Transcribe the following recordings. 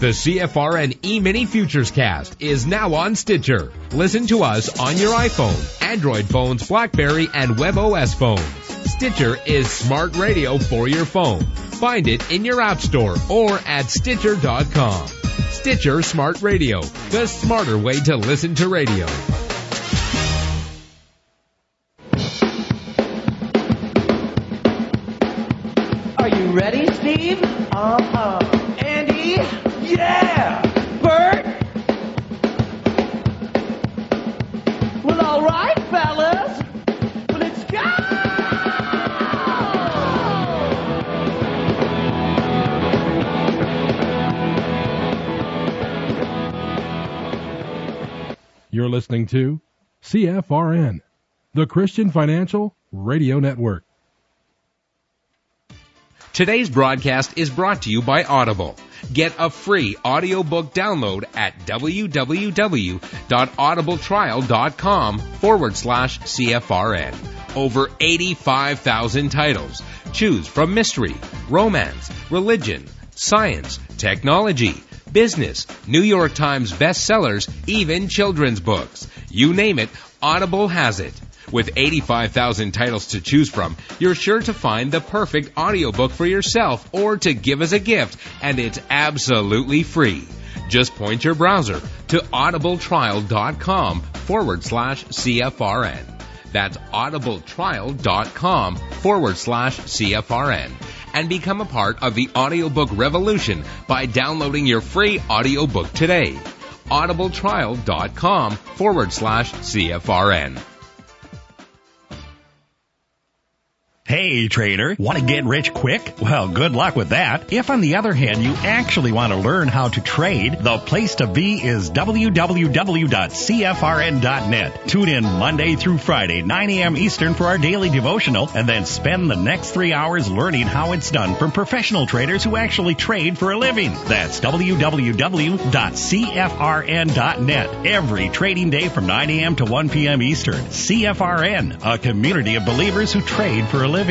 The CFRN E-Mini Futures Cast is now on Stitcher. Listen to us on your iPhone, Android phones, BlackBerry, and WebOS phones. Stitcher is smart radio for your phone. Find it in your app store or at Stitcher.com. Stitcher Smart Radio, the smarter way to listen to radio. Are you ready, Steve? Andy? Yeah! Bert? Well, all right, fellas. Let's go! You're listening to CFRN, the Christian Financial Radio Network. Today's broadcast is brought to you by Audible. Get a free audiobook download at www.audibletrial.com/CFRN. Over 85,000 titles. Choose from mystery, romance, religion, science, technology, business, New York Times bestsellers, even children's books. You name it, Audible has it. With 85,000 titles to choose from, you're sure to find the perfect audiobook for yourself or to give as a gift, and it's absolutely free. Just point your browser to audibletrial.com/CFRN. That's audibletrial.com/CFRN. And become a part of the audiobook revolution by downloading your free audiobook today. audibletrial.com/CFRN. Hey, trader, want to get rich quick? Well, good luck with that. If, on the other hand, you actually want to learn how to trade, the place to be is www.cfrn.net. Tune in Monday through Friday, 9 a.m. Eastern for our daily devotional, and then spend the next 3 hours learning how it's done from professional traders who actually trade for a living. That's www.cfrn.net. Every trading day from 9 a.m. to 1 p.m. Eastern. CFRN, a community of believers who trade for a living.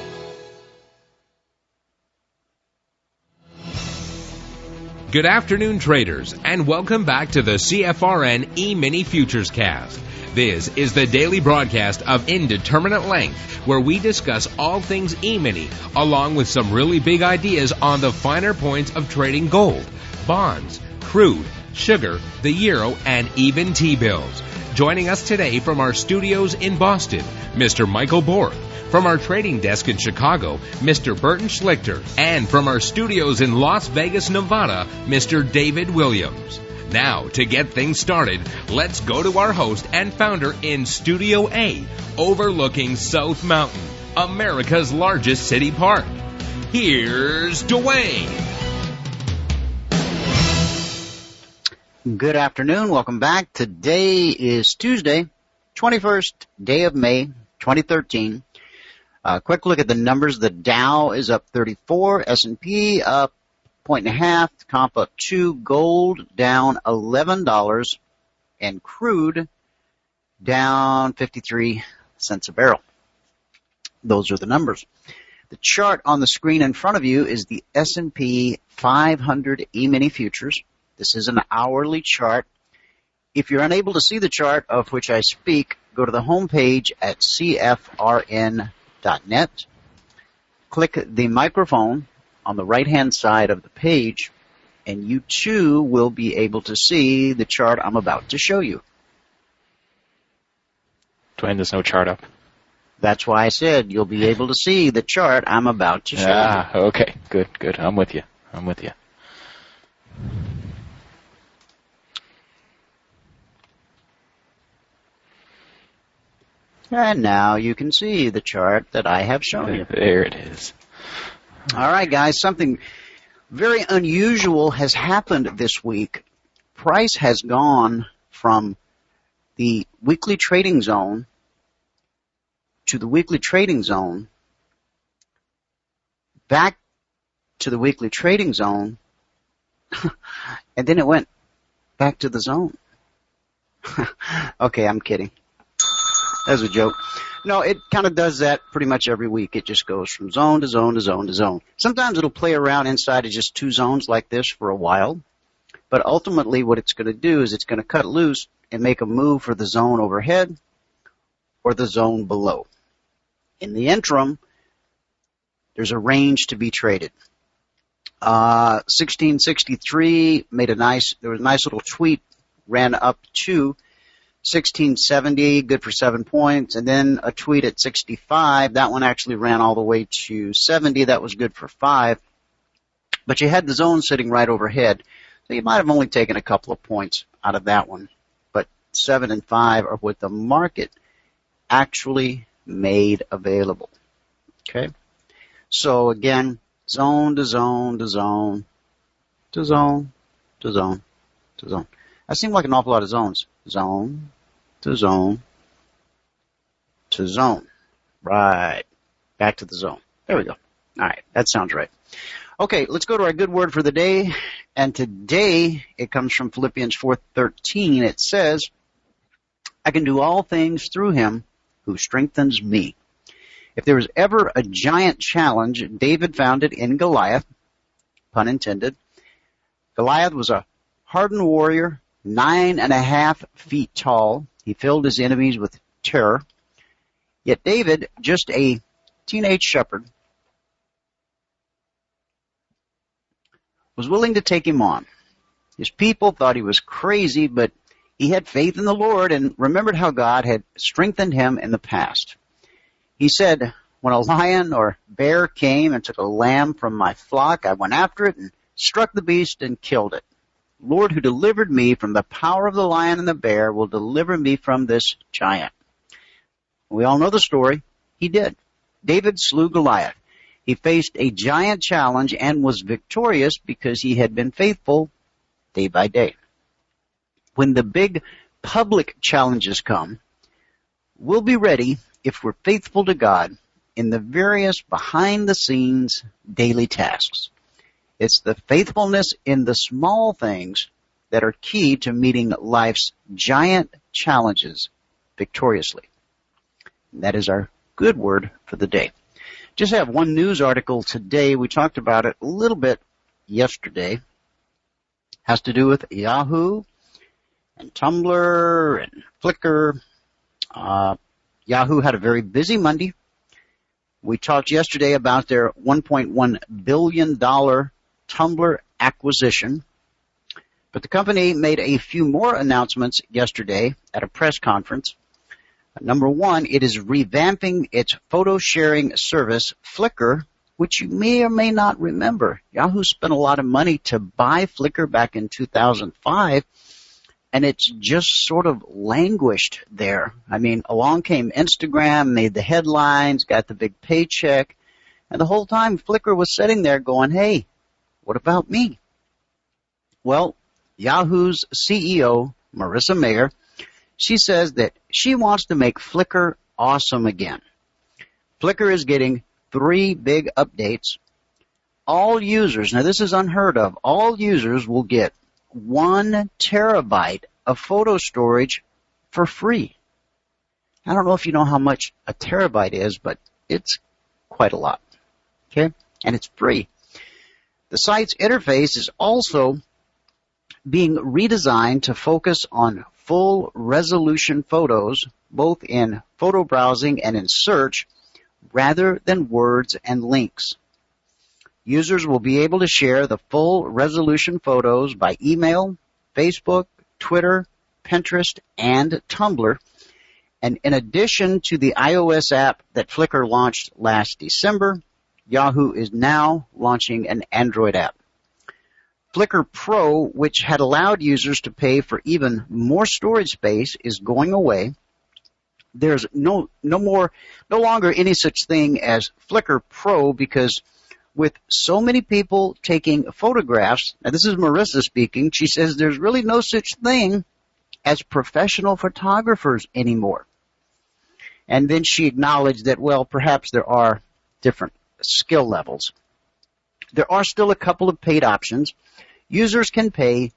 Good afternoon, traders, and welcome back to the CFRN E-Mini Futures Cast. This is the daily broadcast of Indeterminate Length, where we discuss all things E-Mini, along with some really big ideas on the finer points of trading gold, bonds, crude, sugar, the euro, and even T-bills. Joining us today from our studios in Boston, Mr. Michael Borth. From our trading desk in Chicago, Mr. Burton Schlichter. And from our studios in Las Vegas, Nevada, Mr. David Williams. Now, to get things started, let's go to our host and founder in Studio A, overlooking South Mountain, America's largest city park. Here's Dwayne. Good afternoon. Welcome back. Today is Tuesday, 21st day of May, 2013. Quick look at the numbers. The Dow is up 34, S&P up 1.5, comp up 2, gold down $11, and crude down 53 cents a barrel. Those are the numbers. The chart on the screen in front of you is the S&P 500 E-Mini Futures. This is an hourly chart. If you're unable to see the chart of which I speak, go to the home page at CFRN.net. Click the microphone on the right-hand side of the page, and you too will be able to see the chart I'm about to show you. Dwayne, there's no chart up. That's why I said you'll be able to see the chart I'm about to show you. Okay. Good. I'm with you. And now you can see the chart that I have shown you. There it is. All right, guys, something very unusual has happened this week. Price has gone from the weekly trading zone to the weekly trading zone, back to the weekly trading zone, and then it went back to the zone. Okay, I'm kidding. That was a joke. No, it kind of does that pretty much every week. It just goes from zone to zone to zone to zone. Sometimes it'll play around inside of just two zones like this for a while. But ultimately what it's going to do is it's going to cut loose and make a move for the zone overhead or the zone below. In the interim, there's a range to be traded. 1663 there was a nice little tweet, ran up to 1670, good for 7 points, and then a tweet at 65. That one actually ran all the way to 70. That was good for 5. But you had the zone sitting right overhead, so you might have only taken a couple of points out of that one. But 7 and 5 are what the market actually made available. Okay? So again, zone to zone to zone to zone to zone to zone. That seemed like an awful lot of zones. Zone to zone to zone. Right. Back to the zone. There we go. All right. That sounds right. Okay, let's go to our good word for the day. And today it comes from Philippians 4:13. It says, I can do all things through him who strengthens me. If there was ever a giant challenge, David found it in Goliath, pun intended. Goliath was a hardened warrior, 9.5 feet tall. He filled his enemies with terror. Yet David, just a teenage shepherd, was willing to take him on. His people thought he was crazy, but he had faith in the Lord and remembered how God had strengthened him in the past. He said, when a lion or bear came and took a lamb from my flock, I went after it and struck the beast and killed it. The Lord who delivered me from the power of the lion and the bear will deliver me from this giant. We all know the story. He did. David slew Goliath. He faced a giant challenge and was victorious because he had been faithful day by day. When the big public challenges come, we'll be ready if we're faithful to God in the various behind-the-scenes daily tasks. It's the faithfulness in the small things that are key to meeting life's giant challenges victoriously. And that is our good word for the day. Just have one news article today. We talked about it a little bit yesterday. Has to do with Yahoo and Tumblr and Flickr. Yahoo had a very busy Monday. We talked yesterday about their $1.1 billion Tumblr acquisition. But the company made a few more announcements yesterday at a press conference. Number one, it is revamping its photo sharing service, Flickr, which you may or may not remember. Yahoo spent a lot of money to buy Flickr back in 2005. And it's just sort of languished there. I mean, along came Instagram, made the headlines, got the big paycheck, and the whole time Flickr was sitting there going, hey, what about me? Well, Yahoo's CEO, Marissa Mayer, she says that she wants to make Flickr awesome again. Flickr is getting 3 big updates. All users, now this is unheard of, all users will get 1 terabyte of photo storage for free. I don't know if you know how much a terabyte is, but it's quite a lot. Okay? And it's free. The site's interface is also being redesigned to focus on full resolution photos, both in photo browsing and in search, rather than words and links. Users will be able to share the full resolution photos by email, Facebook, Twitter, Pinterest, and Tumblr. And in addition to the iOS app that Flickr launched last December, Yahoo is now launching an Android app. Flickr Pro, which had allowed users to pay for even more storage space, is going away. There's no longer any such thing as Flickr Pro because with so many people taking photographs, and this is Marissa speaking, she says there's really no such thing as professional photographers anymore. And then she acknowledged that, well, perhaps there are different skill levels. There are still a couple of paid options. Users can pay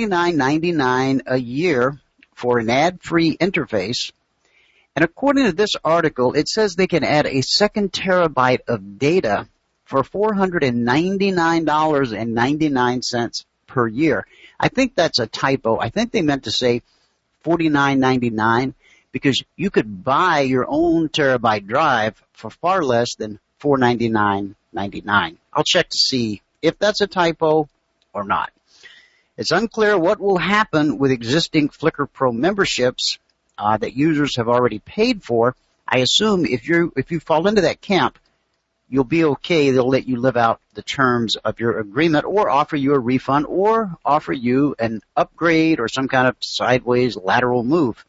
$49.99 a year for an ad-free interface. And according to this article, it says they can add a 2 terabyte of data for $499.99 per year. I think that's a typo. I think they meant to say $49.99 because you could buy your own terabyte drive for far less than $499.99. I'll check to see if that's a typo or not. It's unclear what will happen with existing Flickr Pro memberships that users have already paid for. I assume if you fall into that camp, you'll be okay. They'll let you live out the terms of your agreement or offer you a refund or offer you an upgrade or some kind of sideways lateral move.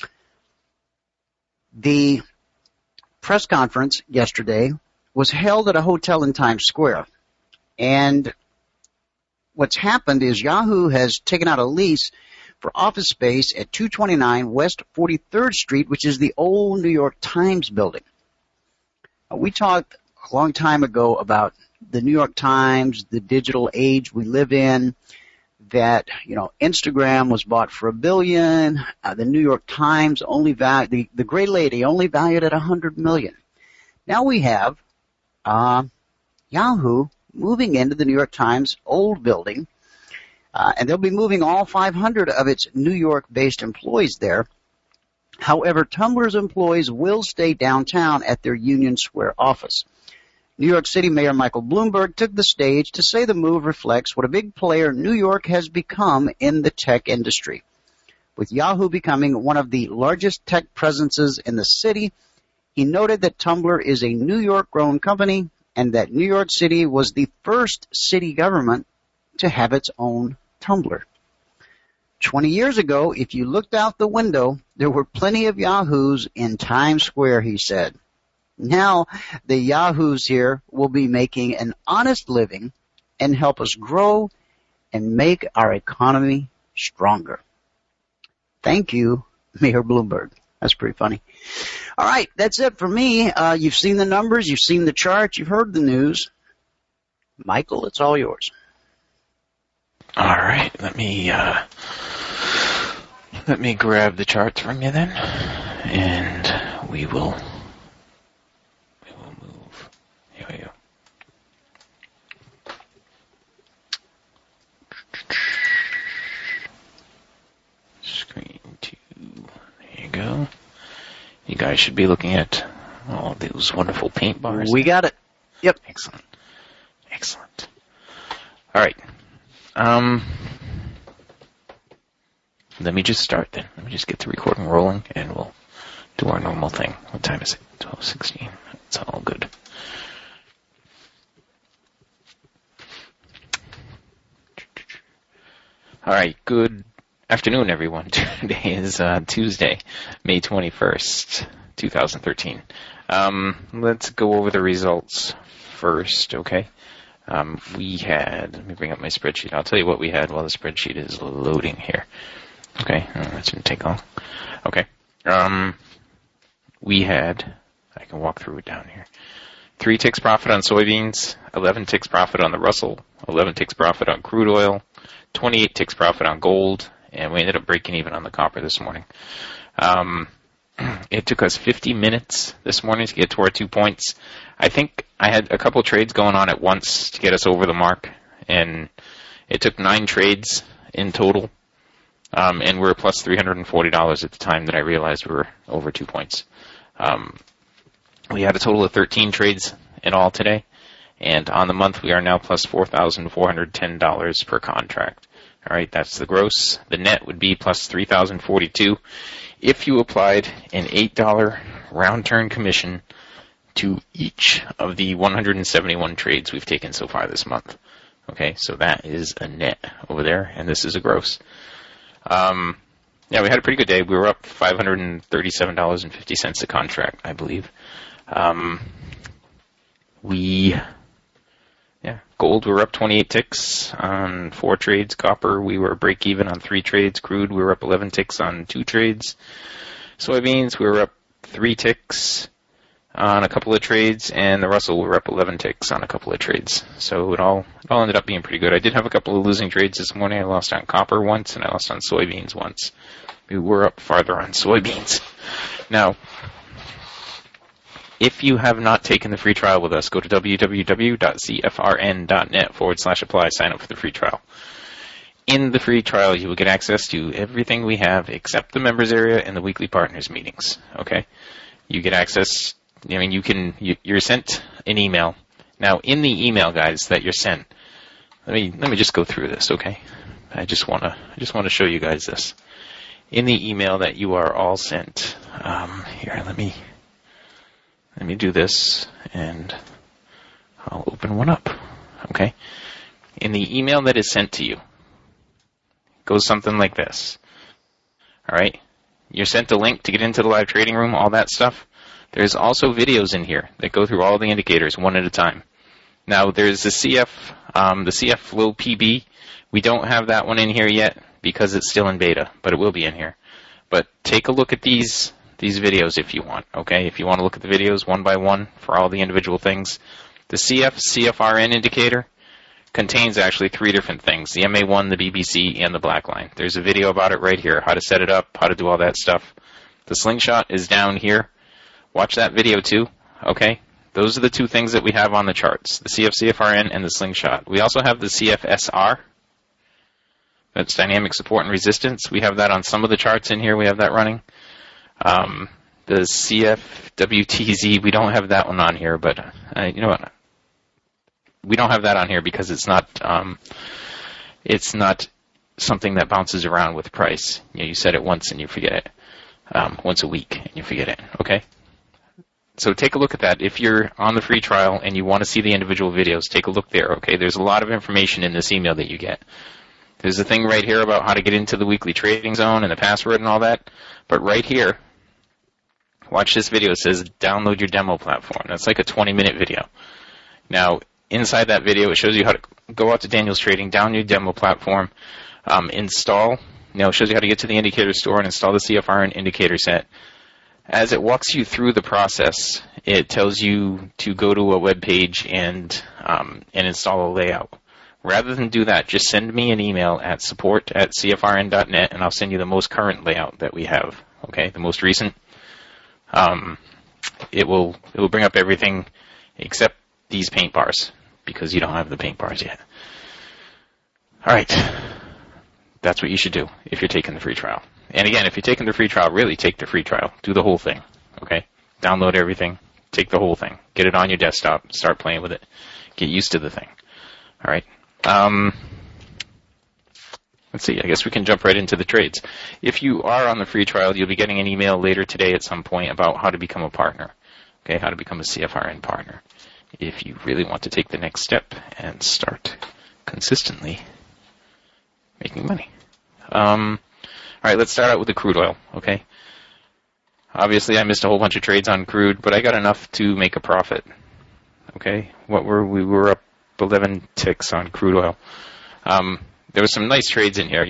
The press conference yesterday was held at a hotel in Times Square. And what's happened is Yahoo has taken out a lease for office space at 229 West 43rd Street, which is the old New York Times building. We talked a long time ago about the New York Times, the digital age we live in, that, Instagram was bought for $1 billion. The New York Times only valued, the Gray Lady only valued at $100 million. Now we have Yahoo moving into the New York Times old building, and they'll be moving all 500 of its New York-based employees there. However, Tumblr's employees will stay downtown at their Union Square office. New York City Mayor Michael Bloomberg took the stage to say the move reflects what a big player New York has become in the tech industry. With Yahoo becoming one of the largest tech presences in the city, he noted that Tumblr is a New York-grown company and that New York City was the first city government to have its own Tumblr. 20 years ago, if you looked out the window, there were plenty of Yahoos in Times Square, he said. Now, the Yahoos here will be making an honest living and help us grow and make our economy stronger. Thank you, Mayor Bloomberg. That's pretty funny. All right, that's it for me. You've seen the numbers, you've seen the charts, you've heard the news. Michael, it's all yours. All right, let me grab the charts from you then, and we will move. Here we go. Screen 2. There you go. You guys should be looking at all those wonderful paint bars. We got it. Yep. Excellent. Excellent. All right. Let me just start then. Let me just get the recording rolling and we'll do our normal thing. What time is it? 12:16. It's all good. All right. Good afternoon, everyone. Today is Tuesday, May 21st, 2013. Let's go over the results first, okay? Let me bring up my spreadsheet. I'll tell you what we had while the spreadsheet is loading here. Okay, that shouldn't take long. Okay, we had, I can walk through it down here, 3 ticks profit on soybeans, 11 ticks profit on the Russell, 11 ticks profit on crude oil, 28 ticks profit on gold, and we ended up breaking even on the copper this morning. It took us 50 minutes this morning to get to our 2 points. I think I had a couple trades going on at once to get us over the mark, and it took 9 trades in total, and we were plus $340 at the time that I realized we were over 2 points. We had a total of 13 trades in all today, and on the month we are now plus $4,410 per contract. All right, that's the gross. The net would be plus $3,042 if you applied an $8 round turn commission to each of the 171 trades we've taken so far this month. Okay, so that is a net over there, and this is a gross. Yeah, we had a pretty good day. We were up $537.50 a contract, I believe. Gold, we were up 28 ticks on 4 trades. Copper, we were break even on 3 trades. Crude, we were up 11 ticks on 2 trades. Soybeans, we were up 3 ticks on a couple of trades, and the Russell, we were up 11 ticks on a couple of trades. So it all ended up being pretty good. I did have a couple of losing trades this morning. I lost on copper once, and I lost on soybeans once. We were up farther on soybeans. Now, if you have not taken the free trial with us, go to www.cfrn.net/apply, sign up for the free trial. in the free trial, you will get access to everything we have except the members area and the weekly partners meetings. Okay, you get access. I mean, you're sent an email. Now, in the email, guys, that you're sent, let me just go through this. Okay, I just want to show you guys this. In the email that you are all sent, here, let me do this, and I'll open one up. Okay, in the email that is sent to you, goes something like this. All right, you're sent a link to get into the live trading room, all that stuff. There's also videos in here that go through all the indicators one at a time. Now, there's the CF Flow PB. We don't have that one in here yet because it's still in beta, but it will be in here. But take a look at these videos if you want, okay? If you want to look at the videos one by one for all the individual things. The CFRN indicator contains actually 3 different things, the MA1, the BBC, and the black line. There's a video about it right here, how to set it up, how to do all that stuff. The slingshot is down here. Watch that video too, okay? Those are the 2 things that we have on the charts, the CFRN and the slingshot. We also have the CFSR. That's dynamic support and resistance. We have that on some of the charts in here. We have that running. The CFWTZ, we don't have that one on here, but you know what? We don't have that on here because it's not something that bounces around with price. You set it once and you forget it. Once a week and you forget it. Okay? So take a look at that. If you're on the free trial and you want to see the individual videos, take a look there. Okay? There's a lot of information in this email that you get. There's a thing right here about how to get into the weekly trading zone and the password and all that. But right here, watch this video. It says download your demo platform. That's like a 20-minute video. Now, inside that video, it shows you how to go out to Daniel's Trading, download your demo platform, install. It shows you how to get to the indicator store and install the CFRN indicator set. As it walks you through the process, it tells you to go to a web page and install a layout. Rather than do that, just send me an email at support@cfrn.net, and I'll send you the most current layout that we have. Okay, the most recent. It will bring up everything except these paint bars because you don't have the paint bars yet. All right, that's what you should do if you're taking the free trial. And again, if you're taking the free trial, really take the free trial. Do the whole thing. Okay, download everything. Take the whole thing. Get it on your desktop. Start playing with it. Get used to the thing. All right. Let's see, I guess we can jump right into the trades. If you are on the free trial, you'll be getting an email later today at some point about how to become a partner. Okay, how to become a CFRN partner. If you really want to take the next step and start consistently making money. All right, let's start out with the crude oil, okay? Obviously, I missed a whole bunch of trades on crude, but I got enough to make a profit. Okay, we were up 11 ticks on crude oil. There were some nice trades in here.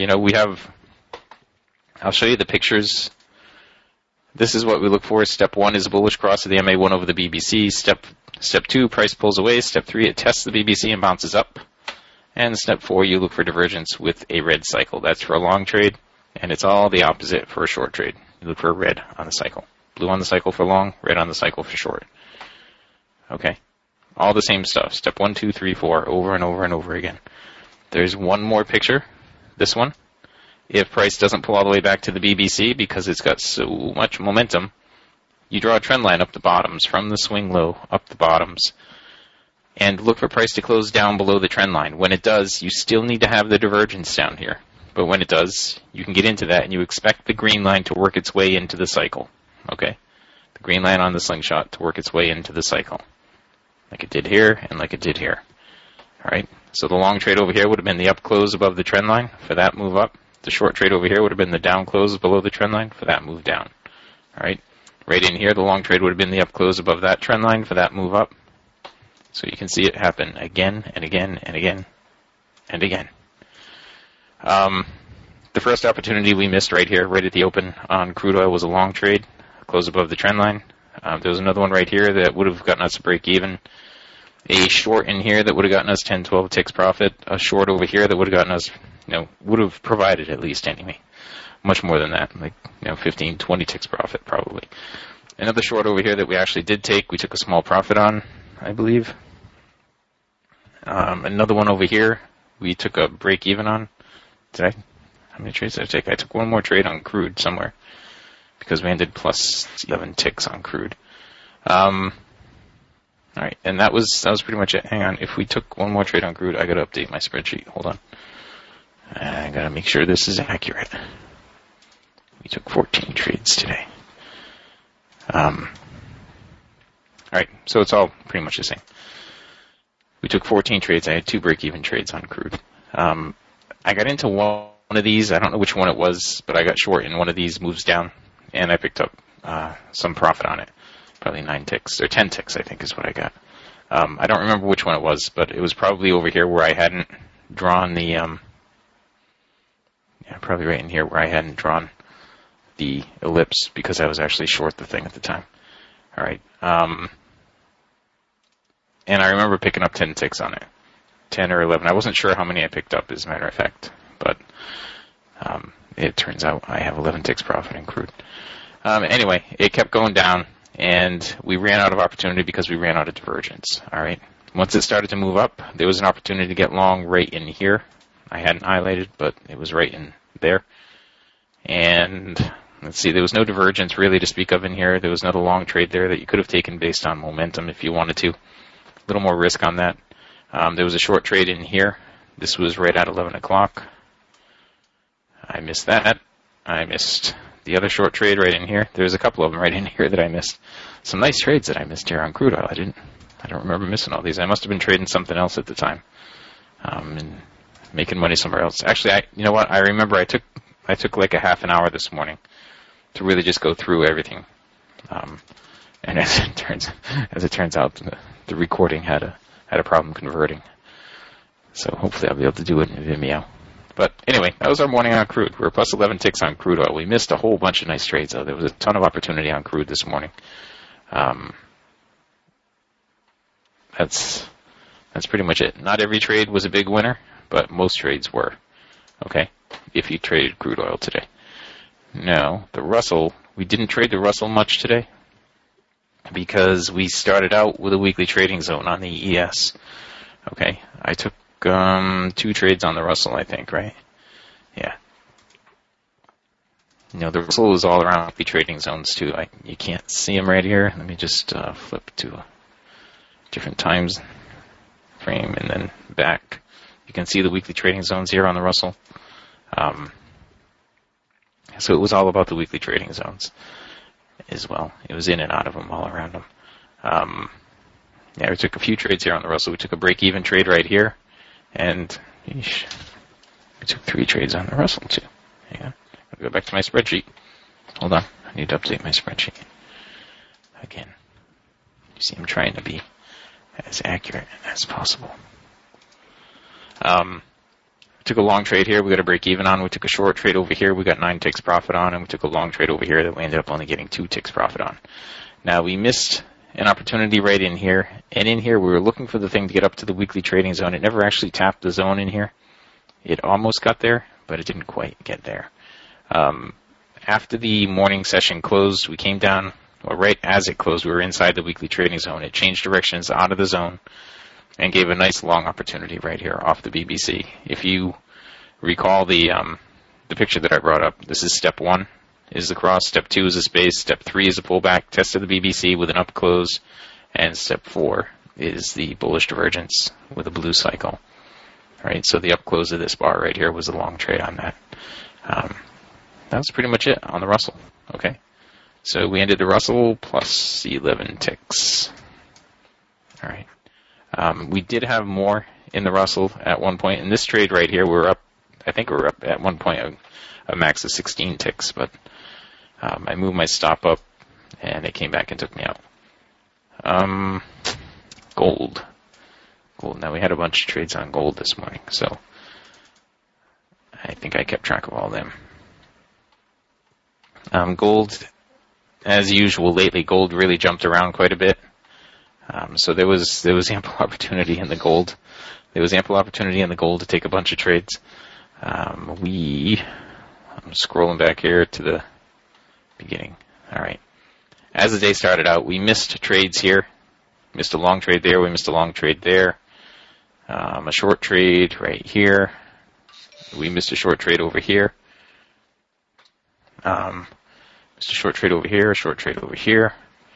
I'll show you the pictures. This is what we look for. Step 1 is a bullish cross of the MA1 over the BBC. Step 2, price pulls away. Step 3, it tests the BBC and bounces up. And step 4, you look for divergence with a red cycle. That's for a long trade, and it's all the opposite for a short trade. You look for a red on the cycle. Blue on the cycle for long, red on the cycle for short. Okay? All the same stuff. Step 1, 2, 3, 4, over and over and over again. There's one more picture, this one. If price doesn't pull all the way back to the BBC because it's got so much momentum, you draw a trend line up the bottoms, from the swing low up the bottoms, and look for price to close down below the trend line. When it does, you still need to have the divergence down here. But when it does, you can get into that, and you expect the green line to work its way into the cycle. Okay? The green line on the slingshot to work its way into the cycle. Like it did here, and like it did here. Alright? So the long trade over here would have been the up close above the trend line for that move up. The short trade over here would have been the down close below the trend line for that move down. Alright? Right in here, the long trade would have been the up close above that trend line for that move up. So you can see it happen again and again and again and again. The first opportunity we missed right here, right at the open on crude oil, was a long trade, close above the trend line. There was another one right here that would have gotten us a break even. A short in here that would have gotten us 10, 12 ticks profit. A short over here that would have gotten us, would have provided at least anyway. Much more than that, 15, 20 ticks profit probably. Another short over here that we actually did take, we took a small profit on, I believe. Another one over here, we took a break even on. How many trades did I take? I took one more trade on crude somewhere because we ended plus 11 ticks on crude. All right, and that was pretty much it. Hang on, if we took one more trade on crude, I got to update my spreadsheet. Hold on, I got to make sure this is accurate. We took 14 trades today. All right, so it's all pretty much the same. We took 14 trades. I had 2 break-even trades on crude. I got into one of these. I don't know which one it was, but I got short in one of these moves down, and I picked up some profit on it. Probably 9 ticks, or 10 ticks, I think is what I got. I don't remember which one it was, but it was probably over here where I hadn't drawn the, probably right in here where I hadn't drawn the ellipse because I was actually short the thing at the time. All right. And I remember picking up 10 ticks on it. 10 or 11. I wasn't sure how many I picked up, as a matter of fact. But it turns out I have 11 ticks profit in crude. Anyway, it kept going down, and we ran out of opportunity because we ran out of divergence. All right. Once it started to move up, there was an opportunity to get long right in here. I hadn't highlighted, but it was right in there. And let's see, there was no divergence really to speak of in here. There was not a long trade there that you could have taken based on momentum if you wanted to. A little more risk on that. There was a short trade in here. This was right at 11 o'clock. I missed that. I missed the other short trade right in here. There's a couple of them right in here that I missed. Some nice trades that I missed here on crude oil. I don't remember missing all these. I must have been trading something else at the time. And making money somewhere else. Actually, you know what? I remember I took like a half an hour this morning to really just go through everything. And as it turns out, the recording had a problem converting. So hopefully I'll be able to do it in Vimeo. But anyway, that was our morning on crude. We're plus 11 ticks on crude oil. We missed a whole bunch of nice trades, though. There was a ton of opportunity on crude this morning. That's pretty much it. Not every trade was a big winner, but most trades were. Okay? If you traded crude oil today. No, the Russell, we didn't trade the Russell much today because we started out with a weekly trading zone on the ES. Okay? I took 2 trades on the Russell, I think, right? Yeah. The Russell is all around weekly trading zones, too. You can't see them right here. Let me just flip to a different times frame and then back. You can see the weekly trading zones here on the Russell. So it was all about the weekly trading zones as well. It was in and out of them, all around them. We took a few trades here on the Russell. We took a break-even trade right here. And we took 3 trades on the Russell, too. Hang on. I'll go back to my spreadsheet. Hold on. I need to update my spreadsheet. Again. You see, I'm trying to be as accurate as possible. We took a long trade here. We got a break even on. We took a short trade over here. We got 9 ticks profit on. And we took a long trade over here that we ended up only getting 2 ticks profit on. Now, we missed an opportunity right in here. And in here, we were looking for the thing to get up to the weekly trading zone. It never actually tapped the zone in here. It almost got there, but it didn't quite get there. After the morning session closed, we came down, well, right as it closed, we were inside the weekly trading zone. It changed directions out of the zone and gave a nice long opportunity right here off the BBC. If you recall the picture that I brought up, this is step 1. Is the cross, step 2 is a space, step 3 is a pullback, test of the BBC with an up close, and step 4 is the bullish divergence with a blue cycle. All right, so the up close of this bar right here was a long trade on that. That was pretty much it on the Russell. Okay, so we ended the Russell plus 11 ticks. All right, we did have more in the Russell at one point. In this trade right here, I think we were up at one point a max of 16 ticks, but I moved my stop up, and it came back and took me out. Gold. Now, we had a bunch of trades on gold this morning, so I think I kept track of all of them. Gold, as usual lately, gold really jumped around quite a bit. So there was ample opportunity in the gold. There was ample opportunity in the gold to take a bunch of trades. I'm scrolling back here to the beginning. All right. As the day started out, we missed trades here. Missed a long trade there. We missed a long trade there. A short trade right here. We missed a short trade over here. Missed a short trade over here, a short trade over here.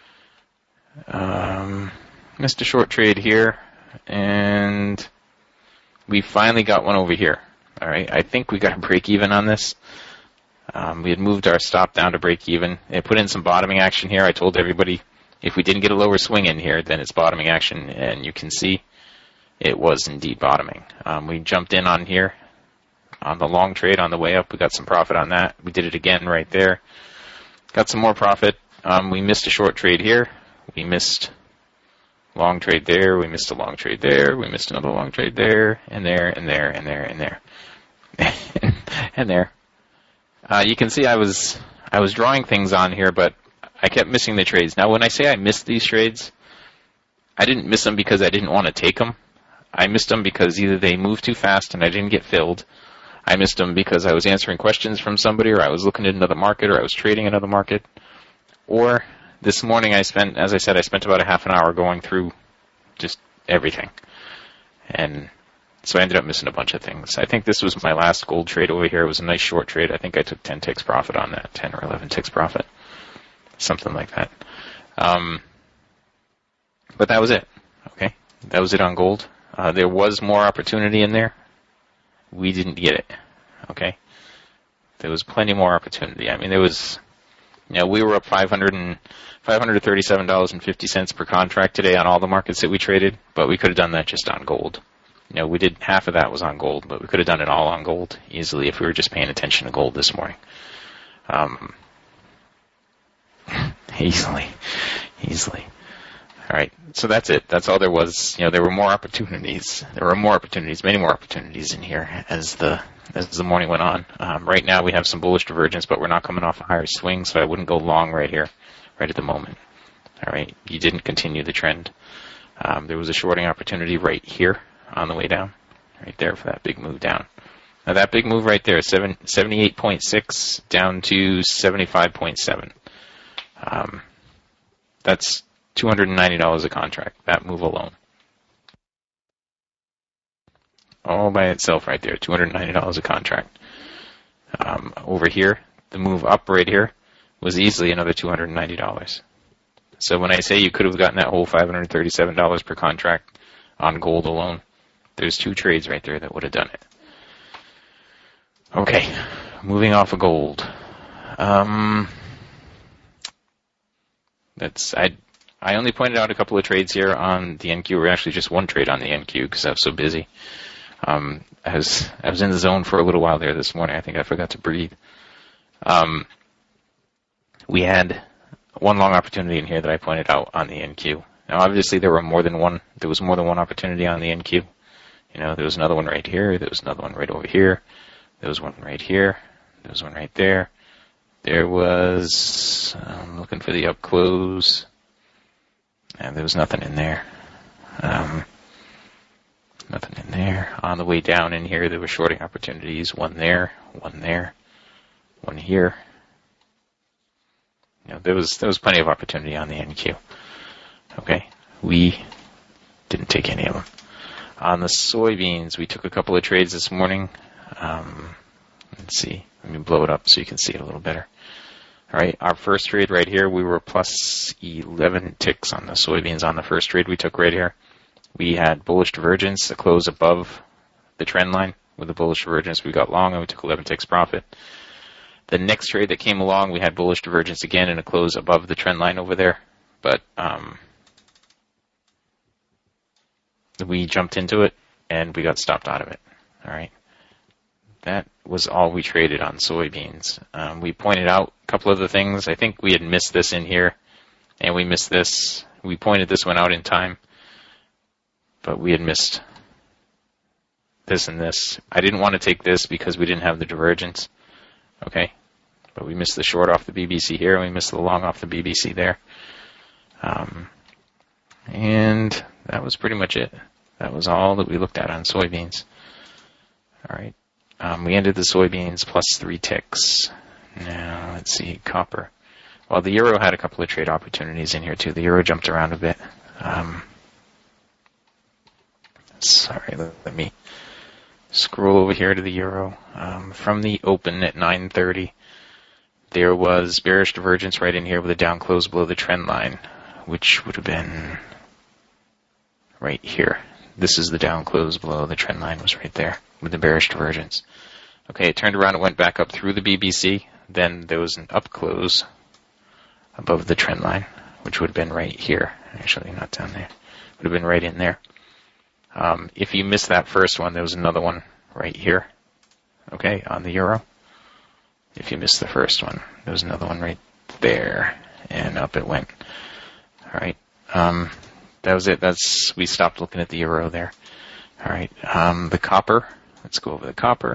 Missed a short trade here, and we finally got one over here. All right, I think we got a break even on this. We had moved our stop down to break even. It put in some bottoming action here. I told everybody if we didn't get a lower swing in here, then it's bottoming action, and you can see it was indeed bottoming. We jumped in on here on the long trade on the way up. We got some profit on that. We did it again right there. Got some more profit. We missed a short trade here. We missed long trade there. We missed a long trade there. We missed another long trade there, and there, and there, and there, and there, and there. You can see I was drawing things on here, but I kept missing the trades. Now, when I say I missed these trades, I didn't miss them because I didn't want to take them. I missed them because either they moved too fast and I didn't get filled. I missed them because I was answering questions from somebody, or I was looking at another market, or I was trading another market. Or this morning I spent about a half an hour going through just everything. And so I ended up missing a bunch of things. I think this was my last gold trade over here. It was a nice short trade. I think I took 10 ticks profit on that, 10 or 11 ticks profit, something like that. But that was it. Okay, that was it on gold. There was more opportunity in there. We didn't get it. Okay, there was plenty more opportunity. I mean, there was, we were up $537.50 per contract today on all the markets that we traded, but we could have done that just on gold. We did half of that was on gold, but we could have done it all on gold easily if we were just paying attention to gold this morning. Easily. All right, so that's it. That's all there was. There were more opportunities. Many more opportunities in here as the morning went on. Right now we have some bullish divergence, but we're not coming off a higher swing, so I wouldn't go long right here, right at the moment. All right, you didn't continue the trend. There was a shorting opportunity right here on the way down, right there for that big move down. Now that big move right there, 78.6 down to 75.7. That's $290 a contract, that move alone. All by itself right there, $290 a contract. Over here, the move up right here was easily another $290. So when I say you could have gotten that whole $537 per contract on gold alone, there's two trades right there that would have done it. Okay, moving off of gold. I only pointed out a couple of trades here on the NQ, or actually just one trade on the NQ because I was so busy. I was in the zone for a little while there this morning. I think I forgot to breathe. We had one long opportunity in here that I pointed out on the NQ. Now, obviously, there was more than one opportunity on the NQ. There was another one right here. There was another one right over here. There was one right here. There was one right there. There was, I'm looking for the up close. And there was nothing in there. Nothing in there. On the way down in here, there were shorting opportunities. One there, one here. There was plenty of opportunity on the NQ. Okay, we didn't take any of them. On the soybeans, we took a couple of trades this morning. Let's see. Let me blow it up so you can see it a little better. All right, our first trade right here, we were plus 11 ticks on the soybeans on the first trade we took right here. We had bullish divergence, a close above the trend line. With the bullish divergence, we got long and we took 11 ticks profit. The next trade that came along, we had bullish divergence again and a close above the trend line over there. But we jumped into it and we got stopped out of it. All right. That was all we traded on soybeans. We pointed out a couple of the things. I think we had missed this in here, and we missed this. We pointed this one out in time, but we had missed this and this. I didn't want to take this because we didn't have the divergence, okay? But we missed the short off the BBC here, and we missed the long off the BBC there. And that was pretty much it. That was all that we looked at on soybeans. All right. We ended the soybeans plus 3 ticks. Now, let's see, copper. Well, the euro had a couple of trade opportunities in here, too. The euro jumped around a bit. Sorry, let me Scroll over here to the euro. From the open at 9:30, there was bearish divergence right in here with a down close below the trend line, which would have been right here. This is the down close below the trend line, was right there with the bearish divergence. Okay, it turned around, it went back up through the BBC. Then there was an up close above the trend line, which would have been right here. Actually, not down there. Would have been right in there. If you missed that first one, there was another one right here. Okay, on the euro. If you missed the first one, there was another one right there, and up it went. All right. That was it. We stopped looking at the euro there. All right. The copper. Let's go over the copper.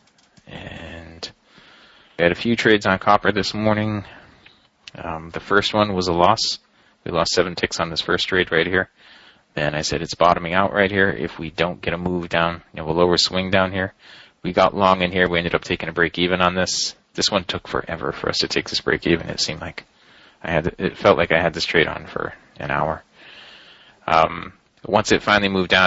And we had a few trades on copper this morning. The first one was a loss. We lost 7 ticks on this first trade right here. Then I said it's bottoming out right here. If we don't get a move down, a lower swing down here. We got long in here. We ended up taking a break even on this. This one took forever for us to take this break even. It seemed like it felt like I had this trade on for an hour. Once it finally moved down,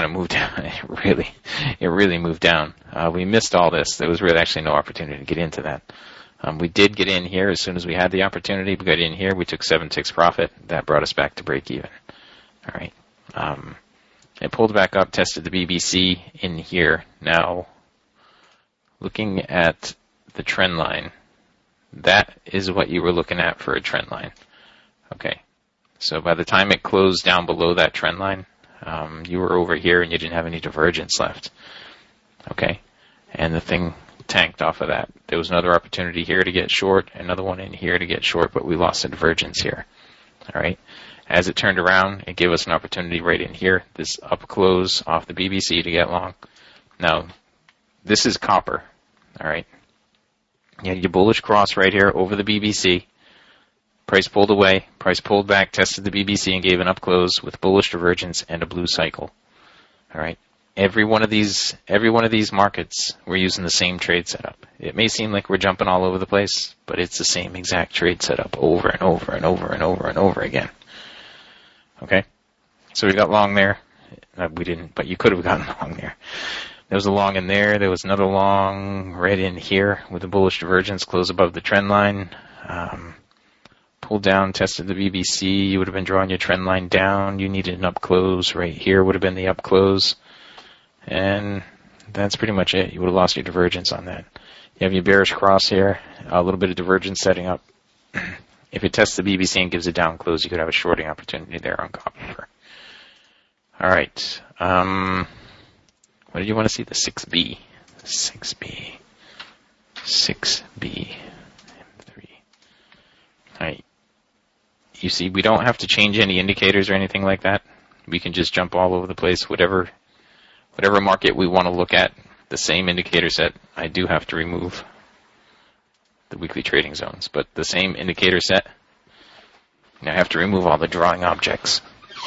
it really moved down. We missed all this. There was really actually no opportunity to get into that. We did get in here as soon as we had the opportunity. We got in here. We took 7 ticks profit. That brought us back to break even. All right. It pulled back up, tested the BBC in here. Now, looking at the trend line, that is what you were looking at for a trend line. Okay. So by the time it closed down below that trend line, you were over here and you didn't have any divergence left. Okay. And the thing tanked off of that. There was another opportunity here to get short, another one in here to get short, but we lost a divergence here. All right. As it turned around, it gave us an opportunity right in here, this up close off the BBC to get long. Now, this is copper. All right. You had your bullish cross right here over the BBC. Price pulled away. Price pulled back, tested the BBC, and gave an up close with bullish divergence and a blue cycle. All right. Every one of these markets, we're using the same trade setup. It may seem like we're jumping all over the place, but it's the same exact trade setup over and over and over and over and over again. Okay. So we got long there. We didn't, but you could have gotten long there. There was a long in there. There was another long right in here with a bullish divergence, close above the trend line. Pulled down, tested the BBC. You would have been drawing your trend line down. You needed an up close right here. Would have been the up close. And that's pretty much it. You would have lost your divergence on that. You have your bearish cross here. A little bit of divergence setting up. If it tests the BBC and gives a down close, you could have a shorting opportunity there on copper. All right. What did you want to see? The 6B. 6B. 6B. 3. All right. You see, we don't have to change any indicators or anything like that. We can just jump all over the place. Whatever market we want to look at, the same indicator set. I do have to remove the weekly trading zones, but the same indicator set. I have to remove all the drawing objects.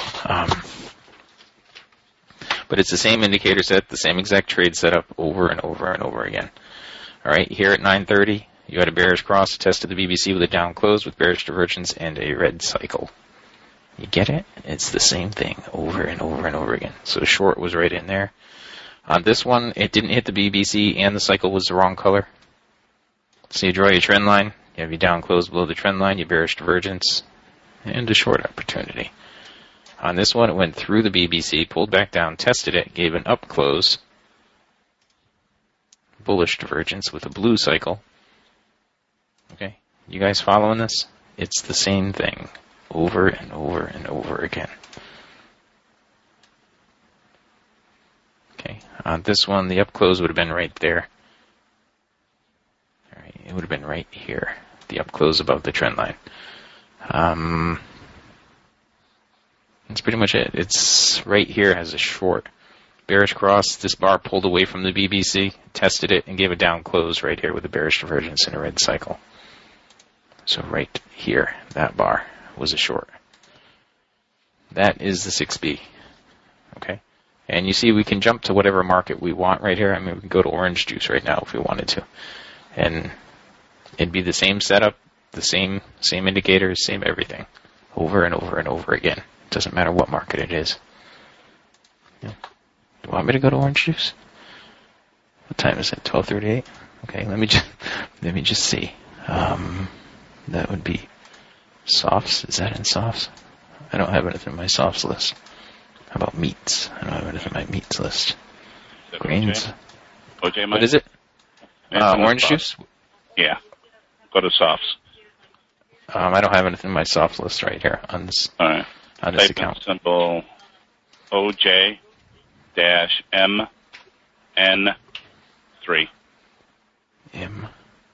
But it's the same indicator set, the same exact trade setup over and over and over again. All right, here at 9:30, you had a bearish cross, tested the BBC with a down close with bearish divergence and a red cycle. You get it? It's the same thing over and over and over again. So short was right in there. On this one, it didn't hit the BBC and the cycle was the wrong color. So you draw your trend line, you have your down close below the trend line, your bearish divergence, and a short opportunity. On this one, it went through the BBC, pulled back down, tested it, gave an up close, bullish divergence with a blue cycle. Okay, you guys following this? It's the same thing over and over and over again. Okay, on this one, the up close would have been right there. All right, it would have been right here, the up close above the trend line. That's pretty much it. It's right here as a short. Bearish cross, this bar pulled away from the BBC, tested it, and gave a down close right here with a bearish divergence and a red cycle. So right here, that bar was a short. That is the 6B. Okay? And you see we can jump to whatever market we want right here. I mean, we can go to orange juice right now if we wanted to. And it'd be the same setup, the same indicators, same everything. Over and over and over again. Doesn't matter what market it is. Yeah. Do you want me to go to orange juice? What time is it? 12:38. Okay, let me just see. That would be softs. Is that in softs? I don't have anything in my softs list. How about meats? I don't have anything in my meats list. Grains. OJ, what is it? Orange juice? Yeah. Go to softs. I don't have anything in my soft list right here on this. All right. On this account. Symbol OJ-MN3. MN3.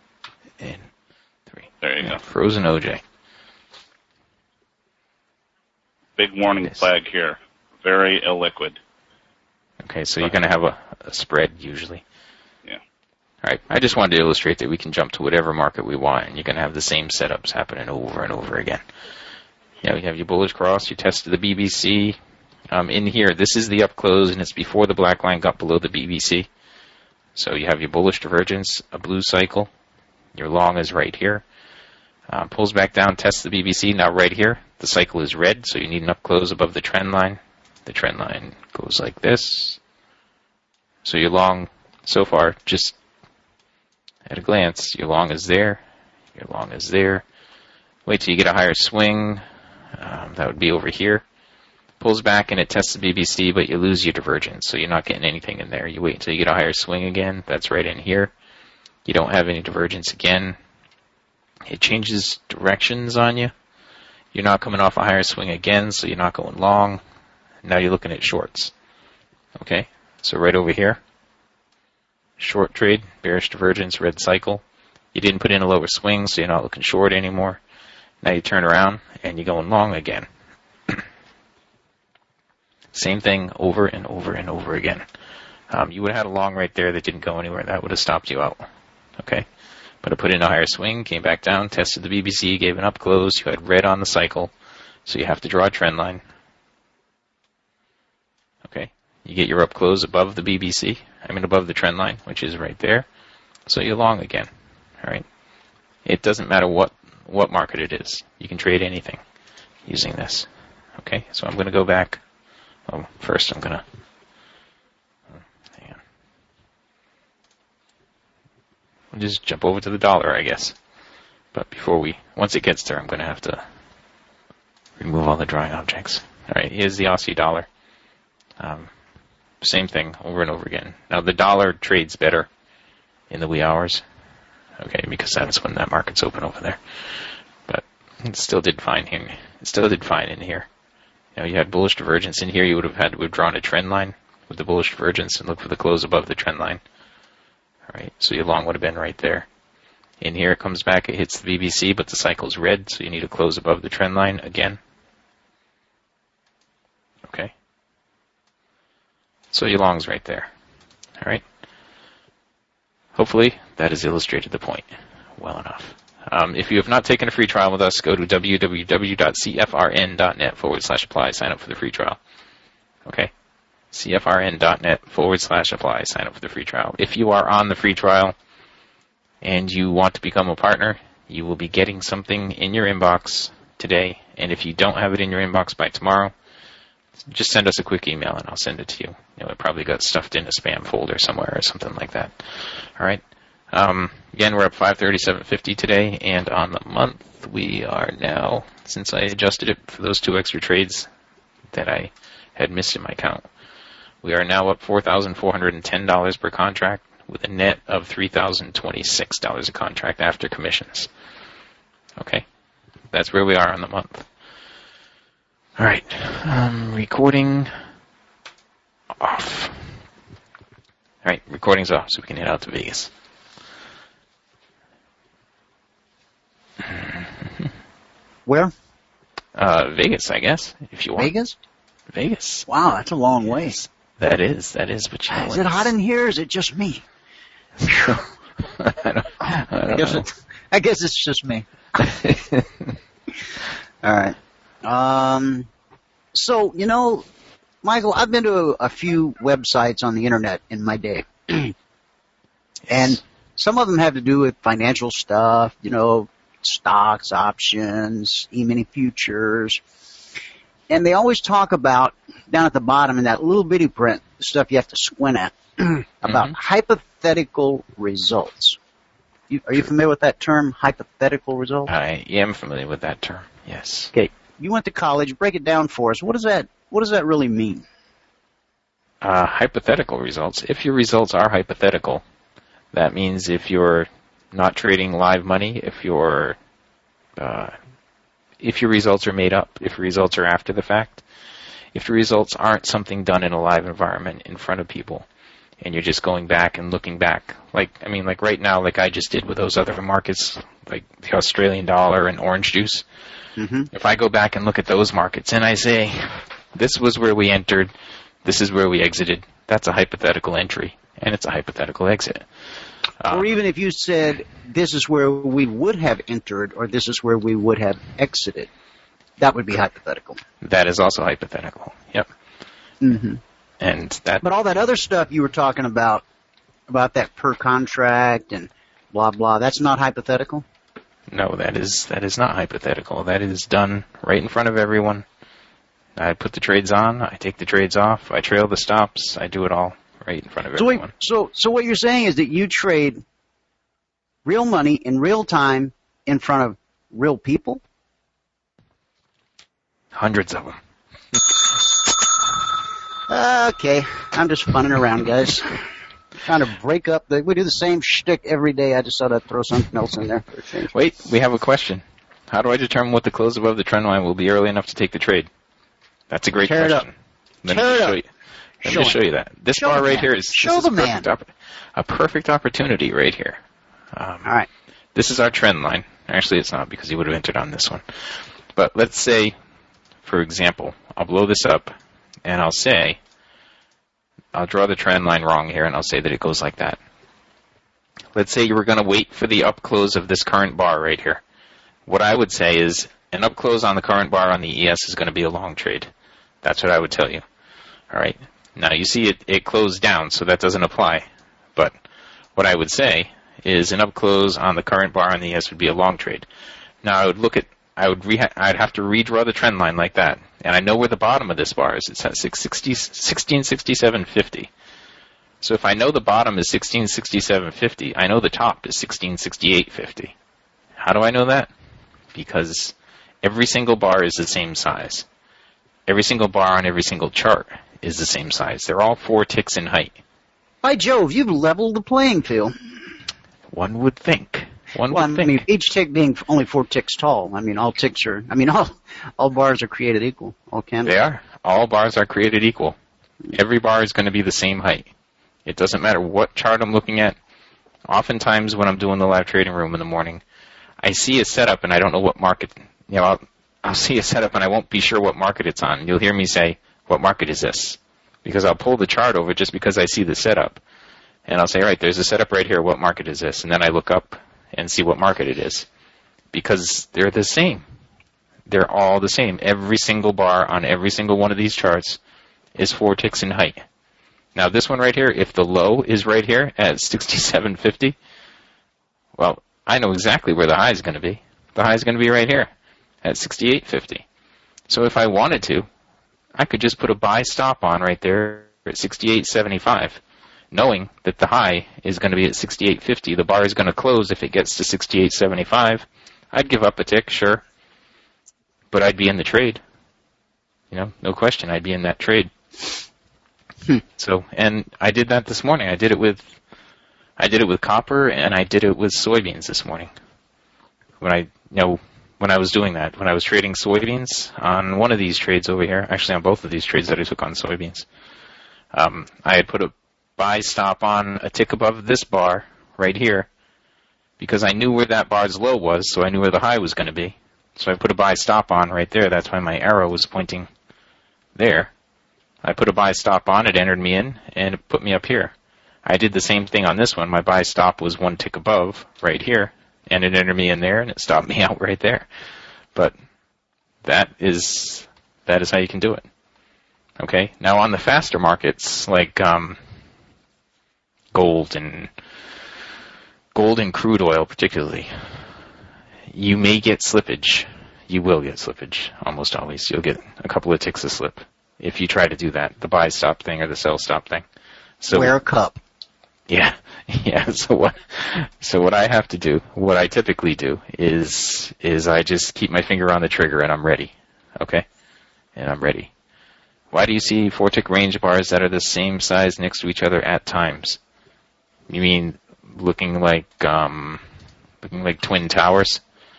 There you go. Frozen OJ. Big warning flag here. Very illiquid. Okay, so you're going to have a spread usually. Yeah. All right. I just wanted to illustrate that we can jump to whatever market we want, and you're going to have the same setups happening over and over again. You know, you have your bullish cross, you tested the BBC. In here, this is the up close, and it's before the black line got below the BBC. So you have your bullish divergence, a blue cycle. Your long is right here. Pulls back down, tests the BBC. Now right here, the cycle is red, so you need an up close above the trend line. The trend line goes like this. So your long, so far, just at a glance, your long is there. Your long is there. Wait till you get a higher swing. That would be over here. Pulls back and it tests the BBC, but you lose your divergence, so you're not getting anything in there. You wait until you get a higher swing again. That's right in here. You don't have any divergence again. It changes directions on you. You're not coming off a higher swing again, so you're not going long. Now you're looking at shorts. Okay, so right over here, short trade, bearish divergence, red cycle. You didn't put in a lower swing, so you're not looking short anymore. Now you turn around and you're going long again. Same thing over and over and over again. You would have had a long right there that didn't go anywhere. That would have stopped you out. Okay, but I put in a higher swing, came back down, tested the BBC, gave an up close. You had red on the cycle, so you have to draw a trend line. Okay, you get your up close above the BBC, above the trend line, which is right there. So you're long again. All right, it doesn't matter what market it is. You can trade anything using this. Okay, so I'm going to go back. Oh, first I'm going to, hang on. We'll just jump over to the dollar, I guess. But once it gets there, I'm going to have to remove all the drawing objects. All right, here's the Aussie dollar. Same thing over and over again. Now the dollar trades better in the wee hours. Okay, because that's when that market's open over there. But it still did fine here. It still did fine in here. You know, you had bullish divergence in here. You would have had to have drawn a trend line with the bullish divergence and look for the close above the trend line. All right, so your long would have been right there. In here, it comes back, it hits the BBC, but the cycle's red, so you need to close above the trend line again. Okay. So your long's right there. All right. Hopefully, that has illustrated the point well enough. If you have not taken a free trial with us, go to www.cfrn.net/apply. Sign up for the free trial. Okay? cfrn.net/apply. Sign up for the free trial. If you are on the free trial and you want to become a partner, you will be getting something in your inbox today. And if you don't have it in your inbox by tomorrow, just send us a quick email and I'll send it to you. You know, it probably got stuffed in a spam folder somewhere or something like that. All right? Again, we're up 537.50 today, and on the month, we are now, since I adjusted it for those 2 extra trades that I had missed in my count, we are now up $4,410 per contract with a net of $3,026 a contract after commissions. Okay, that's where we are on the month. All right, recording off. All right, recording's off, so we can head out to Vegas. Where? Vegas, I guess, if you want. Vegas? Vegas. Wow, that's a long way. That is, but you know, is it hot in here or is it just me? I guess it's just me. All right. So, you know, Michael, I've been to a few websites on the internet in my day. And some of them have to do with financial stuff, you know, stocks, options, E-mini futures. And they always talk about, down at the bottom in that little bitty print, the stuff you have to squint at. about hypothetical results. Are you familiar with that term, hypothetical results? I am familiar with that term, yes. Okay. You went to college. Break it down for us. What does that really mean? Hypothetical results. If your results are hypothetical, that means if you're not trading live money, if your results are made up, if your results are after the fact, if the results aren't something done in a live environment in front of people, and you're just going back and looking back, like right now, like I just did with those other markets, like the Australian dollar and orange juice. If I go back and look at those markets and I say, this was where we entered, this is where we exited, that's a hypothetical entry, and it's a hypothetical exit. Or even if you said, this is where we would have entered, or this is where we would have exited, that would be hypothetical. That is also hypothetical, yep. And that. But all that other stuff you were talking about that per contract and blah, blah, that's not hypothetical? No, that is not hypothetical. That is done right in front of everyone. I put the trades on, I take the trades off, I trail the stops, I do it all right in front of everyone. So what you're saying is that you trade real money in real time in front of real people? Hundreds of them. Okay, I'm just funning around, guys. Trying to break up we do the same shtick every day. I just thought I'd throw something else in there for a change. Wait, we have a question. How do I determine what the close above the trend line will be early enough to take the trade? That's a great question. Let me just show you that. This bar right here is a perfect opportunity right here. All right. This is our trend line. Actually, it's not because you would have entered on this one. But let's say, for example, I'll blow this up and I'll draw the trend line wrong here and I'll say that it goes like that. Let's say you were going to wait for the up close of this current bar right here. What I would say is an up close on the current bar on the ES is going to be a long trade. That's what I would tell you. All right. Now you see it closed down, so that doesn't apply. But what I would say is an up close on the current bar on the ES would be a long trade. Now I would I'd have to redraw the trend line like that, and I know where the bottom of this bar is. It's at 1667.50. So if I know the bottom is 1667.50, I know the top is 1668.50. How do I know that? Because every single bar is the same size. Every single bar on every single chart is the same size. They're all 4 ticks in height. By Jove, you've leveled the playing field. One would think. I mean, each tick being only 4 ticks tall. I mean, all bars are created equal. All candles. They are. All bars are created equal. Every bar is going to be the same height. It doesn't matter what chart I'm looking at. Oftentimes when I'm doing the live trading room in the morning, I see a setup and I don't know what market, I'll see a setup and I won't be sure what market it's on. You'll hear me say, what market is this? Because I'll pull the chart over just because I see the setup. And I'll say, all right, there's a setup right here. What market is this? And then I look up and see what market it is. Because they're the same. They're all the same. Every single bar on every single one of these charts is 4 ticks in height. Now this one right here, if the low is right here at 67.50, well, I know exactly where the high is going to be. The high is going to be right here at 68.50. So if I wanted to, I could just put a buy stop on right there at 68.75, knowing that the high is going to be at 68.50. The bar is going to close if it gets to 68.75. I'd give up a tick, sure, but I'd be in the trade. No question, I'd be in that trade. So, and I did that this morning. I did it with copper and I did it with soybeans this morning. When I was doing that, when I was trading soybeans on one of these trades over here, actually on both of these trades that I took on soybeans, I had put a buy stop on a tick above this bar right here because I knew where that bar's low was, so I knew where the high was going to be. So I put a buy stop on right there. That's why my arrow was pointing there. I put a buy stop on, it entered me in, and it put me up here. I did the same thing on this one. My buy stop was 1 tick above right here, and it entered me in there, and it stopped me out right there. But that is how you can do it. Okay? Now on the faster markets, like gold and crude oil particularly, you may get slippage. You will get slippage, almost always. You'll get a couple of ticks of slip if you try to do that, the buy stop thing or the sell stop thing. So wear a cup. Yeah. So what I have to do, what I typically do is I just keep my finger on the trigger and I'm ready. Okay? And I'm ready. Why do you see 4-tick range bars that are the same size next to each other at times? You mean looking like twin towers?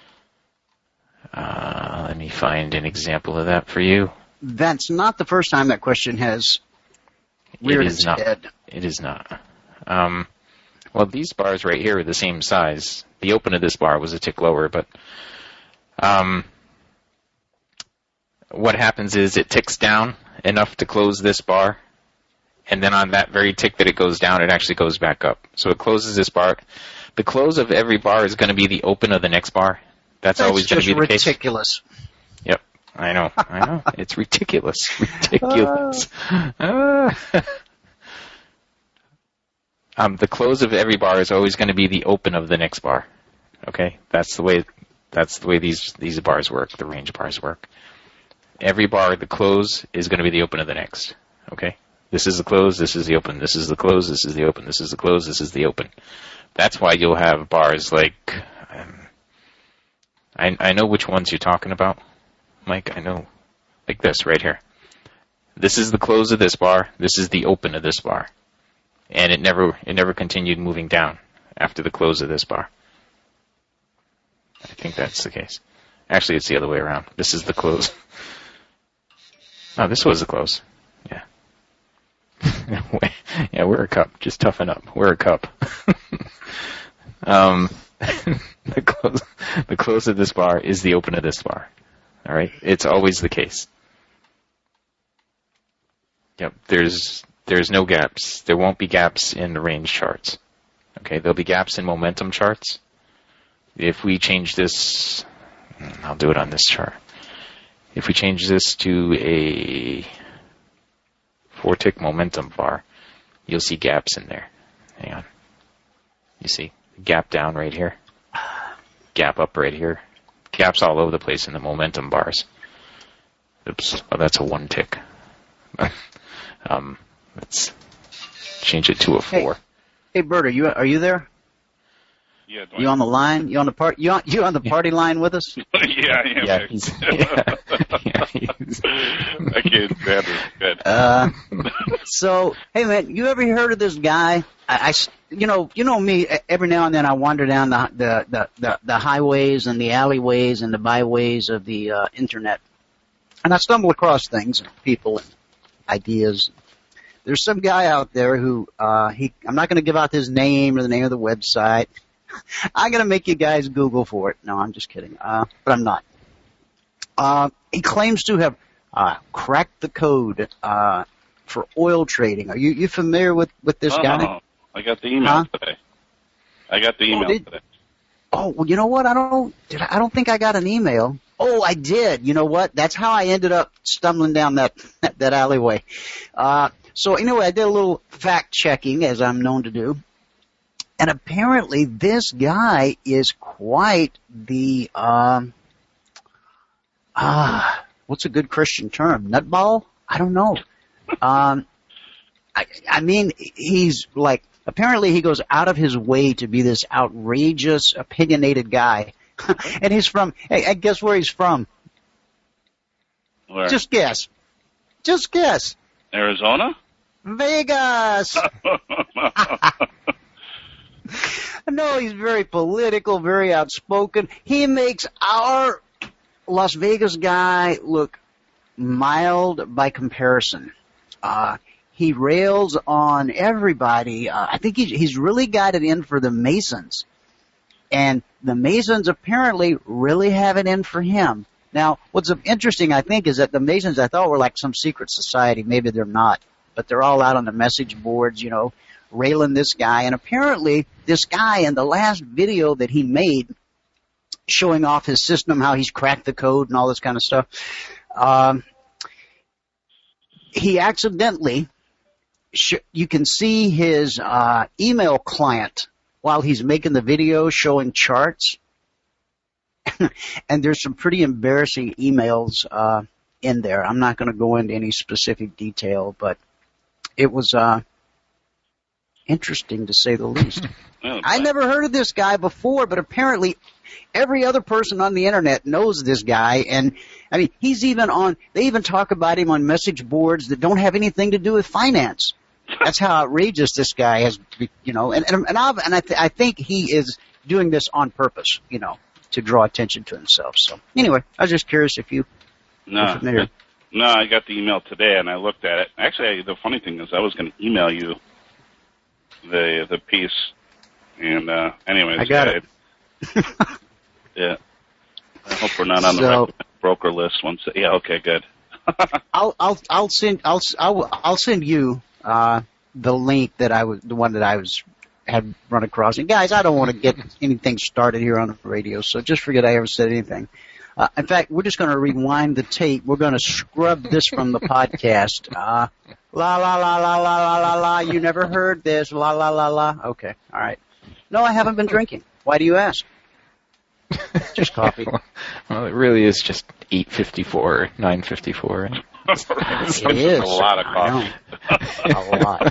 Let me find an example of that for you. That's not the first time that question has reared its head. It is not. Well, these bars right here are the same size. The open of this bar was a tick lower, but what happens is it ticks down enough to close this bar, and then on that very tick that it goes down, it actually goes back up. So it closes this bar. The close of every bar is going to be the open of the next bar. That's always going to be the case. That's ridiculous. Yep, I know. It's ridiculous. The close of every bar is always going to be the open of the next bar. Okay, that's the way these bars work. The range bars work. Every bar, the close is going to be the open of the next. Okay, this is the close. This is the open. This is the close. This is the open. This is the close. This is the open. That's why you'll have bars like. I know which ones you're talking about, Mike. I know, like this right here. This is the close of this bar. This is the open of this bar. And it never continued moving down after the close of this bar. I think that's the case. Actually, it's the other way around. This is the close. Oh, this was the close. Yeah. Yeah, we're a cup. Just toughen up. We're a cup. The close of this bar is the open of this bar. All right? It's always the case. Yep, there's no gaps. There won't be gaps in the range charts. Okay, there'll be gaps in momentum charts. If we change this, I'll do it on this chart. If we change this to a 4-tick momentum bar, you'll see gaps in there. Hang on. You see? Gap down right here. Gap up right here. Gaps all over the place in the momentum bars. Oops. Oh, that's a 1-tick. Let's change it to a 4. Hey, Bert, are you there? Yeah. You on the line? You on the party line with us? Yeah, I am. Yeah, I can't stand it. Good. So, hey man, you ever heard of this guy? You know me. Every now and then I wander down the highways and the alleyways and the byways of the internet, and I stumble across things, people, and ideas. There's some guy out there who I'm not going to give out his name or the name of the website. I'm going to make you guys Google for it. No, I'm just kidding. But I'm not. He claims to have cracked the code for oil trading. Are you familiar with this guy? I got the email today. Today. Oh, well, you know what? I don't think I got an email. Oh, I did. You know what? That's how I ended up stumbling down that alleyway. So anyway, I did a little fact checking, as I'm known to do. And apparently this guy is quite the, what's a good Christian term? Nutball? I don't know. I mean, he's like, apparently he goes out of his way to be this outrageous, opinionated guy. And he's from, hey, guess where he's from? Where? Just guess. Arizona? Vegas! No, he's very political, very outspoken. He makes our Las Vegas guy look mild by comparison. He rails on everybody. I think he's really got it in for the Masons. And the Masons apparently really have it in for him. Now, what's interesting, I think, is that the Masons, I thought, were like some secret society. Maybe they're not. But they're all out on the message boards, you know, railing this guy. And apparently, this guy, in the last video that he made, showing off his system, how he's cracked the code and all this kind of stuff, he accidentally, you can see his email client while he's making the video showing charts. And there's some pretty embarrassing emails in there. I'm not going to go into any specific detail, but it was interesting to say the least. Well, I never heard of this guy before, but apparently every other person on the internet knows this guy. And I mean, they even talk about him on message boards that don't have anything to do with finance. That's how outrageous this guy has, I think he is doing this on purpose, to draw attention to himself. So anyway, I was just curious if you were familiar. No, I got the email today and I looked at it. Actually, the funny thing is I was going to email you the piece. And anyways, I got it. Yeah. I hope we're not on the broker list once. Yeah, okay, good. I'll send you the link the one that I had run across. And guys, I don't want to get anything started here on the radio, so just forget I ever said anything. In fact, we're just going to rewind the tape. We're going to scrub this from the podcast. La la la la la la la la. You never heard this. La la la la. Okay, all right. No, I haven't been drinking. Why do you ask? Just coffee. Well, it really is just 8:54 or 9:54. Right? It is. A lot of coffee. A lot.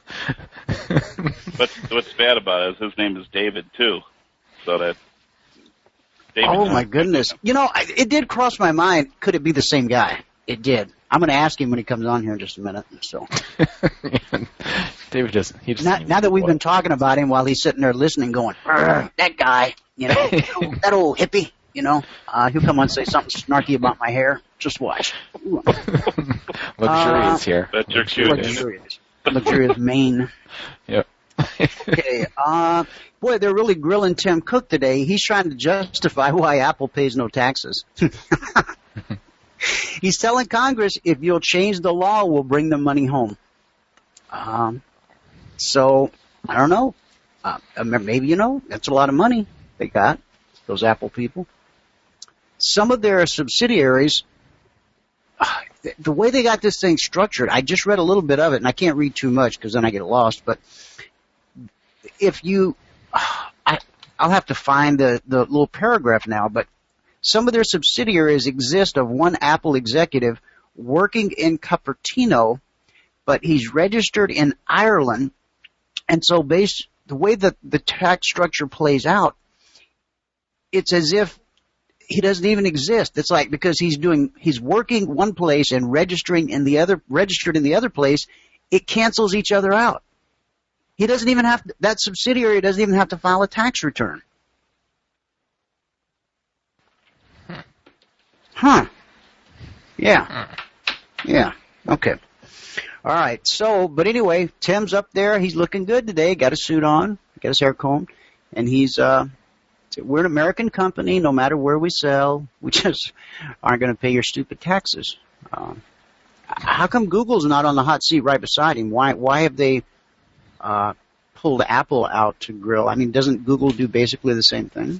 But what's bad about it is his name is David, too. So that... David, oh, my goodness. It did cross my mind. Could it be the same guy? It did. I'm going to ask him when he comes on here in just a minute. So, David doesn't. Now that we've been talking about him while he's sitting there listening, going, that guy, that old hippie, he'll come on and say something snarky about my hair. Just watch. Luxurious here. That's your cue. Luxurious mane. Yep. Okay. Boy, they're really grilling Tim Cook today. He's trying to justify why Apple pays no taxes. He's telling Congress, if you'll change the law, we'll bring the money home. So, I don't know. Maybe that's a lot of money they got, those Apple people. Some of their subsidiaries, the way they got this thing structured, I just read a little bit of it, and I can't read too much because then I get lost, but if you... I'll have to find the little paragraph now, but some of their subsidiaries exist of one Apple executive working in Cupertino, but he's registered in Ireland. And so the way that the tax structure plays out, it's as if he doesn't even exist. It's like because he's working one place and registered in the other place, it cancels each other out. He doesn't even that subsidiary doesn't even have to file a tax return. Huh. Yeah. Okay. All right. So, but anyway, Tim's up there. He's looking good today. Got a suit on, got his hair combed, and we're an American company. No matter where we sell, we just aren't going to pay your stupid taxes. How come Google's not on the hot seat right beside him? Why have they pulled Apple out to grill? I mean, doesn't Google do basically the same thing?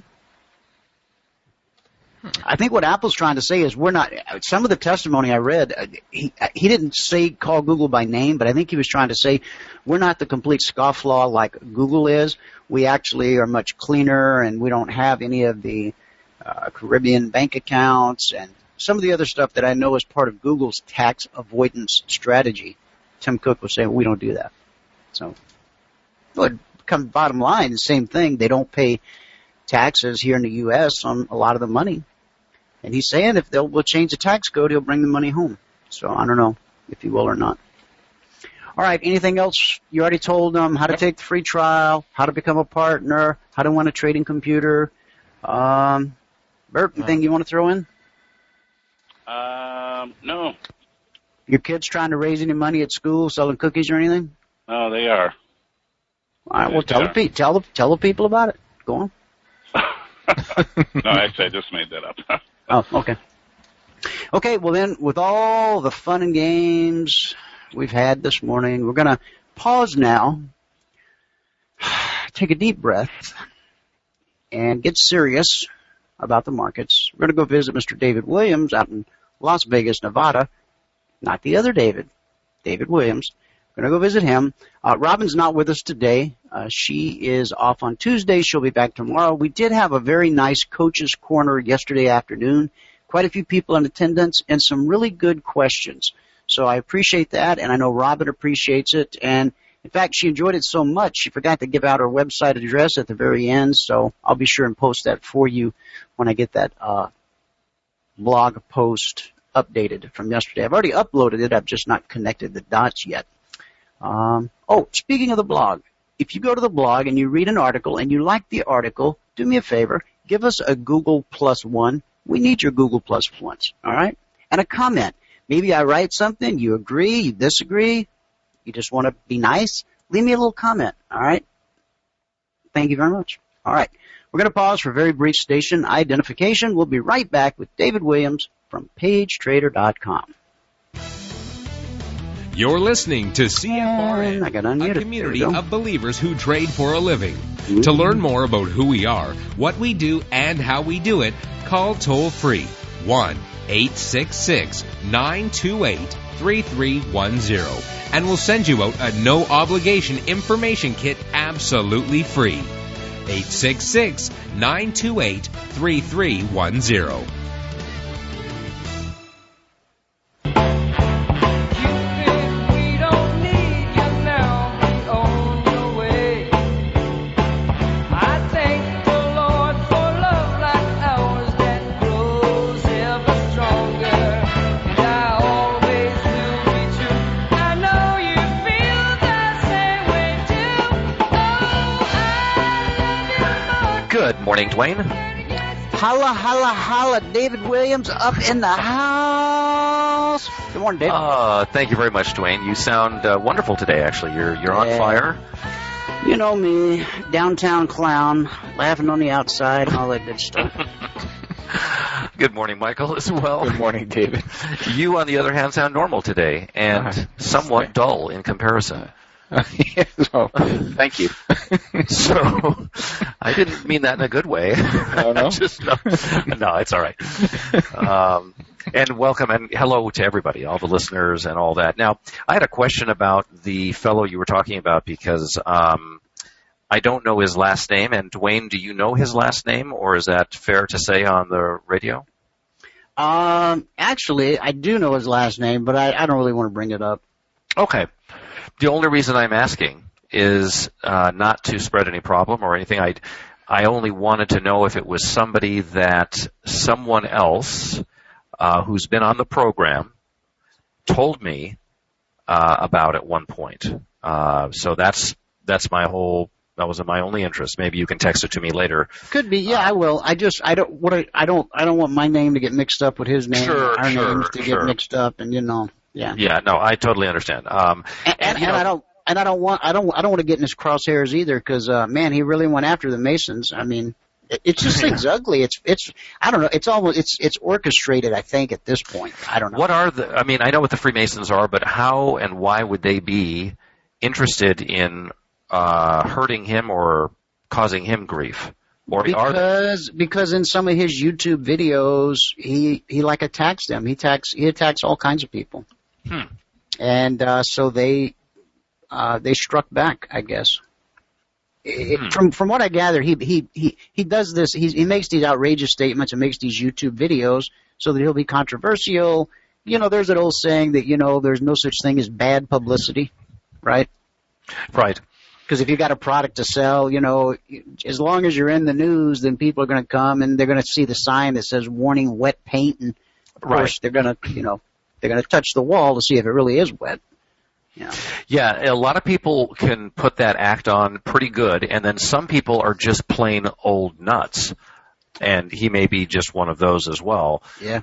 I think what Apple's trying to say is we're not. Some of the testimony I read, he didn't call Google by name, but I think he was trying to say we're not the complete scofflaw like Google is. We actually are much cleaner, and we don't have any of the Caribbean bank accounts and some of the other stuff that I know is part of Google's tax avoidance strategy. Tim Cook was saying we don't do that. So, come bottom line, the same thing. They don't pay taxes here in the U.S. on a lot of the money. And he's saying if we'll change the tax code, he'll bring the money home. So I don't know if he will or not. All right, anything else? You already told them how to take the free trial, how to become a partner, how to win a trading computer. Bert, anything you want to throw in? No. Your kids trying to raise any money at school, selling cookies or anything? Oh, they are. All right, well, tell the people about it. Go on. No, actually, I just made that up. Oh, okay. Okay, well then, with all the fun and games we've had this morning, we're going to pause now, take a deep breath, and get serious about the markets. We're going to go visit Mr. David Williams out in Las Vegas, Nevada. Not the other David Williams. We're going to go visit him. Robin's not with us today. She is off on Tuesday. She'll be back tomorrow. We did have a very nice coach's corner yesterday afternoon. Quite a few people in attendance and some really good questions. So I appreciate that, and I know Robin appreciates it. And In fact, she enjoyed it so much, she forgot to give out her website address at the very end, so I'll be sure and post that for you when I get that blog post updated from yesterday. I've already uploaded it. I've just not connected the dots yet. Speaking of the blog, if you go to the blog and you read an article and you like the article, do me a favor, give us a Google +1. We need your Google +1s, all right? And a comment. Maybe I write something, you agree, you disagree, you just want to be nice, leave me a little comment, all right? Thank you very much. All right. We're going to pause for very brief station identification. We'll be right back with David Williams from PageTrader.com. You're listening to CFRN, I got unmuted. a community There we go. of believers who trade for a living. To learn more about who we are, what we do, and how we do it, call toll-free 1-866-928-3310, and we'll send you out a no-obligation information kit absolutely free. 866-928-3310. Good morning, Dwayne. Holla, holla, holla. David Williams up in the house. Good morning, David. Thank you very much, Dwayne. You sound wonderful today, actually. You're on fire. You know me, downtown clown, laughing on the outside, all that good stuff. Good morning, Michael, as well. Good morning, David. You, on the other hand, sound normal today and somewhat dull in comparison. Well, thank you. So, I didn't mean that in a good way. Oh, no? No, it's all right. And welcome and hello to everybody, all the listeners and all that. Now, I had a question about the fellow you were talking about because I don't know his last name. And Dwayne, do you know his last name, or is that fair to say on the radio? Actually, I do know his last name, but I don't really want to bring it up. Okay. The only reason I'm asking is not to spread any problem or anything. I only wanted to know if it was somebody that someone else who's been on the program told me about at one point. So that's my whole. That was my only interest. Maybe you can text it to me later. Could be, yeah, I will. I don't want my name to get mixed up with his name. Our names to get mixed up, and yeah. Yeah, no, I totally understand. I don't want to get in his crosshairs either, because man, he really went after the Masons. I mean, it just things ugly. It's I don't know. It's almost it's orchestrated. I think at this point. I don't know. What are I mean, I know what the Freemasons are, but how and why would they be interested in hurting him or causing him grief? Or because in some of his YouTube videos, he like attacks them. He attacks all kinds of people. And so they struck back, I guess. From what I gather, he does this. He makes these outrageous statements and makes these YouTube videos so that he'll be controversial. There's an old saying that there's no such thing as bad publicity, right? Right. Because if you got a product to sell, as long as you're in the news, then people are going to come and they're going to see the sign that says "warning, wet paint," and of course they're going to, they're going to touch the wall to see if it really is wet. Yeah, a lot of people can put that act on pretty good, and then some people are just plain old nuts, and he may be just one of those as well. Yeah.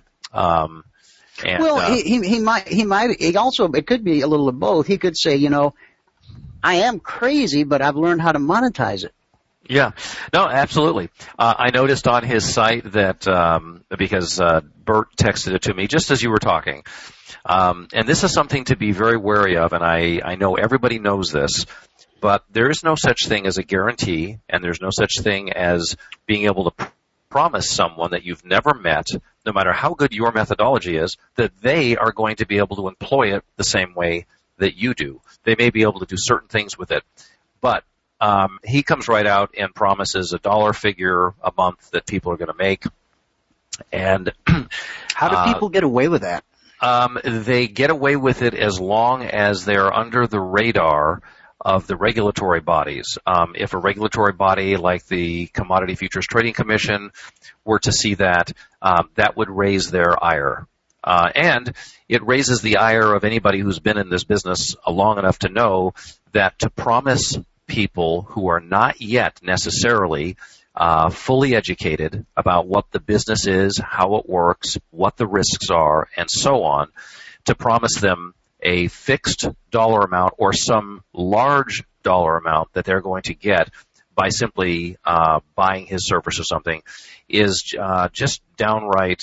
He might. It could be a little of both. He could say, I am crazy, but I've learned how to monetize it. Yeah. No, absolutely. I noticed on his site that because Bert texted it to me just as you were talking, and this is something to be very wary of, and I know everybody knows this, but there is no such thing as a guarantee, and there's no such thing as being able to promise someone that you've never met, no matter how good your methodology is, that they are going to be able to employ it the same way that you do. They may be able to do certain things with it, but he comes right out and promises a dollar figure a month that people are going to make. And how do people get away with that? They get away with it as long as they're under the radar of the regulatory bodies. If a regulatory body like the Commodity Futures Trading Commission were to see that, that would raise their ire. And it raises the ire of anybody who's been in this business long enough to know that to promise people who are not yet necessarily fully educated about what the business is, how it works, what the risks are, and so on, to promise them a fixed dollar amount or some large dollar amount that they're going to get by simply buying his service or something is just downright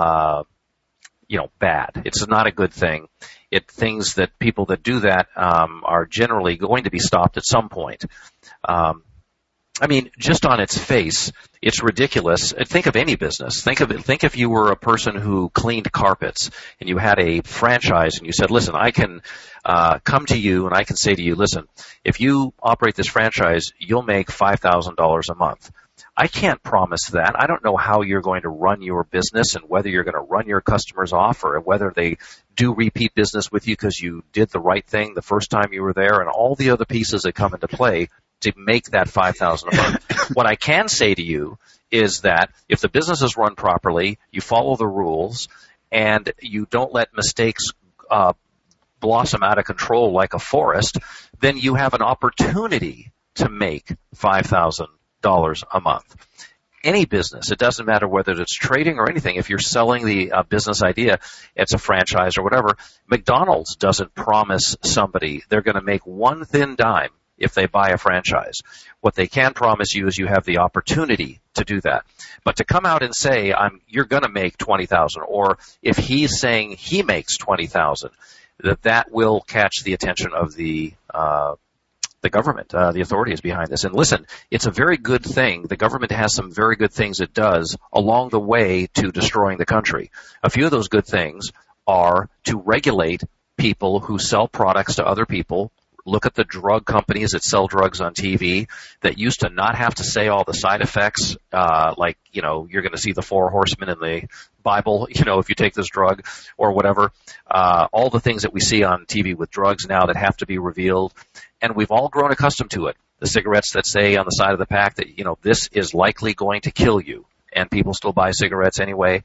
bad. It's not a good thing. Things that people that do that are generally going to be stopped at some point. Just on its face, it's ridiculous. Think of any business. Think if you were a person who cleaned carpets and you had a franchise and you said, listen, I can come to you and I can say to you, listen, if you operate this franchise, you'll make $5,000 a month. I can't promise that. I don't know how you're going to run your business and whether you're going to run your customers off or whether they do repeat business with you because you did the right thing the first time you were there and all the other pieces that come into play to make that $5,000 a month. What I can say to you is that if the business is run properly, you follow the rules, and you don't let mistakes blossom out of control like a forest, then you have an opportunity to make $5,000 a month. Any business, it doesn't matter whether it's trading or anything. If you're selling the business idea, it's a franchise or whatever. McDonald's doesn't promise somebody they're going to make one thin dime if they buy a franchise. What they can promise you is you have the opportunity to do that. But to come out and say, you're going to make $20,000, or if he's saying he makes $20,000, that will catch the attention of the government, the authorities behind this. And listen, it's a very good thing. The government has some very good things it does along the way to destroying the country. A few of those good things are to regulate people who sell products to other people. Look at the drug companies that sell drugs on TV that used to not have to say all the side effects, you're going to see the 4 horsemen in the Bible, if you take this drug or whatever. All the things that we see on TV with drugs now that have to be revealed. And we've all grown accustomed to it. The cigarettes that say on the side of the pack that, this is likely going to kill you. And people still buy cigarettes anyway.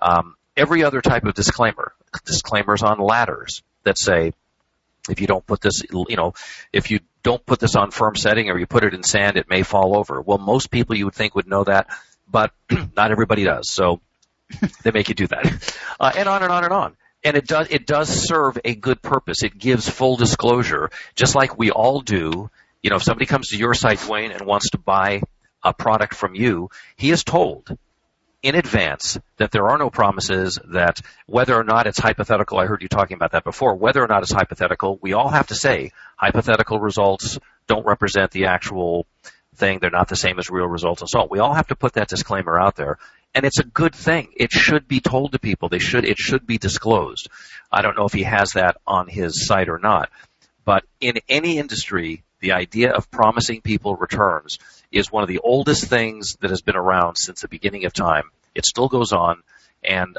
Every other type of disclaimers on ladders that say, if you don't put this, if you don't put this on firm setting or you put it in sand, it may fall over. Well, most people you would think would know that, but not everybody does. So they make you do that. And on and on and on. And it does serve a good purpose. It gives full disclosure, just like we all do. If somebody comes to your site, Dwayne, and wants to buy a product from you, he is told in advance that there are no promises, that whether or not it's hypothetical, I heard you talking about that before, whether or not it's hypothetical, we all have to say hypothetical results don't represent the actual thing. They're not the same as real results and so on. We all have to put that disclaimer out there. And it's a good thing. It should be told to people. It should be disclosed. I don't know if he has that on his site or not. But in any industry, the idea of promising people returns is one of the oldest things that has been around since the beginning of time. It still goes on, and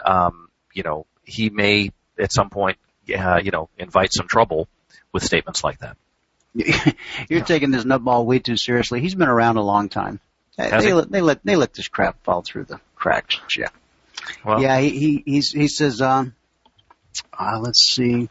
he may at some point, invite some trouble with statements like that. You're taking this nutball way too seriously. He's been around a long time. They let this crap fall through the cracks. Yeah. Well, yeah. He says, let's see.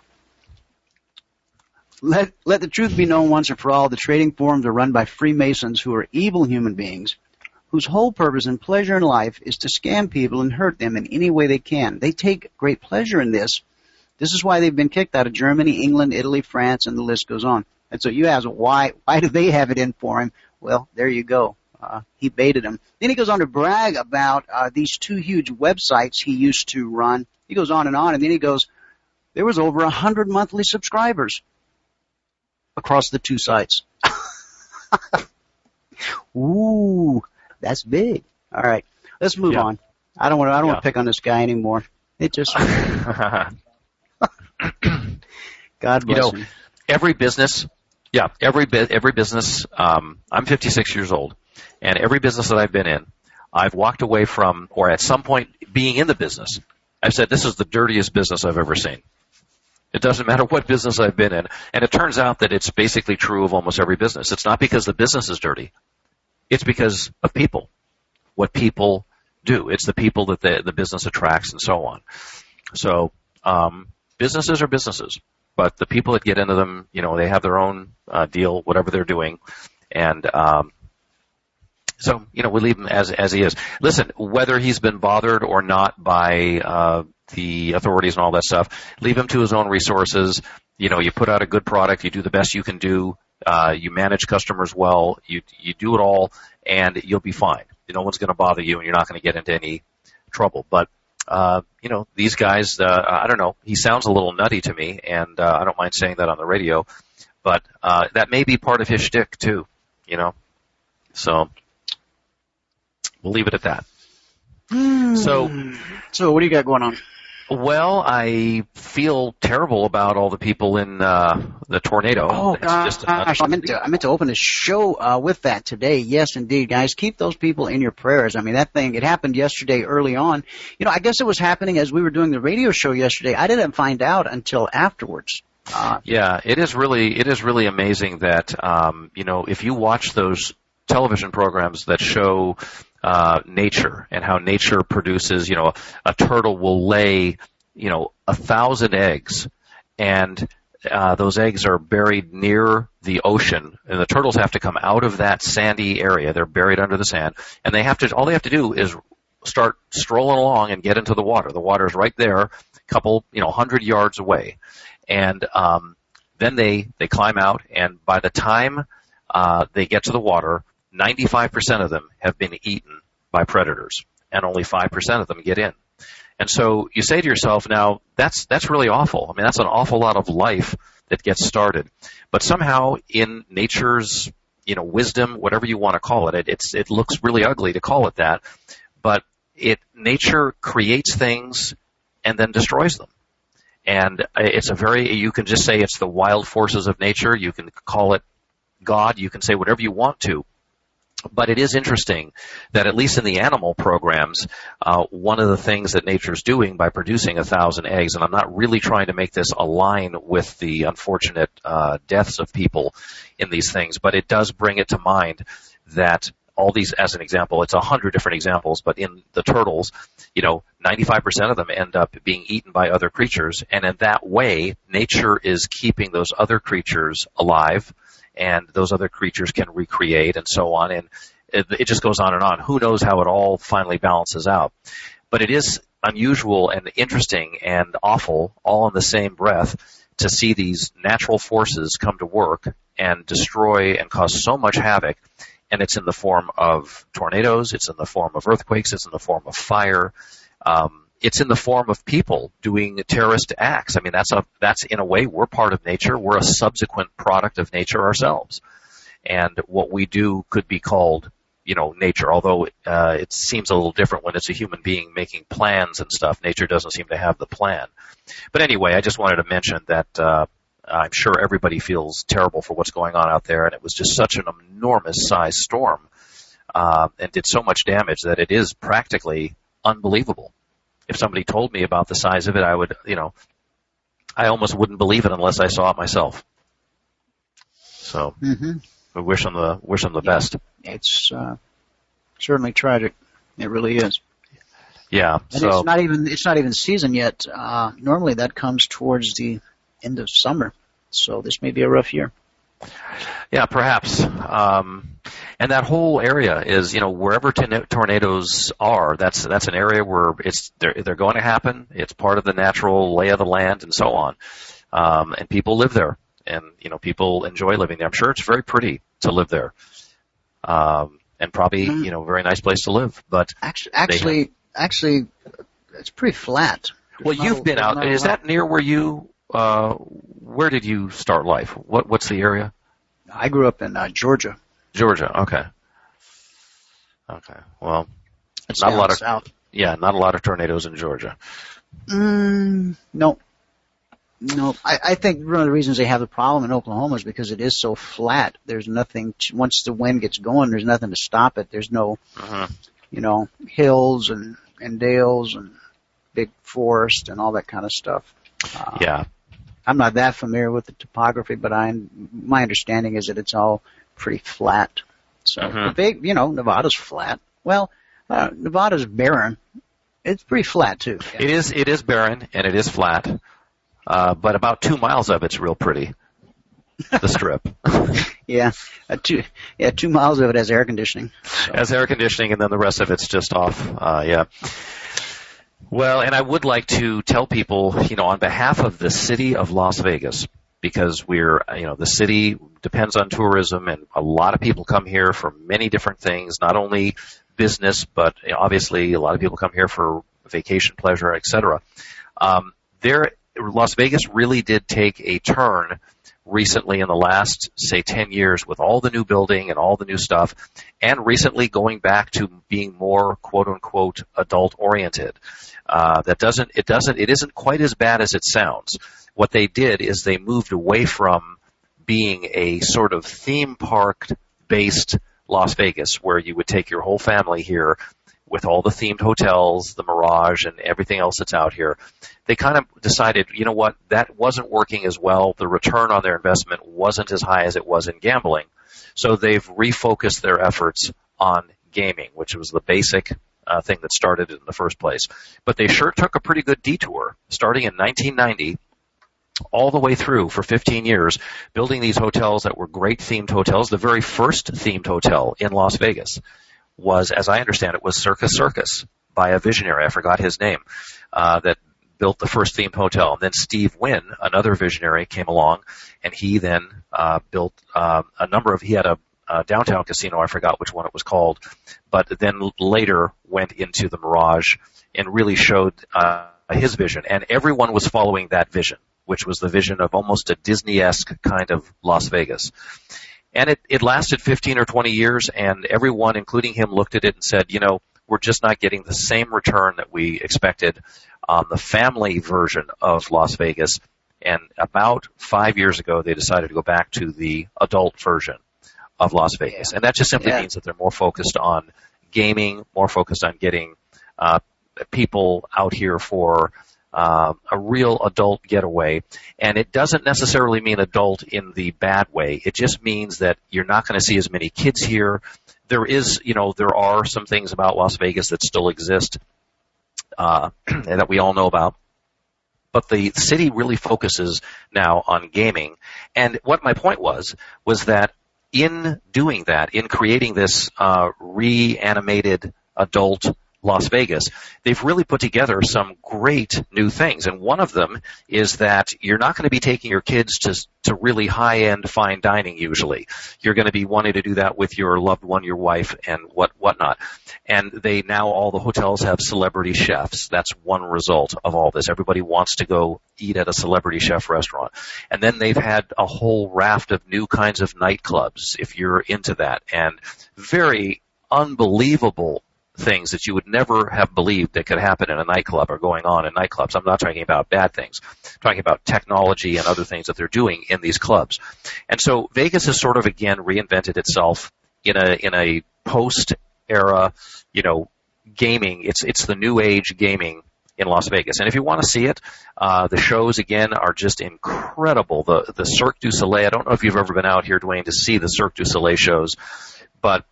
Let the truth be known once and for all. The trading forums are run by Freemasons who are evil human beings whose whole purpose and pleasure in life is to scam people and hurt them in any way they can. They take great pleasure in this. This is why they've been kicked out of Germany, England, Italy, France, and the list goes on. And so you ask, why do they have it in for him? Well, there you go. He baited him. Then he goes on to brag about these 2 huge websites he used to run. He goes on, and then he goes, there was over 100 monthly subscribers across the 2 sites. Ooh, that's big. All right, let's move on. I don't want to pick on this guy anymore. It just God bless him. Every business. I'm 56 years old, and every business that I've been in, I've walked away from, or at some point being in the business, I've said, this is the dirtiest business I've ever seen. It doesn't matter what business I've been in. And it turns out that it's basically true of almost every business. It's not because the business is dirty. It's because of people. What people do. It's the people that the business attracts and so on. So, businesses are businesses. But the people that get into them, they have their own deal, whatever they're doing. And so, we leave him as he is. Listen, whether he's been bothered or not by the authorities and all that stuff, leave him to his own resources. You put out a good product, you do the best you can do, you manage customers well, you do it all, and you'll be fine. No one's going to bother you, and you're not going to get into any trouble. But these guys, I don't know, he sounds a little nutty to me, and I don't mind saying that on the radio, but that may be part of his shtick too, So we'll leave it at that. So what do you got going on? Well, I feel terrible about all the people in the tornado. Oh gosh, I meant to open the show with that today. Yes, indeed, guys, keep those people in your prayers. I mean, that thing, it happened yesterday early on. I guess it was happening as we were doing the radio show yesterday. I didn't find out until afterwards. Yeah, it is really amazing that if you watch those television programs that show nature and how nature produces, a turtle will lay, 1,000 eggs, and those eggs are buried near the ocean, and the turtles have to come out of that sandy area. They're buried under the sand, and all they have to do is start strolling along and get into the water. The water is right there, a couple, 100 yards away, and then they climb out, and by the time they get to the water, 95% of them have been eaten by predators, and only 5% of them get in. And so you say to yourself, now, that's really awful. I mean, that's an awful lot of life that gets started. But somehow in nature's, wisdom, whatever you want to call it, it looks really ugly to call it that, but nature creates things and then destroys them. And you can just say it's the wild forces of nature. You can call it God. You can say whatever you want to. But it is interesting that at least in the animal programs, one of the things that nature's doing by producing 1,000 eggs, and I'm not really trying to make this align with the unfortunate deaths of people in these things, but it does bring it to mind that all these, as an example, it's 100 different examples, but in the turtles, 95% of them end up being eaten by other creatures, and in that way, nature is keeping those other creatures alive, and those other creatures can recreate and so on, and it just goes on and on. Who knows how it all finally balances out. But it is unusual and interesting and awful all in the same breath to see these natural forces come to work and destroy and cause so much havoc, and it's in the form of tornadoes, it's in the form of earthquakes, it's in the form of fire, it's in the form of people doing terrorist acts. I mean, that's in a way, we're part of nature. We're a subsequent product of nature ourselves. And what we do could be called, nature, although it seems a little different when it's a human being making plans and stuff. Nature doesn't seem to have the plan. But anyway, I just wanted to mention that I'm sure everybody feels terrible for what's going on out there, and it was just such an enormous size storm and did so much damage that it is practically unbelievable. If somebody told me about the size of it, I would, I almost wouldn't believe it unless I saw it myself. So, I wish them the best. It's certainly tragic. It really is. Yeah. And so it's not even season yet. Normally that comes towards the end of summer. So this may be a rough year. Yeah, perhaps. And that whole area is, wherever tornadoes are, that's an area where they're going to happen. It's part of the natural lay of the land and so on. And people live there, and people enjoy living there. I'm sure it's very pretty to live there, and probably very nice place to live. But actually, it's pretty flat. Well, you've been out. Is that near where you? Where did you start life? What's the area? I grew up in Georgia. Georgia, okay. Okay, well, it's not a lot of south. Yeah, not a lot of tornadoes in Georgia. No. I think one of the reasons they have the problem in Oklahoma is because it is so flat. There's nothing. Once the wind gets going, there's nothing to stop it. There's no, hills and dales and big forest and all that kind of stuff. Yeah. I'm not that familiar with the topography, but my understanding is that it's all pretty flat. So, Nevada's flat. Well, Nevada's barren. It's pretty flat too. Yeah. It is barren and it is flat, but about 2 miles of it's real pretty. The Strip. Yeah, 2 miles of it has air conditioning. So. Has air conditioning, and then the rest of it's just off. Yeah. Well, and I would like to tell people, on behalf of the city of Las Vegas, because the city depends on tourism, and a lot of people come here for many different things, not only business, but obviously a lot of people come here for vacation, pleasure, etc. Las Vegas really did take a turn recently in the last, say, 10 years with all the new building and all the new stuff, and recently going back to being more quote-unquote adult-oriented. It isn't quite as bad as it sounds. What they did is they moved away from being a sort of theme park-based Las Vegas, where you would take your whole family here with all the themed hotels, the Mirage, and everything else that's out here. They kind of decided, that wasn't working as well. The return on their investment wasn't as high as it was in gambling. So they've refocused their efforts on gaming, which was the basic thing that started it in the first place. But they sure took a pretty good detour, starting in 1990, all the way through for 15 years, building these hotels that were great themed hotels. The very first themed hotel in Las Vegas was, as I understand it, was Circus Circus by a visionary. I forgot his name, that built the first themed hotel. And then Steve Wynn, another visionary, came along, and he then built he had a downtown casino. I forgot which one it was called, but then later went into the Mirage and really showed his vision. And everyone was following that vision, which was the vision of almost a Disney-esque kind of Las Vegas. And it lasted 15 or 20 years, and everyone, including him, looked at it and said, we're just not getting the same return that we expected on the family version of Las Vegas. And about 5 years ago, they decided to go back to the adult version of Las Vegas. And that just simply means that they're more focused on gaming, more focused on getting people out here for a real adult getaway. And it doesn't necessarily mean adult in the bad way. It just means that you're not going to see as many kids here. There are some things about Las Vegas that still exist that we all know about. But the city really focuses now on gaming. And what my point was that in doing that, in creating this reanimated adult Las Vegas, they've really put together some great new things. And one of them is that you're not going to be taking your kids to really high-end fine dining usually. You're going to be wanting to do that with your loved one, your wife, and whatnot. And all the hotels have celebrity chefs. That's one result of all this. Everybody wants to go eat at a celebrity chef restaurant. And then they've had a whole raft of new kinds of nightclubs, if you're into that, and very unbelievable things that you would never have believed that could happen in a nightclub or going on in nightclubs. I'm not talking about bad things. I'm talking about technology and other things that they're doing in these clubs. And so Vegas has sort of again reinvented itself in a post-era, gaming. It's the new age gaming in Las Vegas. And if you want to see it, the shows again are just incredible. The Cirque du Soleil. I don't know if you've ever been out here, Dwayne, to see the Cirque du Soleil shows, but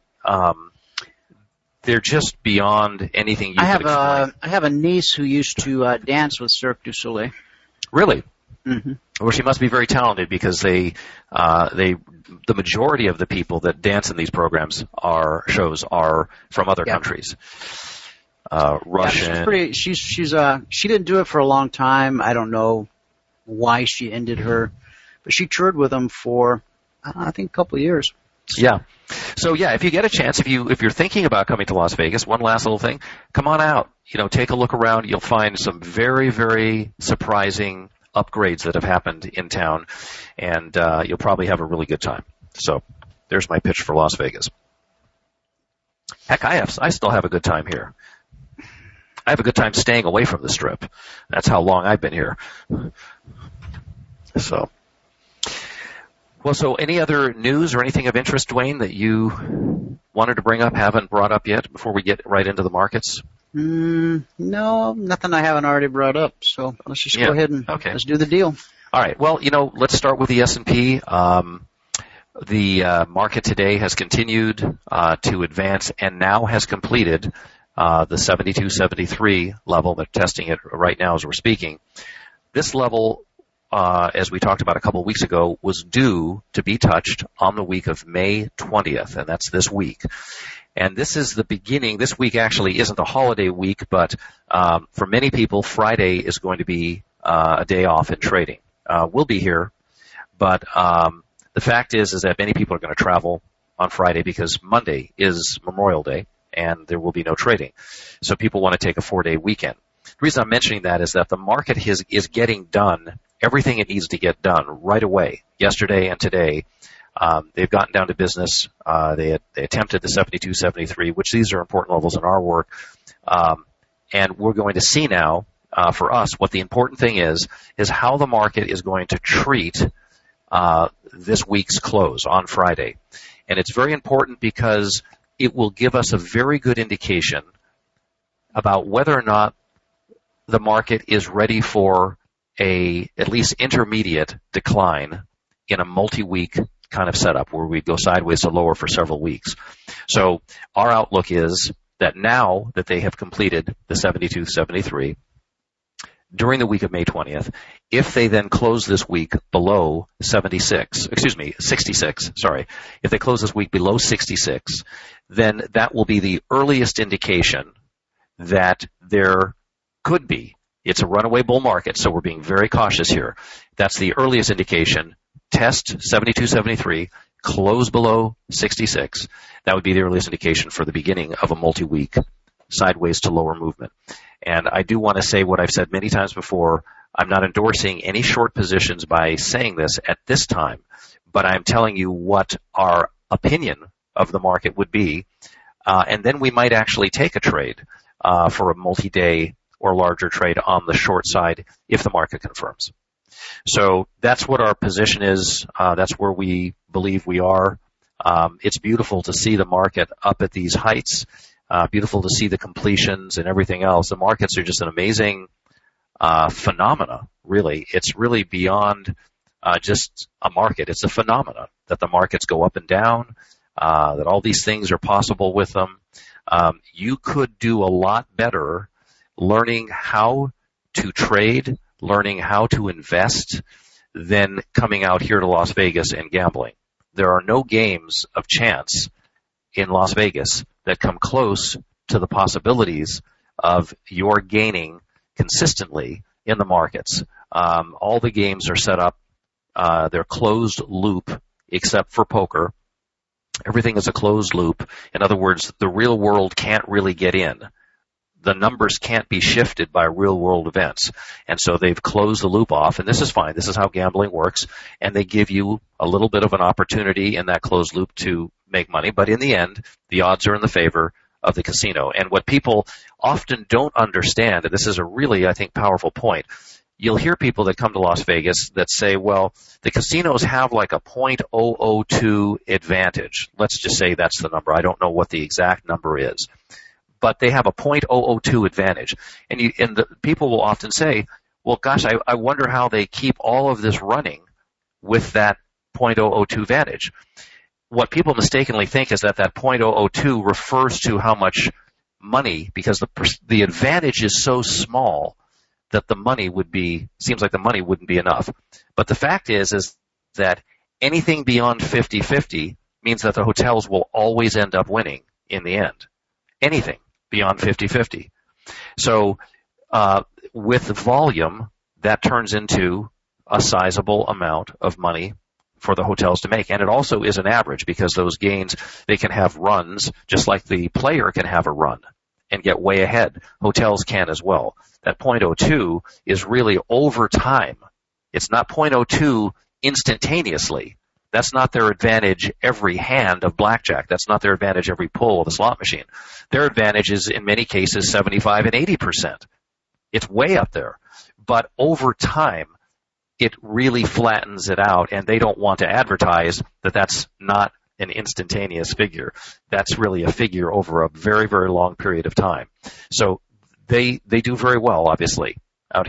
they're just beyond anything you could explain. I have a niece who used to dance with Cirque du Soleil. Really? Mm-hmm. Well, she must be very talented because the majority of the people that dance in these programs shows are from other countries. Russian. Yeah, she didn't do it for a long time. I don't know why she ended but she toured with them for I think a couple of years. Yeah. So if you get a chance, if you're thinking about coming to Las Vegas, one last little thing, come on out. Take a look around. You'll find some very, very surprising upgrades that have happened in town, and you'll probably have a really good time. So there's my pitch for Las Vegas. Heck, I still have a good time here. I have a good time staying away from the Strip. That's how long I've been here. So any other news or anything of interest, Dwayne, that you wanted to bring up, haven't brought up yet before we get right into the markets? No, nothing I haven't already brought up. So let's just go ahead and let's do the deal. All right. Well, let's start with the S&P. The market today has continued to advance and now has completed the 72.73 level. They're testing it right now as we're speaking. This level, as we talked about a couple of weeks ago, was due to be touched on the week of May 20th, and that's this week. And this is the beginning. This week actually isn't a holiday week, but for many people, Friday is going to be a day off in trading. We'll be here, but the fact is that many people are going to travel on Friday because Monday is Memorial Day, and there will be no trading. So people want to take a 4-day weekend. The reason I'm mentioning that is that the market is getting done everything it needs to get done right away. Yesterday and today, they've gotten down to business. They attempted the 72.73, which these are important levels in our work. And we're going to see now, for us, what the important thing is how the market is going to treat this week's close on Friday. And it's very important because it will give us a very good indication about whether or not the market is ready for a at least intermediate decline in a multi-week kind of setup where we go sideways to lower for several weeks. So our outlook is that now that they have completed the 72.73 during the week of May 20th, if they then close this week below 66, if they close this week below 66, then that will be the earliest indication that there could be. It's a runaway bull market, so we're being very cautious here. That's the earliest indication. Test 72.73, close below 66. That would be the earliest indication for the beginning of a multi-week sideways to lower movement. And I do want to say what I've said many times before. I'm not endorsing any short positions by saying this at this time, but I'm telling you what our opinion of the market would be. And then we might actually take a trade for a multi-day or larger trade on the short side if the market confirms. So that's what our position is. That's where we believe we are. It's beautiful to see the market up at these heights. Beautiful to see the completions and everything else. The markets are just an amazing phenomena, really. It's really beyond just a market. It's a phenomena that the markets go up and down, that all these things are possible with them. You could do a lot better learning how to trade, learning how to invest, than coming out here to Las Vegas and gambling. There are no games of chance in Las Vegas that come close to the possibilities of your gaining consistently in the markets. All the games are set up. They're closed loop except for poker. Everything is a closed loop. In other words, the real world can't really get in. The numbers can't be shifted by real-world events. And so they've closed the loop off, and this is fine. This is how gambling works, and they give you a little bit of an opportunity in that closed loop to make money. But in the end, the odds are in the favor of the casino. And what people often don't understand, and this is a really, I think, powerful point, you'll hear people that come to Las Vegas that say, well, the casinos have like a 0.002 advantage. Let's just say that's the number. I don't know what the exact number is. But they have a 0.002 advantage. And the people will often say, well, gosh, I wonder how they keep all of this running with that 0.002 advantage. What people mistakenly think is that 0.002 refers to how much money, because the advantage is so small that seems like the money wouldn't be enough. But the fact is that anything beyond 50-50 means that the hotels will always end up winning in the end. Anything beyond 50-50. So with volume, that turns into a sizable amount of money for the hotels to make. And it also is an average, because those gains, they can have runs just like the player can have a run and get way ahead. Hotels can as well. That 0.02 is really over time. It's not 0.02 instantaneously. That's not their advantage every hand of blackjack. That's not their advantage every pull of the slot machine. Their advantage is, in many cases, 75 and 80%. It's way up there. But over time, it really flattens it out, and they don't want to advertise that that's not an instantaneous figure. That's really a figure over a very, very long period of time. So they do very well, obviously, out here.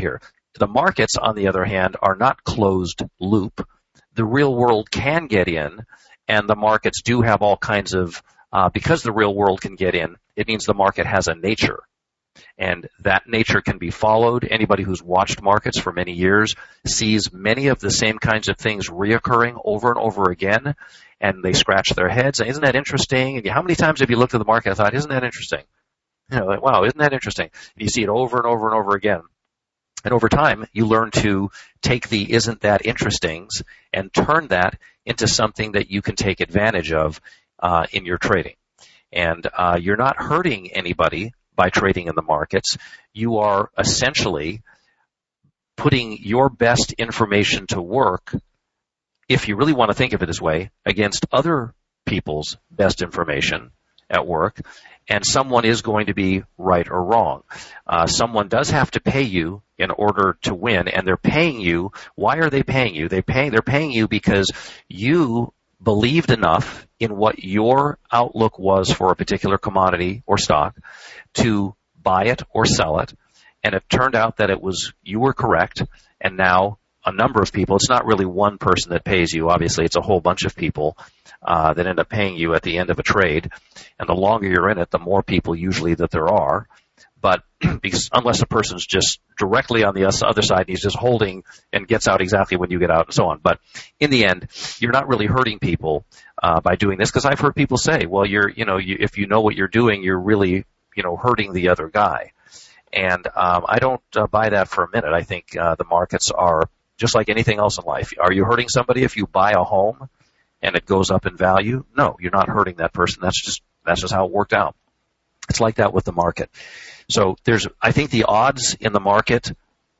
The markets, on the other hand, are not closed loop. The real world can get in, and the markets do have all kinds of, because the real world can get in, it means the market has a nature. And that nature can be followed. Anybody who's watched markets for many years sees many of the same kinds of things reoccurring over and over again, and they scratch their heads. Isn't that interesting? And how many times have you looked at the market and thought, isn't that interesting? Like, wow, isn't that interesting? And you see it over and over and over again. And over time, you learn to take the isn't that interestings and turn that into something that you can take advantage of in your trading. And you're not hurting anybody by trading in the markets. You are essentially putting your best information to work, if you really want to think of it this way, against other people's best information at work. And someone is going to be right or wrong. Someone does have to pay you in order to win, and they're paying you. Why are they paying you? They're paying you because you believed enough in what your outlook was for a particular commodity or stock to buy it or sell it, and it turned out that you were correct, and now a number of people, it's not really one person that pays you, obviously it's a whole bunch of people that end up paying you at the end of a trade, and the longer you're in it, the more people usually that there are. But because, unless a person's just directly on the other side, he's just holding and gets out exactly when you get out and so on. But in the end, you're not really hurting people by doing this, because I've heard people say, well, if you know what you're doing, you're really, hurting the other guy. And I don't buy that for a minute. I think the markets are just like anything else in life. Are you hurting somebody if you buy a home and it goes up in value? No, you're not hurting that person. That's just how it worked out. It's like that with the market. So I think the odds in the market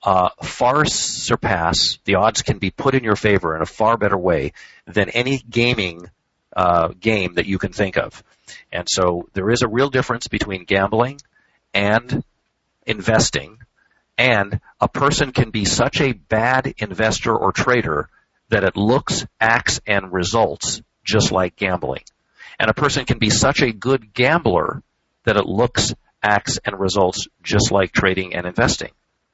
far surpass, the odds can be put in your favor in a far better way than any gaming game that you can think of. And so there is a real difference between gambling and investing, and a person can be such a bad investor or trader that it looks, acts, and results just like gambling. And a person can be such a good gambler that it looks, acts, and results just like trading and investing.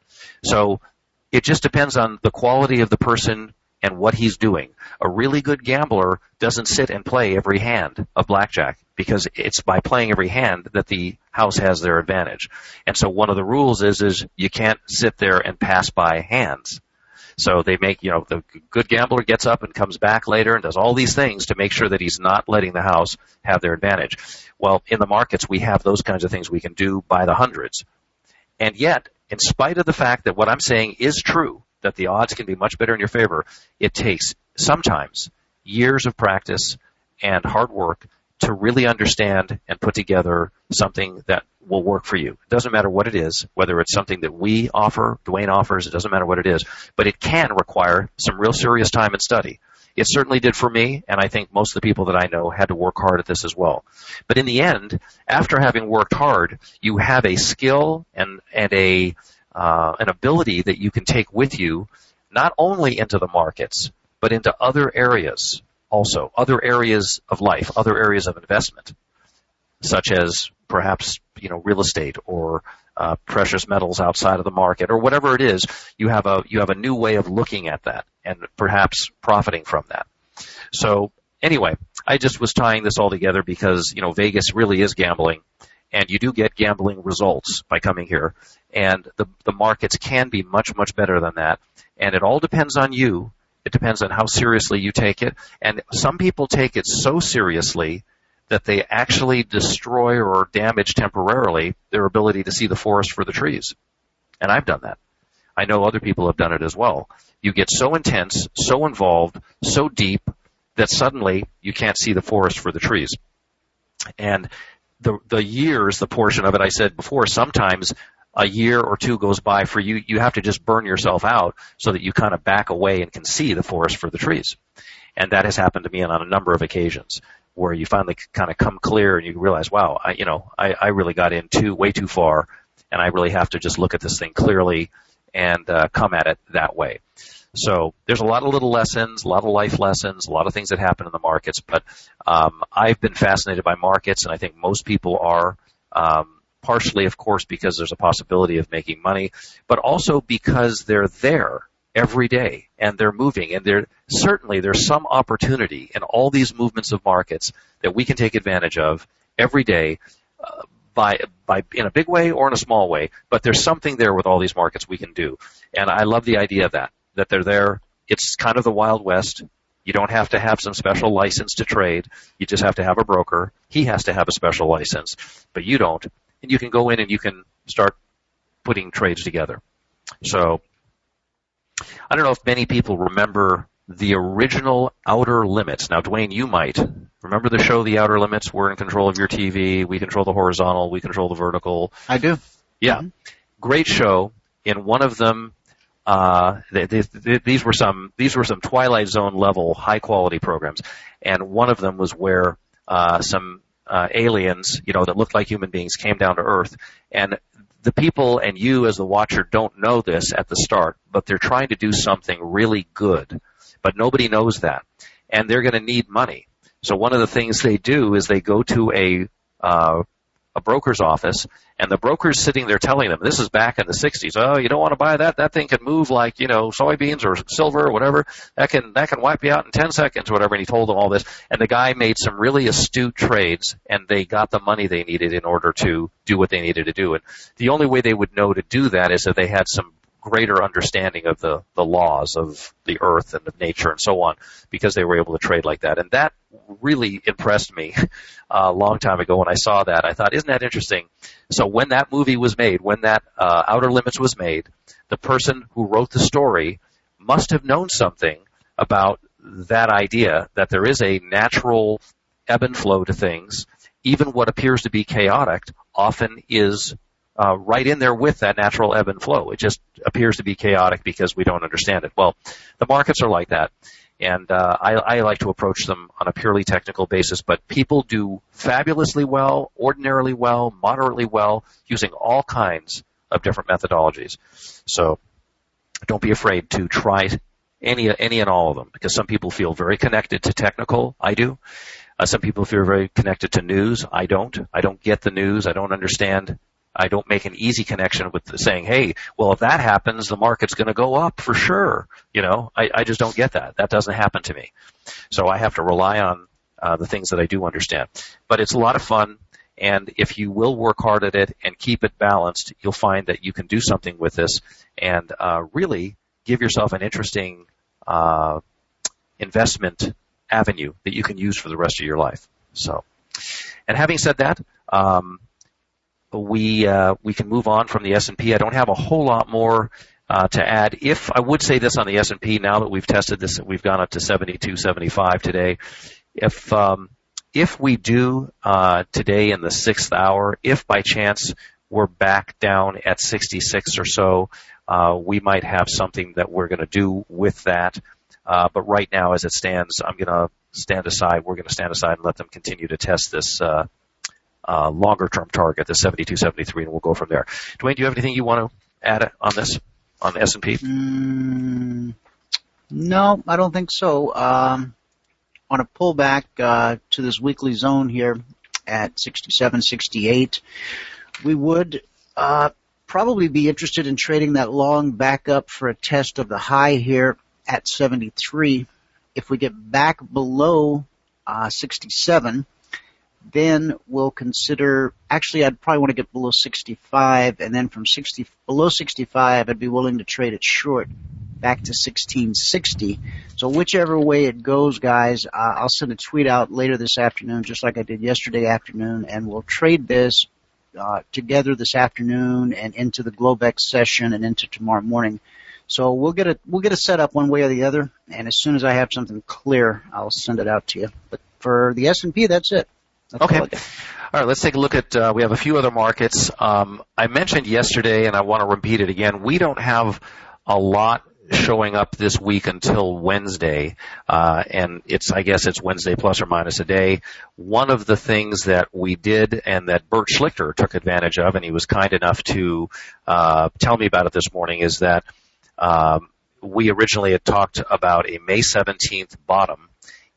So it just depends on the quality of the person and what he's doing. A really good gambler doesn't sit and play every hand of blackjack, because it's by playing every hand that the house has their advantage. And so one of the rules is you can't sit there and pass by hands. So they make, the good gambler gets up and comes back later and does all these things to make sure that he's not letting the house have their advantage. Well, in the markets, we have those kinds of things we can do by the hundreds. And yet, in spite of the fact that what I'm saying is true, that the odds can be much better in your favor, it takes sometimes years of practice and hard work to really understand and put together something that will work for you. It doesn't matter what it is, whether it's something that we offer, Dwayne offers, it doesn't matter what it is, but it can require some real serious time and study. It certainly did for me, and I think most of the people that I know had to work hard at this as well. But in the end, after having worked hard, you have a skill and an ability that you can take with you, not only into the markets, but into other areas also, other areas of life, other areas of investment, such as perhaps, real estate or precious metals outside of the market, or whatever it is. You have a new way of looking at that and perhaps profiting from that. So anyway, I just was tying this all together because, Vegas really is gambling, and you do get gambling results by coming here. And the markets can be much, much better than that. And it all depends on you. It depends on how seriously you take it. And some people take it so seriously that they actually destroy or damage temporarily their ability to see the forest for the trees. And I've done that. I know other people have done it as well. You get so intense, so involved, so deep that suddenly you can't see the forest for the trees. And the years, the portion of it I said before, sometimes a year or two goes by for you. You have to just burn yourself out so that you kind of back away and can see the forest for the trees. And that has happened to me on a number of occasions, where you finally kind of come clear and you realize, wow, I really got in way too far, and I really have to just look at this thing clearly and come at it that way. So there's a lot of little lessons, a lot of life lessons, a lot of things that happen in the markets, but I've been fascinated by markets, and I think most people are. partially, of course, because there's a possibility of making money, but also because they're there every day and they're moving, and there's some opportunity in all these movements of markets that we can take advantage of every day, by in a big way or in a small way, but there's something there with all these markets we can do. And I love the idea of that they're there. It's kind of the Wild West. You don't have to have some special license to trade. You just have to have a broker. He has to have a special license, but you don't. And you can go in and you can start putting trades together. So I don't know if many people remember the original Outer Limits. Now, Dwayne, you might. Remember the show, The Outer Limits? We're in control of your TV. We control the horizontal. We control the vertical. I do. Yeah. Mm-hmm. Great show. In one of them, these were some Twilight Zone level high quality programs, and one of them was where some aliens, that looked like human beings, came down to Earth, and the people and you as the watcher don't know this at the start, but they're trying to do something really good, but nobody knows that, and they're going to need money. So one of the things they do is they go to a broker's office, and the broker's sitting there telling them, this is back in the 60s, oh, you don't want to buy that? That thing can move like, soybeans or silver or whatever. That can wipe you out in 10 seconds or whatever. And he told them all this. And the guy made some really astute trades, and they got the money they needed in order to do what they needed to do. And the only way they would know to do that is that they had some greater understanding of the laws of the earth and of nature and so on, because they were able to trade like that. And that really impressed me a long time ago when I saw that. I thought, isn't that interesting? So when that movie was made, when that Outer Limits was made, the person who wrote the story must have known something about that idea, that there is a natural ebb and flow to things. Even what appears to be chaotic often is right in there with that natural ebb and flow. It just appears to be chaotic because we don't understand it. Well, the markets are like that, and I like to approach them on a purely technical basis, but people do fabulously well, ordinarily well, moderately well, using all kinds of different methodologies. So don't be afraid to try any and all of them, because some people feel very connected to technical. I do. Some people feel very connected to news. I don't. I don't get the news. I don't understand. I don't make an easy connection with saying, hey, well, if that happens, the market's going to go up for sure. I just don't get that. That doesn't happen to me. So I have to rely on the things that I do understand. But it's a lot of fun, and if you will work hard at it and keep it balanced, you'll find that you can do something with this and really give yourself an interesting investment avenue that you can use for the rest of your life. So, and having said that, we can move on from the S&P. I don't have a whole lot more to add. If I would say this on the S&P, now that we've tested this, we've gone up to 72, 75 today. If we do today in the 6th hour, if by chance we're back down at 66 or so, we might have something that we're going to do with that. But right now, as it stands, I'm going to stand aside. We're going to stand aside and let them continue to test this longer-term target, the 72, 73, and we'll go from there. Dwayne, do you have anything you want to add on this, on the S&P? No, I don't think so. On a pullback to this weekly zone here at 67, 68, we would probably be interested in trading that long back up for a test of the high here at 73. If we get back below 67, then we'll consider, actually I'd probably want to get below 65, and then from below 65 I'd be willing to trade it short back to 1660. So whichever way it goes, guys, I'll send a tweet out later this afternoon, just like I did yesterday afternoon, and we'll trade this together this afternoon and into the Globex session and into tomorrow morning. So we'll get a setup one way or the other, and as soon as I have something clear, I'll send it out to you. But for the S&P, that's it. Okay. All right, let's take a look at, we have a few other markets. I mentioned yesterday, and I want to repeat it again, we don't have a lot showing up this week until Wednesday, and I guess it's Wednesday plus or minus a day. One of the things that we did and that Bert Schlichter took advantage of, and he was kind enough to tell me about it this morning, is that we originally had talked about a May 17th bottom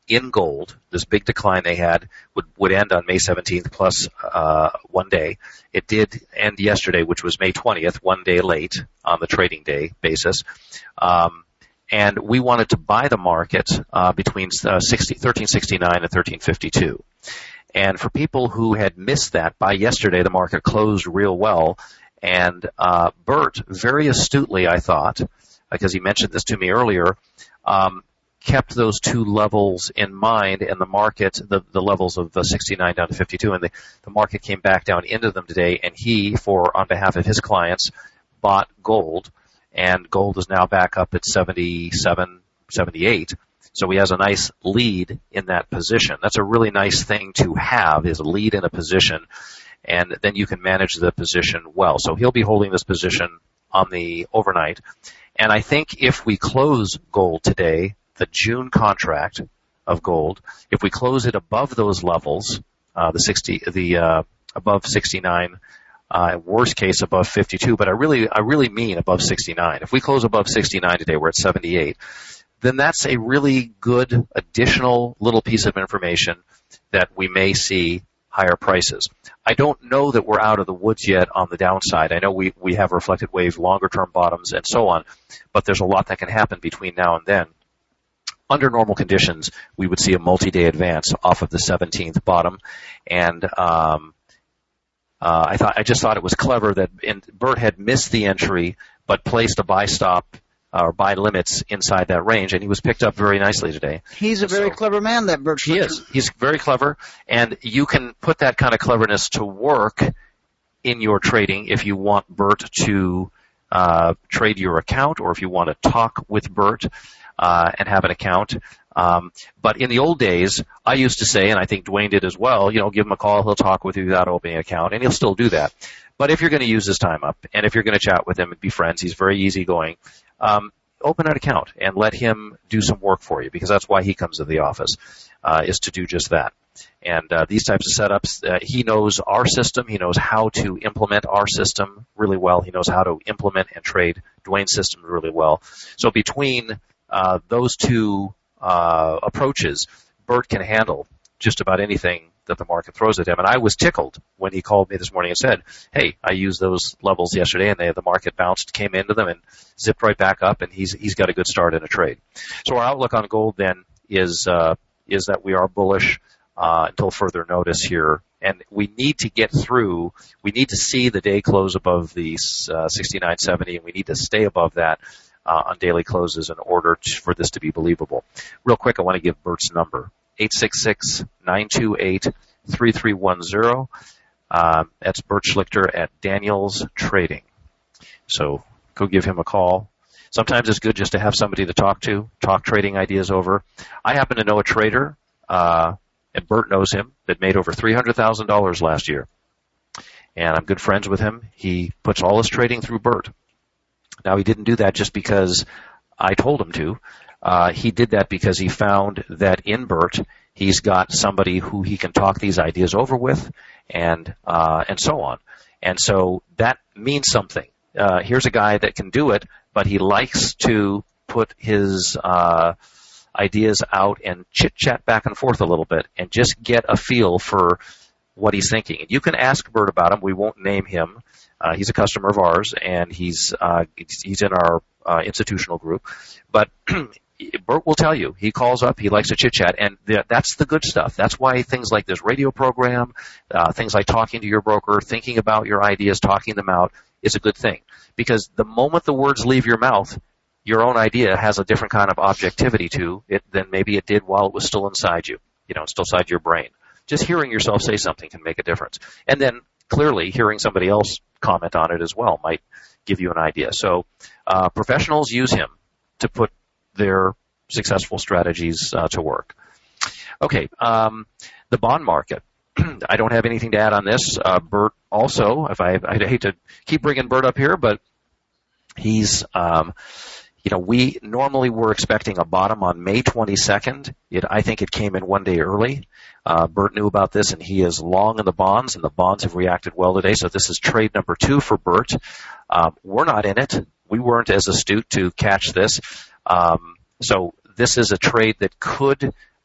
in gold. This big decline they had would end on May 17th plus 1 day. It did end yesterday, which was May 20th, 1 day late on the trading day basis. And we wanted to buy the market between 1369 and 1352. And for people who had missed that, by yesterday the market closed real well. And Bert, very astutely, I thought, because he mentioned this to me earlier, kept those two levels in mind, and the market, the levels of the 69 down to 52, and the market came back down into them today, and he, on behalf of his clients, bought gold, and gold is now back up at 77, 78. So he has a nice lead in that position. That's a really nice thing to have, is a lead in a position, and then you can manage the position well. So he'll be holding this position on the overnight. And I think if we close gold today, the June contract of gold, if we close it above those levels, above 69, worst case above 52, but I really mean above 69. If we close above 69 today, we're at 78, then that's a really good additional little piece of information that we may see higher prices. I don't know that we're out of the woods yet on the downside. I know we have reflected wave, longer term bottoms, and so on, but there's a lot that can happen between now and then. Under normal conditions, we would see a multi-day advance off of the 17th bottom, and I just thought it was clever that Bert had missed the entry, but placed a buy stop or buy limits inside that range, and he was picked up very nicely today. He's a very clever man, that Bert. He is. He's very clever, and you can put that kind of cleverness to work in your trading if you want Bert to trade your account, or if you want to talk with Bert and have an account. But in the old days, I used to say, and I think Dwayne did as well, give him a call, he'll talk with you without opening an account, and he'll still do that. But if you're going to use his time up, and if you're going to chat with him and be friends, he's very easygoing, open an account and let him do some work for you, because that's why he comes to the office, is to do just that. And these types of setups, he knows our system. He knows how to implement our system really well. He knows how to implement and trade Dwayne's system really well. So between those two approaches, Bert can handle just about anything that the market throws at him. And I was tickled when he called me this morning and said, hey, I used those levels yesterday, and the market bounced, came into them, and zipped right back up, and he's got a good start in a trade. So our outlook on gold then is that we are bullish until further notice here. And we need to get through, we need to see the day close above the 69.70, and we need to stay above that on daily closes in order for this to be believable. Real quick, I want to give Bert's number, 866-928-3310. That's Bert Schlichter at Daniels Trading. So go give him a call. Sometimes it's good just to have somebody to talk trading ideas over. I happen to know a trader, and Bert knows him, that made over $300,000 last year. And I'm good friends with him. He puts all his trading through Bert. Now, he didn't do that just because I told him to. He did that because he found that in Bert, he's got somebody who he can talk these ideas over with, and so on. And so that means something. Here's a guy that can do it, but he likes to put his ideas out and chit-chat back and forth a little bit and just get a feel for what he's thinking. And you can ask Bert about him. We won't name him. He's a customer of ours, and he's in our institutional group. But Bert will tell you. He calls up. He likes to chit-chat, and that's the good stuff. That's why things like this radio program, things like talking to your broker, thinking about your ideas, talking them out, is a good thing. Because the moment the words leave your mouth, your own idea has a different kind of objectivity to it than maybe it did while it was still inside you, still inside your brain. Just hearing yourself say something can make a difference. And then clearly hearing somebody else comment on it as well might give you an idea. So professionals use him to put their successful strategies to work. Okay, the bond market. I don't have anything to add on this. Bert also, I'd hate to keep bringing Bert up here, but he's, we normally were expecting a bottom on May 22nd. I think it came in 1 day early. Bert knew about this, and he is long in the bonds, and the bonds have reacted well today. So this is trade number 2 for Bert. We're not in it. We weren't as astute to catch this. So this is a trade that could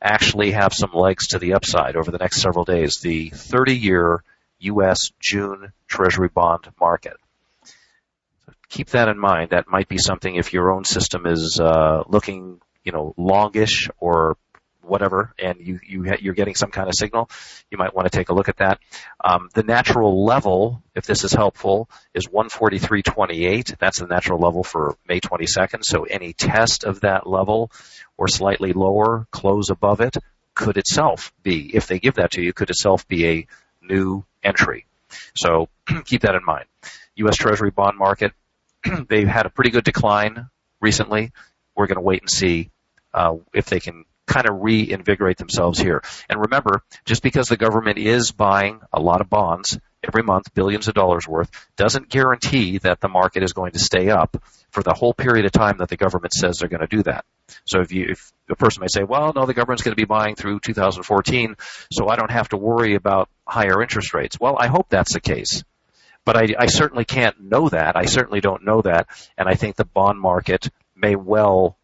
actually have some legs to the upside over the next several days. The 30-year U.S. June Treasury bond market. So keep that in mind. That might be something if your own system is looking, longish or whatever, and you're getting some kind of signal, you might want to take a look at that. The natural level, if this is helpful, is 143.28. That's the natural level for May 22nd. So any test of that level or slightly lower, close above it, could itself be, if they give that to you, could itself be a new entry. So keep that in mind. U.S. Treasury bond market, they've had a pretty good decline recently. We're going to wait and see if they can kind of reinvigorate themselves here. And remember, just because the government is buying a lot of bonds every month, billions of dollars worth, doesn't guarantee that the market is going to stay up for the whole period of time that the government says they're going to do that. So if a person may say, well, no, the government's going to be buying through 2014, so I don't have to worry about higher interest rates. Well, I hope that's the case. But I certainly can't know that. I certainly don't know that. And I think the bond market may well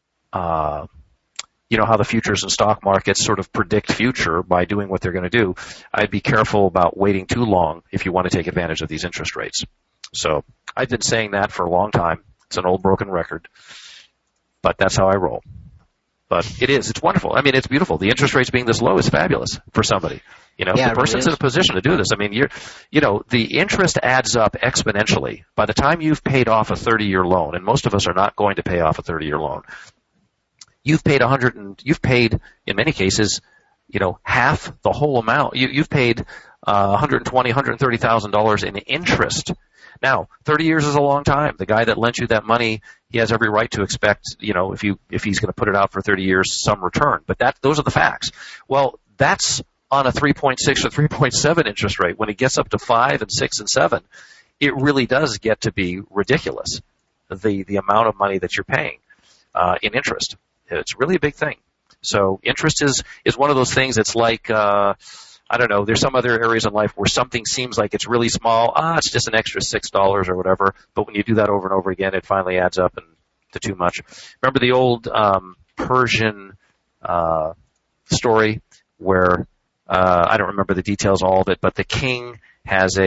how the futures and stock markets sort of predict future by doing what they're going to do. I'd be careful about waiting too long if you want to take advantage of these interest rates. So I've been saying that for a long time. It's an old broken record, but that's how I roll. But it's wonderful. I mean, it's beautiful. The interest rates being this low is fabulous for somebody. If the person's in a position to do this, I mean, the interest adds up exponentially. By the time you've paid off a 30-year loan, and most of us are not going to pay off a 30-year loan, you've paid in many cases, half the whole amount. You've paid $120,000, $130,000 in interest. Now, 30 years is a long time. The guy that lent you that money, he has every right to expect, if he's going to put it out for 30 years, some return. But those are the facts. Well, that's on a 3.6 or 3.7 interest rate. When it gets up to 5 and 6 and 7, it really does get to be ridiculous. The amount of money that you're paying in interest. It's really a big thing. So interest is one of those things that's like, I don't know, there's some other areas in life where something seems like it's really small. It's just an extra $6 or whatever. But when you do that over and over again, it finally adds up to too much. Remember the old Persian story where, I don't remember the details, all of it, but the king has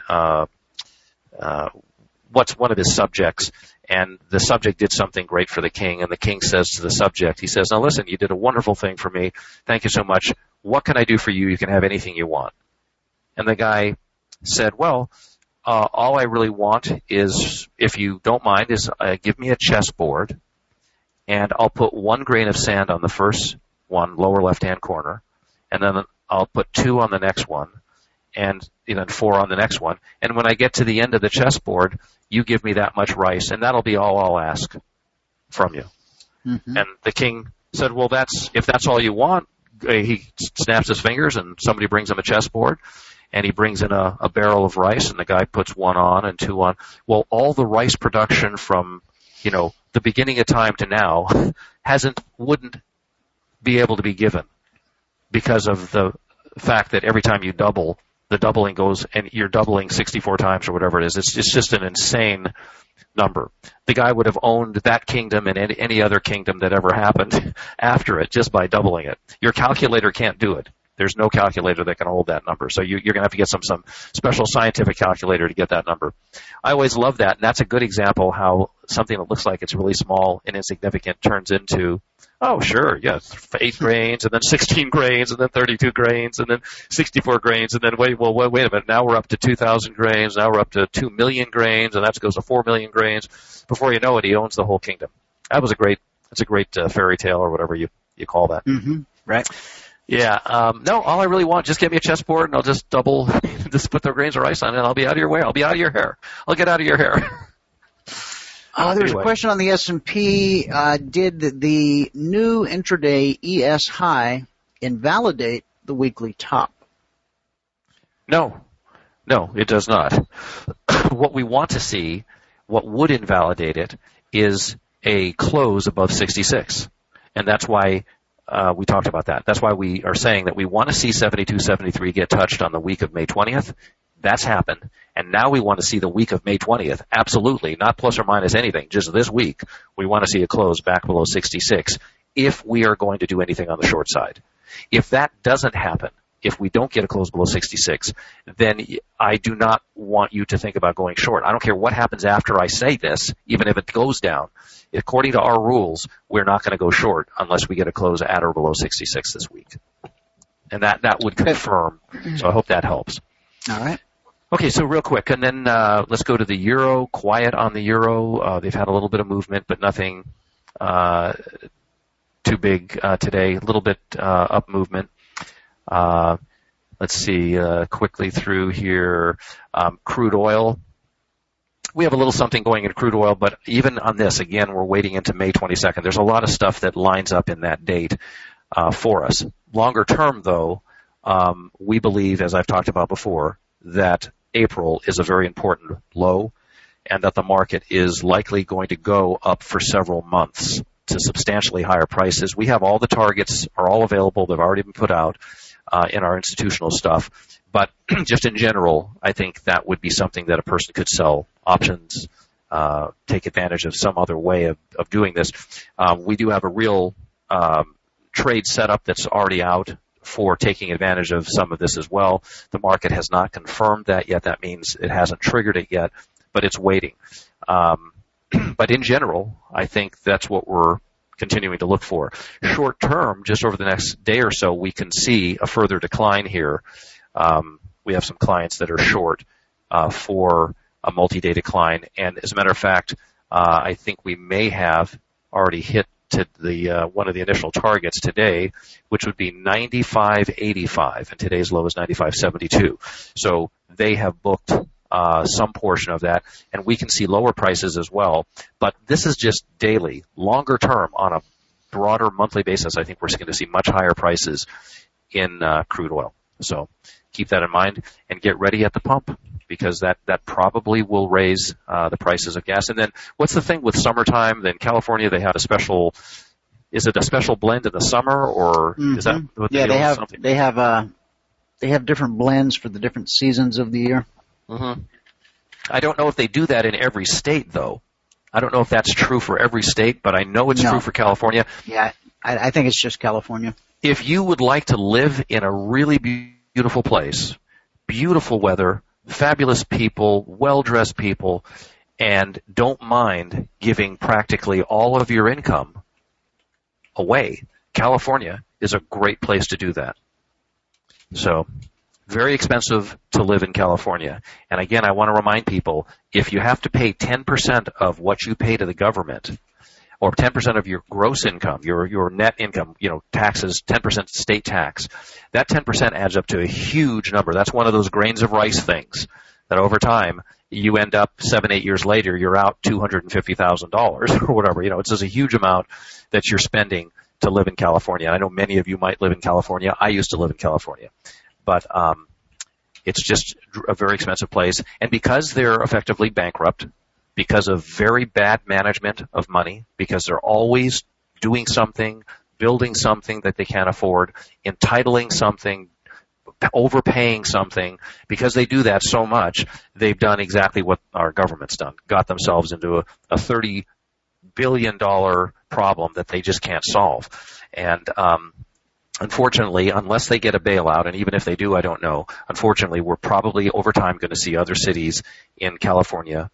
what's one of his subjects, and the subject did something great for the king, and the king says to the subject, he says, now listen, you did a wonderful thing for me. Thank you so much. What can I do for you? You can have anything you want. And the guy said, well, all I really want is, if you don't mind, is give me a chessboard, and I'll put 1 grain of sand on the first one, lower left-hand corner, and then I'll put 2 on the next one, and then 4 on the next one. And when I get to the end of the chessboard, you give me that much rice, and that'll be all I'll ask from you. Mm-hmm. And the king said, well, if that's all you want. He snaps his fingers, and somebody brings him a chessboard, and he brings in a barrel of rice, and the guy puts 1 on and 2 on. Well, all the rice production from, the beginning of time to now wouldn't be able to be given because of the fact that every time you double, the doubling goes, and you're doubling 64 times or whatever it is. It's just an insane number. The guy would have owned that kingdom and any other kingdom that ever happened after it just by doubling it. Your calculator can't do it. There's no calculator that can hold that number. So you're going to have to get some special scientific calculator to get that number. I always love that, and that's a good example how something that looks like it's really small and insignificant turns into, oh, sure, yes, 8 grains, and then 16 grains, and then 32 grains, and then 64 grains, and then wait a minute, now we're up to 2,000 grains, now we're up to 2 million grains, and that goes to 4 million grains. Before you know it, he owns the whole kingdom. That's a great fairy tale or whatever you call that. Mm-hmm. Right. Yeah. No, all I really want, just get me a chessboard, and I'll just just put the grains of rice on it, and I'll be out of your way. I'll be out of your hair. I'll get out of your hair. There's a question on the S&P. Did the new intraday ES high invalidate the weekly top? No, it does not. What we want to see, what would invalidate it, is a close above 66. And that's why we talked about that. That's why we are saying that we want to see 72, 73 get touched on the week of May 20th. That's happened. And now we want to see the week of May 20th. Absolutely. Not plus or minus anything. Just this week, we want to see a close back below 66. if we are going to do anything on the short side. If that doesn't happen, if we don't get a close below 66, then I do not want you to think about going short. I don't care what happens after I say this, even if it goes down. According to our rules, we're not going to go short unless we get a close at or below 66 this week. And that would confirm. So I hope that helps. All right. Okay, so real quick, and then let's go to the euro. Quiet on the euro. They've had a little bit of movement, but nothing too big today. A little bit up movement. Let's see quickly through here. Crude oil. We have a little something going in crude oil, but even on this, again, we're waiting into May 22nd. There's a lot of stuff that lines up in that date for us. Longer term, though, we believe, as I've talked about before, that April is a very important low and that the market is likely going to go up for several months to substantially higher prices. We have all the targets are all available. They've already been put out in our institutional stuff. But just in general, I think that would be something that a person could sell options, take advantage of some other way of doing this. We do have a real trade setup that's already out for taking advantage of some of this as well. The market has not confirmed that yet. That means it hasn't triggered it yet, but it's waiting. But in general, I think that's what we're continuing to look for. Short term, just over the next day or so, we can see a further decline here. We have some clients that are short for a multi-day decline. And as a matter of fact, I think we may have already hit to the one of the initial targets today, which would be 95.85, and today's low is 95.72. So they have booked some portion of that, and we can see lower prices as well. But this is just daily. Longer term, on a broader monthly basis, I think we're going to see much higher prices in crude oil. So keep that in mind and get ready at the pump, because that probably will raise the prices of gas. And then what's the thing with summertime? Then California, they had a special, is it a special blend in the summer, or is that what they have different blends for the different seasons of the year. Mm-hmm. I don't know if they do that in every state, though. I don't know if that's true for every state, but I know it's true for California. Yeah, I think it's just California. If you would like to live in a really beautiful place, beautiful weather, fabulous people, well-dressed people, and don't mind giving practically all of your income away, California is a great place to do that. So, very expensive to live in California. And again, I want to remind people, if you have to pay 10% of what you pay to the government, or 10% of your gross income, your net income, taxes, 10% state tax, that 10% adds up to a huge number. That's one of those grains of rice things that over time, you end up 7-8 years later, you're out $250,000 or whatever. It's just a huge amount that you're spending to live in California. I know many of you might live in California. I used to live in California. But it's just a very expensive place. And because they're effectively bankrupt, because of very bad management of money, because they're always doing something, building something that they can't afford, entitling something, overpaying something, because they do that so much, they've done exactly what our government's done, got themselves into a $30 billion problem that they just can't solve. And unfortunately, unless they get a bailout, and even if they do, I don't know, unfortunately, we're probably over time going to see other cities in California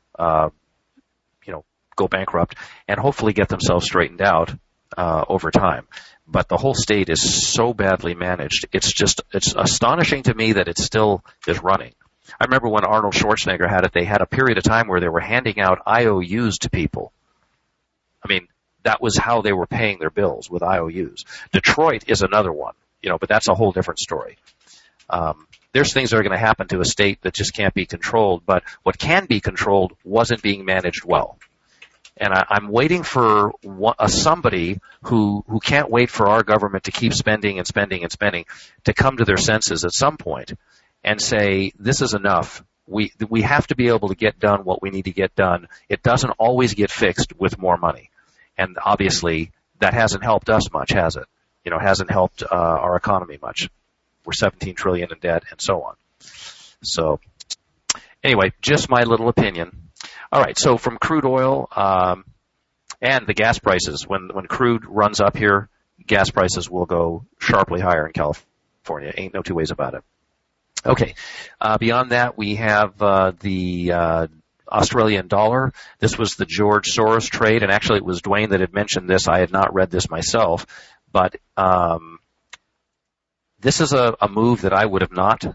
go bankrupt and hopefully get themselves straightened out over time. But the whole state is so badly managed. It's astonishing to me that it still is running. I remember when Arnold Schwarzenegger had it, they had a period of time where they were handing out IOUs to people. I mean, that was how they were paying their bills, with IOUs. Detroit is another one, but that's a whole different story. There's things that are going to happen to a state that just can't be controlled, but what can be controlled wasn't being managed well. And I'm waiting for somebody who can't wait for our government to keep spending and spending and spending to come to their senses at some point and say, this is enough. We have to be able to get done what we need to get done. It doesn't always get fixed with more money. And obviously, that hasn't helped us much, has it? Hasn't helped our economy much. We're $17 trillion in debt and so on. So, anyway, just my little opinion. All right, so from crude oil and the gas prices, when crude runs up here, gas prices will go sharply higher in California. Ain't no two ways about it. Okay. Beyond that, we have the Australian dollar. This was the George Soros trade, and actually it was Dwayne that had mentioned this. I had not read this myself, but this is a move that I would have not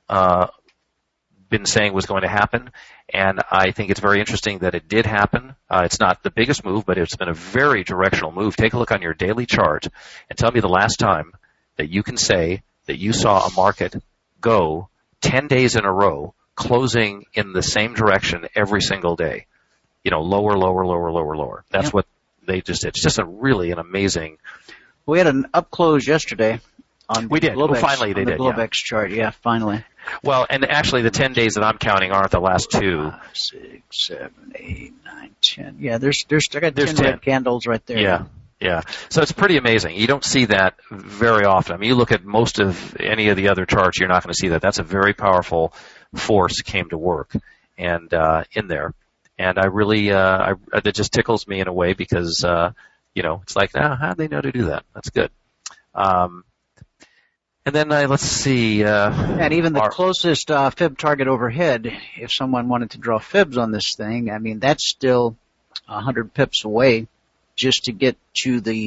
been saying was going to happen, and I think it's very interesting that it did happen. It's not the biggest move, but it's been a very directional move. Take a look on your daily chart and tell me the last time that you can say that you saw a market go 10 days in a row, closing in the same direction every single day. You know, lower, lower, lower, lower, lower. That's what they just did. It's just an amazing. We had an up close yesterday on we did. Globex, well, finally they on the did. Globex chart. Yeah, finally. Well, and actually the 10 days that I'm counting aren't the last two. 5, 6, 7, 8, 9, 10. Yeah, there's I got 10 red candles right there. Yeah. Yeah. So it's pretty amazing. You don't see that very often. I mean, you look at most of any of the other charts, you're not going to see that. That's a very powerful force came to work and in there. And I really it just tickles me in a way because it's like, how'd they know to do that? That's good. And then let's see. And even the closest fib target overhead, if someone wanted to draw fibs on this thing, I mean, that's still 100 pips away just to get to the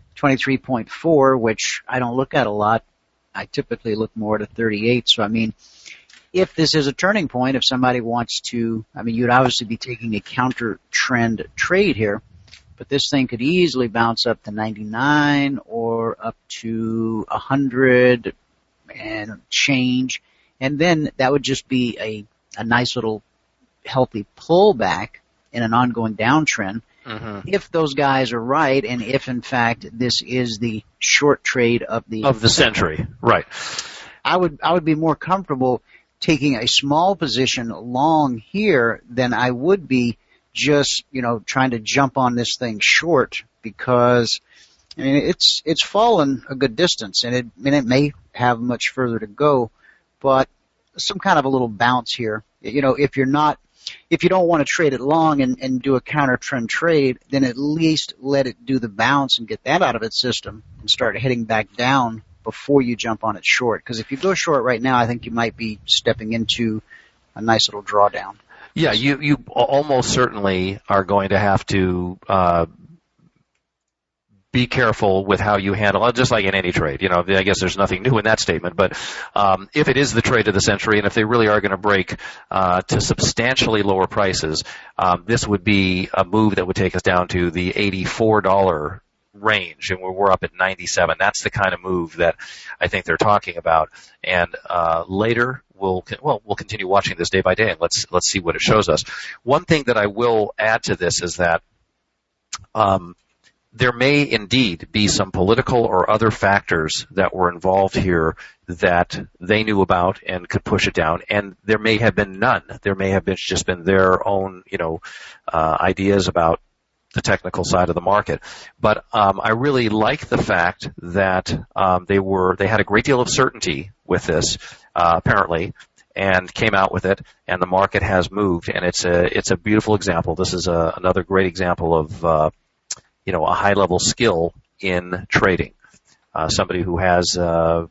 23.4, which I don't look at a lot. I typically look more at 38. So, I mean, if this is a turning point, if somebody wants to, I mean, you'd obviously be taking a counter trend trade here, but this thing could easily bounce up to 99 or up to 100 and change. And then that would just be a nice little healthy pullback in an ongoing downtrend. Mm-hmm. If those guys are right, and if in fact this is the short trade of the century, right? I would be more comfortable taking a small position long here than I would be just trying to jump on this thing short, because I mean it's fallen a good distance, and it may have much further to go, but some kind of a little bounce here. If you don't want to trade it long and do a counter trend trade, then at least let it do the bounce and get that out of its system and start heading back down before you jump on it short. Because if you go short right now, I think you might be stepping into a nice little drawdown. Yeah, you almost certainly are going to have to be careful with how you handle it, just like in any trade. I guess there's nothing new in that statement, but if it is the trade of the century, and if they really are going to break to substantially lower prices, this would be a move that would take us down to the $84 range, and we're up at 97. That's the kind of move that I think they're talking about. And later, we'll continue watching this day by day, and let's see what it shows us. One thing that I will add to this is that there may indeed be some political or other factors that were involved here that they knew about and could push it down, and there may have been none. There may have just been their own, ideas about the technical side of the market. But I really like the fact that they had a great deal of certainty with this, apparently, and came out with it, and the market has moved, and it's a beautiful example. This is another great example of a high-level skill in trading. Somebody who has, a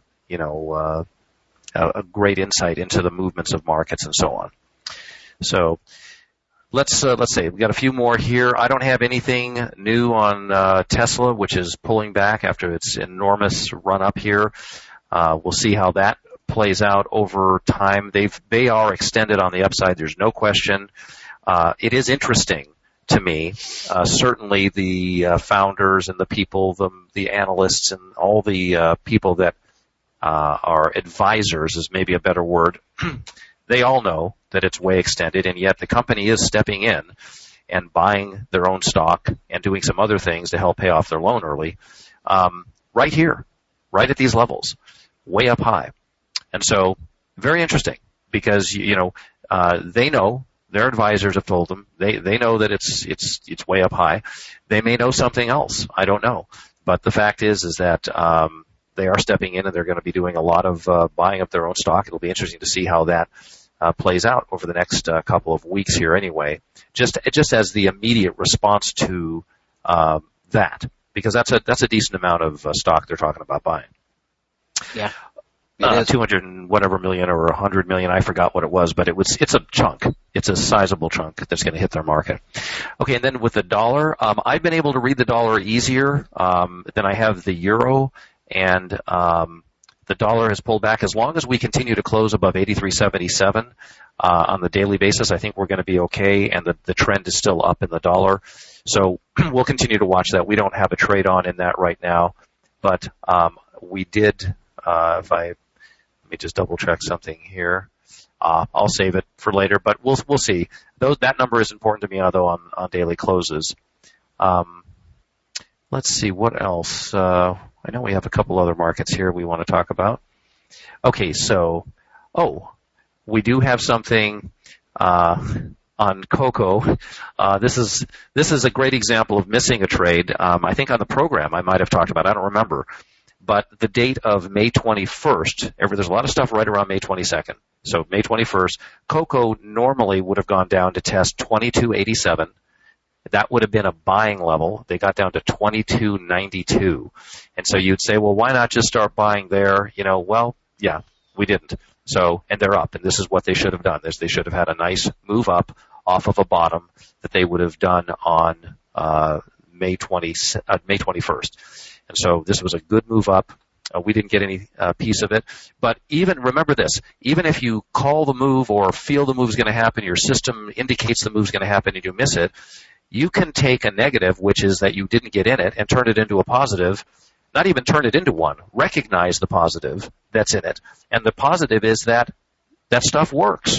great insight into the movements of markets and so on. So let's say we've got a few more here. I don't have anything new on Tesla, which is pulling back after its enormous run up here. We'll see how that plays out over time. They are extended on the upside. There's no question. It is interesting to me, certainly the founders and the people, the analysts and all the people that are advisors is maybe a better word. They all know that it's way extended, and yet the company is stepping in and buying their own stock and doing some other things to help pay off their loan early, right here, right at these levels, way up high. And so very interesting because, they know. Their advisors have told them they know that it's way up high. They may know something else. I don't know. But the fact is that they are stepping in and they're going to be doing a lot of buying up their own stock. It'll be interesting to see how that plays out over the next couple of weeks here anyway. Just as the immediate response to that. because that's a decent amount of stock they're talking about buying. Yeah. 200 and whatever million or 100 million, I forgot what it was, but it's a chunk. It's a sizable chunk that's going to hit their market. Okay, and then with the dollar, I've been able to read the dollar easier than I have the euro, and the dollar has pulled back. As long as we continue to close above 83.77 on the daily basis, I think we're going to be okay, and the trend is still up in the dollar. So we'll continue to watch that. We don't have a trade on in that right now, but we did. Let me just double check something here. I'll save it for later, but we'll see. That number is important to me, although on daily closes. Let's see what else. I know we have a couple other markets here we want to talk about. Okay, so we do have something on cocoa. This is a great example of missing a trade. I think on the program I might have talked about. I don't remember. But the date of May 21st, there's a lot of stuff right around May 22nd. So May 21st, cocoa normally would have gone down to test 22.87. That would have been a buying level. They got down to 22.92. And so you'd say, well, why not just start buying there? Well, yeah, we didn't. So, and they're up, and this is what they should have done. They should have had a nice move up off of a bottom that they would have done on May 21st. And so this was a good move up. We didn't get any piece of it. But remember this, even if you call the move or feel the move is going to happen, your system indicates the move is going to happen and you miss it, you can take a negative, which is that you didn't get in it, and turn it into a positive. Not even turn it into one. Recognize the positive that's in it. And the positive is that stuff works.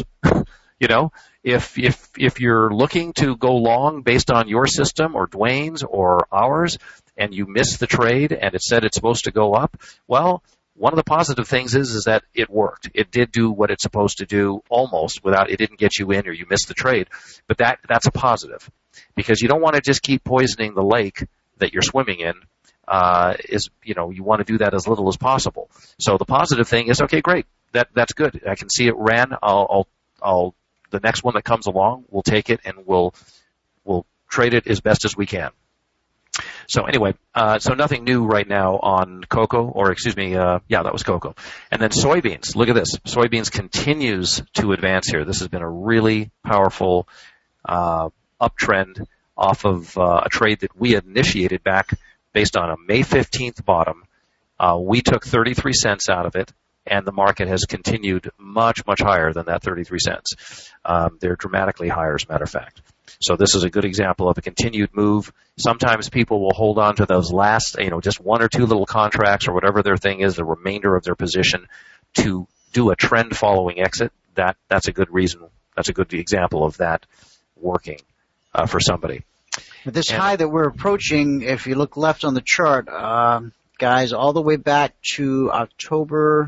If you're looking to go long based on your system or Dwayne's or ours, and you miss the trade and it said it's supposed to go up, well, one of the positive things is that it worked. It did do what it's supposed to do almost without, it didn't get you in or you missed the trade. But that's a positive, because you don't want to just keep poisoning the lake that you're swimming in. You want to do that as little as possible. So the positive thing is, okay, great. That's good. I can see it ran. The next one that comes along, we'll take it and we'll trade it as best as we can. So anyway, so nothing new right now on cocoa, that was cocoa. And then soybeans. Look at this. Soybeans continues to advance here. This has been a really powerful uptrend off of a trade that we had initiated back based on a May 15th bottom. We took 33 cents out of it, and the market has continued much, much higher than that 33 cents. They're dramatically higher, as a matter of fact. So this is a good example of a continued move. Sometimes people will hold on to those last, just one or two little contracts or whatever their thing is, the remainder of their position, to do a trend following exit. That's a good reason. That's a good example of that working for somebody. This high that we're approaching, if you look left on the chart, guys, all the way back to October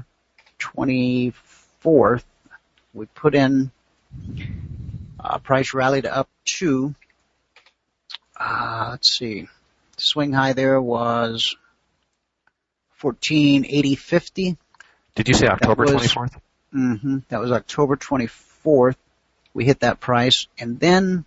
24th, we put in price rallied up to, let's see, swing high there was 14.80.50. Did you say October 24th? Mm-hmm. That was October 24th. We hit that price, and then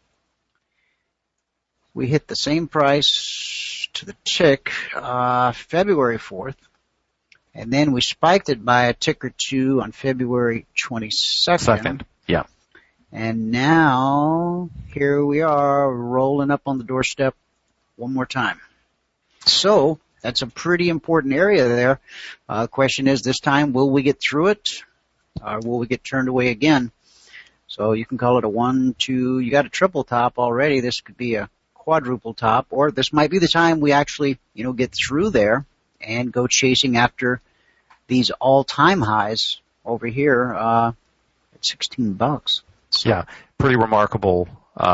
we hit the same price to the tick February 4th, and then we spiked it by a tick or two on February 22nd. Yeah. And now, here we are, rolling up on the doorstep one more time. So, that's a pretty important area there. Question is, this time, will we get through it? Or will we get turned away again? So, you can call it a 1, 2, you got a triple top already. This could be a quadruple top, or this might be the time we actually, get through there and go chasing after these all-time highs over here at $16. So. Yeah, pretty remarkable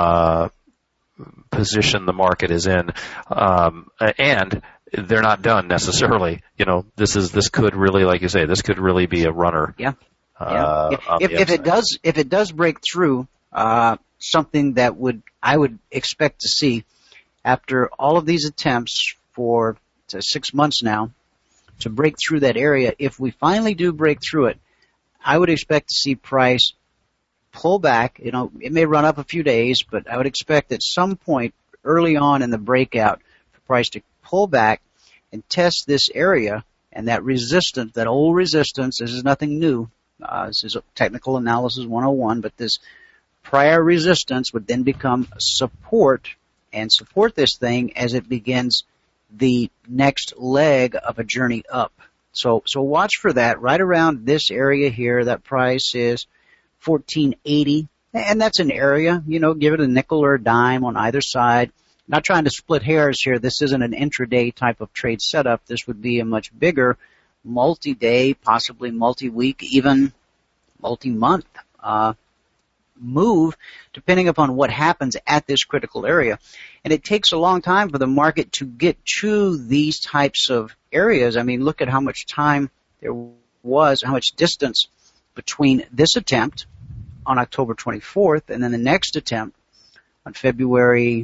position the market is in, and they're not done necessarily. This could really, like you say, this could really be a runner. Yeah. If it does break through, something that I would expect to see after all of these attempts for 6 months now to break through that area. If we finally do break through it, I would expect to see price pull back. It may run up a few days, but I would expect at some point early on in the breakout for price to pull back and test this area, and that resistance, that old resistance, this is nothing new. This is technical analysis 101, but this prior resistance would then become support and support this thing as it begins the next leg of a journey up. So watch for that right around this area here. That price is $14.80, and that's an area, give it a nickel or a dime on either side. Not trying to split hairs here. This isn't an intraday type of trade setup. This would be a much bigger multi-day, possibly multi-week, even multi-month move, depending upon what happens at this critical area. And it takes a long time for the market to get to these types of areas. I mean, look at how much time there was, how much distance between this attempt on October 24th and then the next attempt on February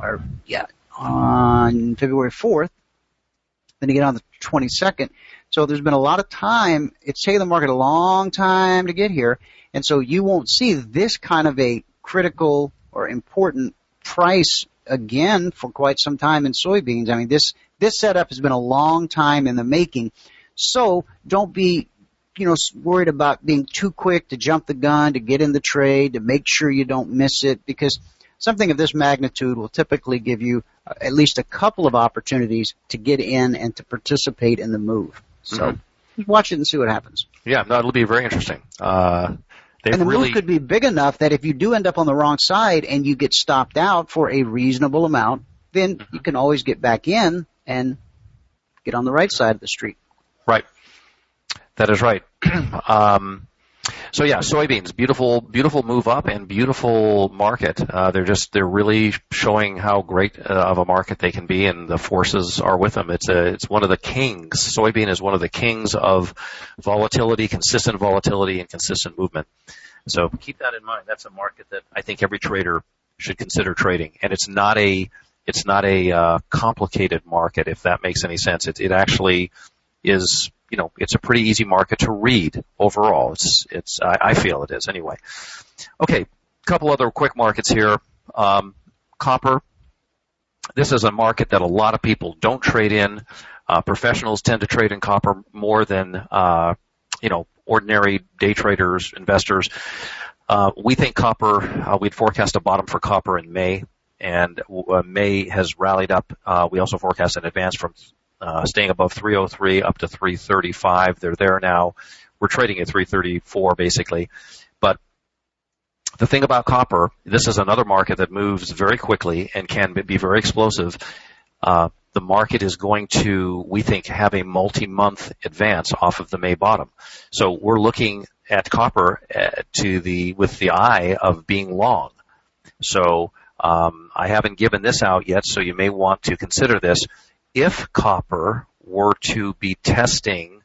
4th, then you get on the 22nd. So there's been a lot of time. It's taken the market a long time to get here. And so you won't see this kind of a critical or important price again for quite some time in soybeans. I mean, this setup has been a long time in the making. So don't be, worried about being too quick to jump the gun, to get in the trade, to make sure you don't miss it, because something of this magnitude will typically give you at least a couple of opportunities to get in and to participate in the move. So watch it and see what happens. Yeah, no, it'll be very interesting. And the move could be big enough that if you do end up on the wrong side and you get stopped out for a reasonable amount, then you can always get back in and get on the right side of the street. Right. That is right. So yeah, soybeans, beautiful move up and beautiful market. They're really showing how great of a market they can be, and the forces are with them. It's one of the kings. Soybean is one of the kings of volatility, consistent volatility, and consistent movement. So keep that in mind. That's a market that I think every trader should consider trading, and it's not a complicated market, if that makes any sense. It actually is. It's a pretty easy market to read overall. I feel it is anyway. Okay, a couple other quick markets here. Copper. This is a market that a lot of people don't trade in. Professionals tend to trade in copper more than, ordinary day traders, investors. We think copper, we'd forecast a bottom for copper in May, and May has rallied up. We also forecast an advance from staying above 303 up to 335. They're there now. We're trading at 334 basically. But the thing about copper, this is another market that moves very quickly and can be very explosive. The market is going to, we think, have a multi-month advance off of the May bottom. So we're looking at copper with the eye of being long. So I haven't given this out yet, so you may want to consider this. If copper were to be testing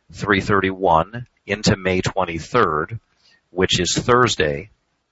331 into May 23rd, which is Thursday,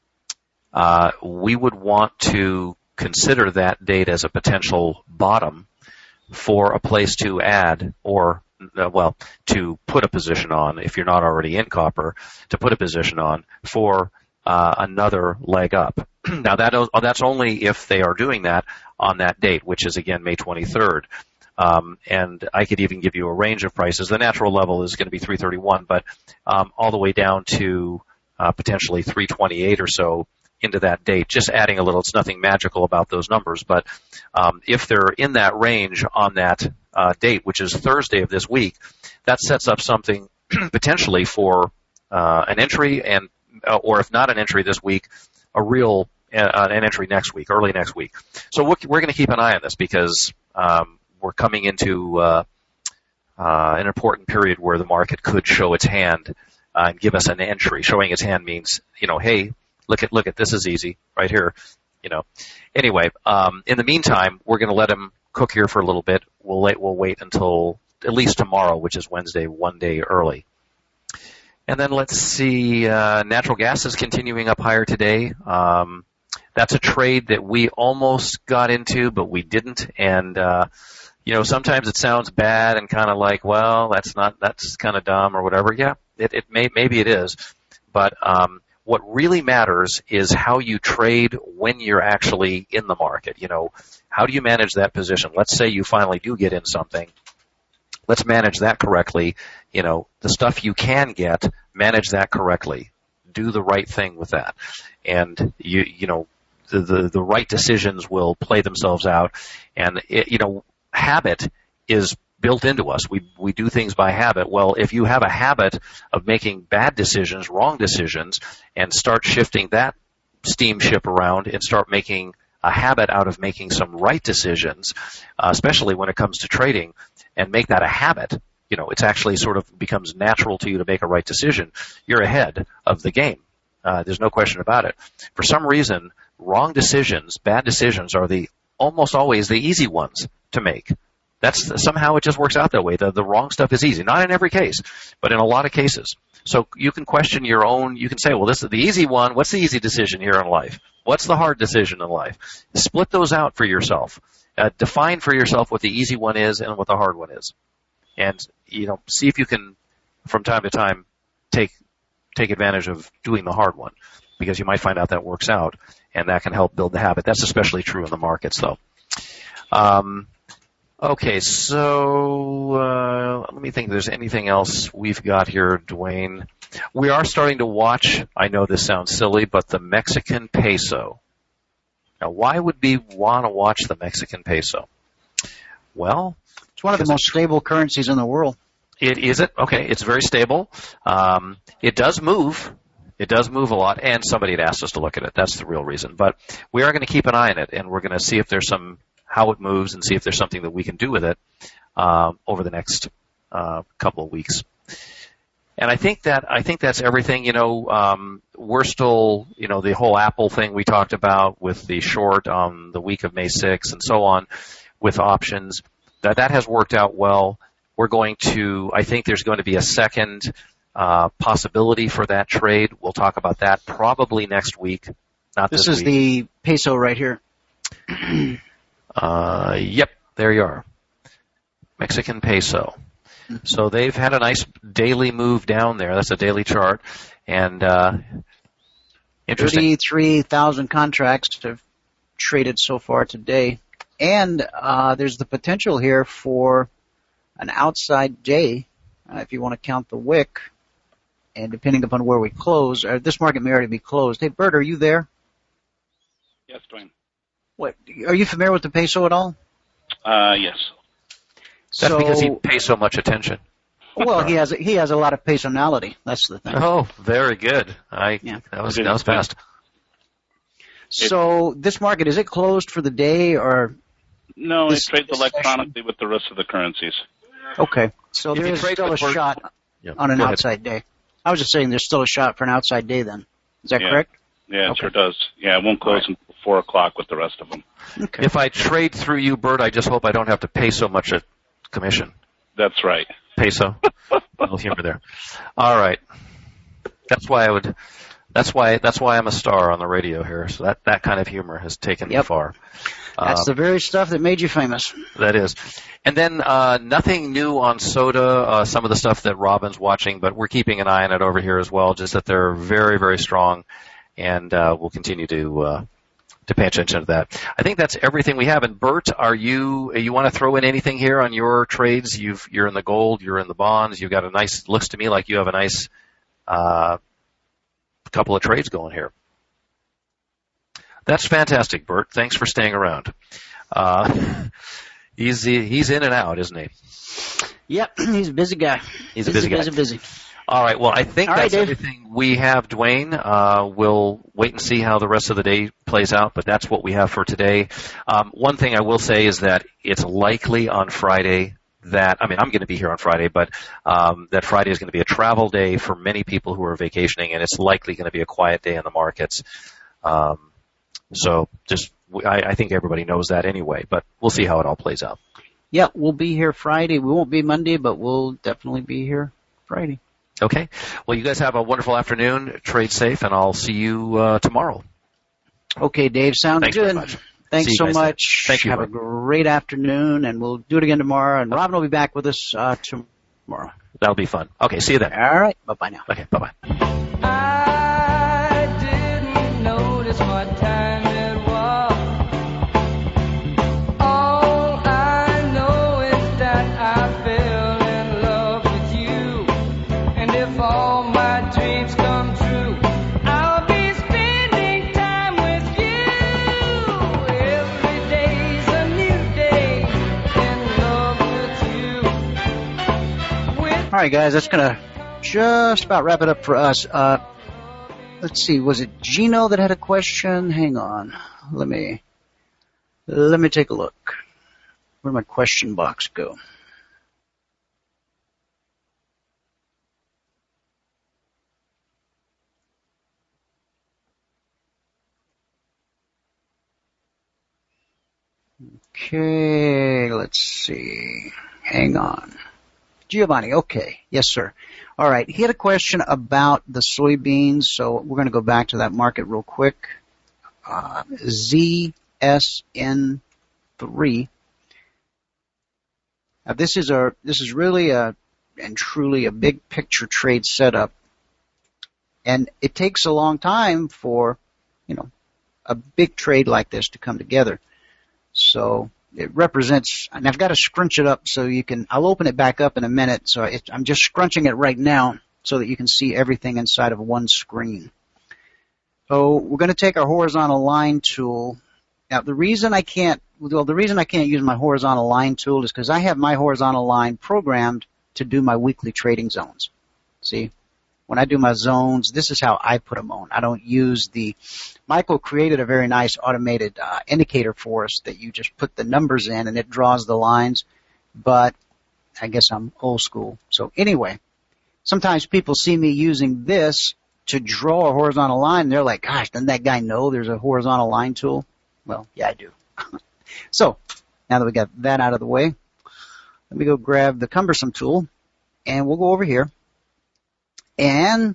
we would want to consider that date as a potential bottom for a place to add or, to put a position on, if you're not already in copper, to put a position on for another leg up. Now, that's only if they are doing that on that date, which is, again, May 23rd. And I could even give you a range of prices. The natural level is going to be 331, but all the way down to potentially 328 or so into that date. Just adding a little. It's nothing magical about those numbers, but if they're in that range on that date, which is Thursday of this week, that sets up something potentially for an entry, and or if not an entry this week, an entry next week, early next week. So we're going to keep an eye on this because we're coming into an important period where the market could show its hand and give us an entry. Showing its hand means, hey, look at this is easy right here. Anyway, in the meantime, we're going to let him cook here for a little bit. We'll wait until at least tomorrow, which is Wednesday, one day early. And then let's see, natural gas is continuing up higher today. That's a trade that we almost got into, but we didn't. And, sometimes it sounds bad and kind of like, well, that's kind of dumb or whatever. Yeah, maybe it is. But, what really matters is how you trade when you're actually in the market. How do you manage that position? Let's say you finally do get in something. Let's manage that correctly. The stuff you can get, manage that correctly. Do the right thing with that. And the right decisions will play themselves out. And habit is built into us. We do things by habit. Well, if you have a habit of making bad decisions, wrong decisions, and start shifting that steamship around and start making a habit out of making some right decisions, especially when it comes to trading, and make that a habit, it's actually sort of becomes natural to you to make a right decision, you're ahead of the game. There's no question about it. For some reason, wrong decisions, bad decisions are almost always the easy ones to make. Somehow it just works out that way. The wrong stuff is easy. Not in every case, but in a lot of cases. So you can question your own, you can say, well, this is the easy one. What's the easy decision here in life? What's the hard decision in life? Split those out for yourself. Define for yourself what the easy one is and what the hard one is. And, see if you can, from time to time, take advantage of doing the hard one, because you might find out that works out, and that can help build the habit. That's especially true in the markets, though. Okay, so let me think if there's anything else we've got here, Dwayne. We are starting to watch, I know this sounds silly, but the Mexican peso. Now, why would we want to watch the Mexican peso? Well, it's one of the most stable currencies in the world. Is it? Okay, it's very stable. It does move. It does move a lot, and somebody had asked us to look at it. That's the real reason. But we are going to keep an eye on it, and we're going to see if there's how it moves and see if there's something that we can do with it over the next couple of weeks. And I think that's everything. We're still, the whole Apple thing we talked about with the short on the week of May 6th and so on with options. That has worked out well. I think there's going to be a second possibility for that trade. We'll talk about that probably next week. Not this week. This is the peso right here. Yep, there you are. Mexican peso. So they've had a nice daily move down there. That's a daily chart. And interesting. 33,000 contracts have traded so far today. And there's the potential here for an outside day, if you want to count the wick. And depending upon where we close, this market may already be closed. Hey, Bert, are you there? Yes, Dwayne. What? Are you familiar with the peso at all? Yes. That's because he pays so much attention. Well, he has a lot of personality. That's the thing. Oh, very good. That was fast. So this market, is it closed for the day or? No, it trades electronically with the rest of the currencies. Okay, so there is still a shot on an outside day. I was just saying there's still a shot for an outside day then. Is that correct? Yeah, it sure does. Yeah, it won't close until 4 o'clock with the rest of them. Okay. If I trade through you, Bert, I just hope I don't have to pay so much a commission. That's right. Peso. A little humor there. All right. That's why I'm a star on the radio here. So that kind of humor has taken me far. That's the very stuff that made you famous. That is. And then nothing new on soda, some of the stuff that Robin's watching, but we're keeping an eye on it over here as well, just that they're very, very strong, and we'll continue to pay attention to that. I think that's everything we have. And Bert, you want to throw in anything here on your trades? You're in the gold, you're in the bonds, you've got looks to me like you have a nice couple of trades going here. That's fantastic, Bert. Thanks for staying around. He's in and out, isn't he? Yep, he's a busy guy. He's a busy guy. Busy. All right, well, I think that's everything we have, Dwayne. We'll wait and see how the rest of the day plays out, but that's what we have for today. One thing I will say is that it's likely on Friday I'm going to be here on Friday, but that Friday is going to be a travel day for many people who are vacationing, and it's likely going to be a quiet day in the markets. So I think everybody knows that anyway, but we'll see how it all plays out. Yeah, we'll be here Friday. We won't be Monday, but we'll definitely be here Friday. Okay. Well, you guys have a wonderful afternoon. Trade safe, and I'll see you tomorrow. Okay, Dave. Sounds Thanks good. Very much. Thanks so much. Thank you. Have a great afternoon, and we'll do it again tomorrow. And Robin will be back with us tomorrow. That'll be fun. Okay, see you then. All right. Bye-bye now. Okay, bye-bye. I if all my dreams come true, I'll be spending time with you. Every day's a new day in love with you. All right, guys, that's going to just about wrap it up for us. Let's see, was it Gino that had a question? Hang on. Let me take a look. Where'd my question box go? Okay, let's see. Hang on. Giovanni, okay. Yes, sir. All right. He had a question about the soybeans, so we're going to go back to that market real quick. ZSN3. Now, this is really and truly a big picture trade setup, and it takes a long time for, a big trade like this to come together. So it represents, and I've got to scrunch it up so I'll open it back up in a minute. So I'm just scrunching it right now so that you can see everything inside of one screen. So we're going to take our horizontal line tool. Now the reason I can't use my horizontal line tool is because I have my horizontal line programmed to do my weekly trading zones. See? When I do my zones, this is how I put them on. I don't use Michael created a very nice automated indicator for us that you just put the numbers in and it draws the lines, but I guess I'm old school. So anyway, sometimes people see me using this to draw a horizontal line and they're like, gosh, doesn't that guy know there's a horizontal line tool? Well, yeah, I do. So now that we got that out of the way, let me go grab the cumbersome tool and we'll go over here. And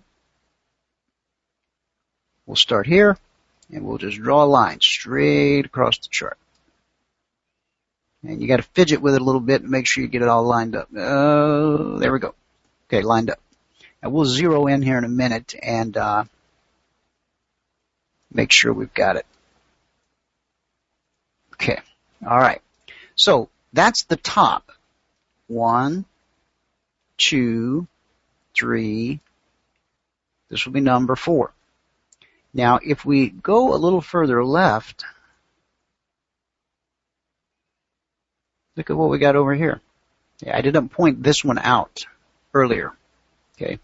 we'll start here, and we'll just draw a line straight across the chart. And you got to fidget with it a little bit and make sure you get it all lined up. There we go. Okay, lined up. Now we'll zero in here in a minute and make sure we've got it. Okay, all right. So that's the top. 1, 2, 3. This will be number 4. Now, if we go a little further left, look at what we got over here. Yeah, I didn't point this one out earlier. Okay.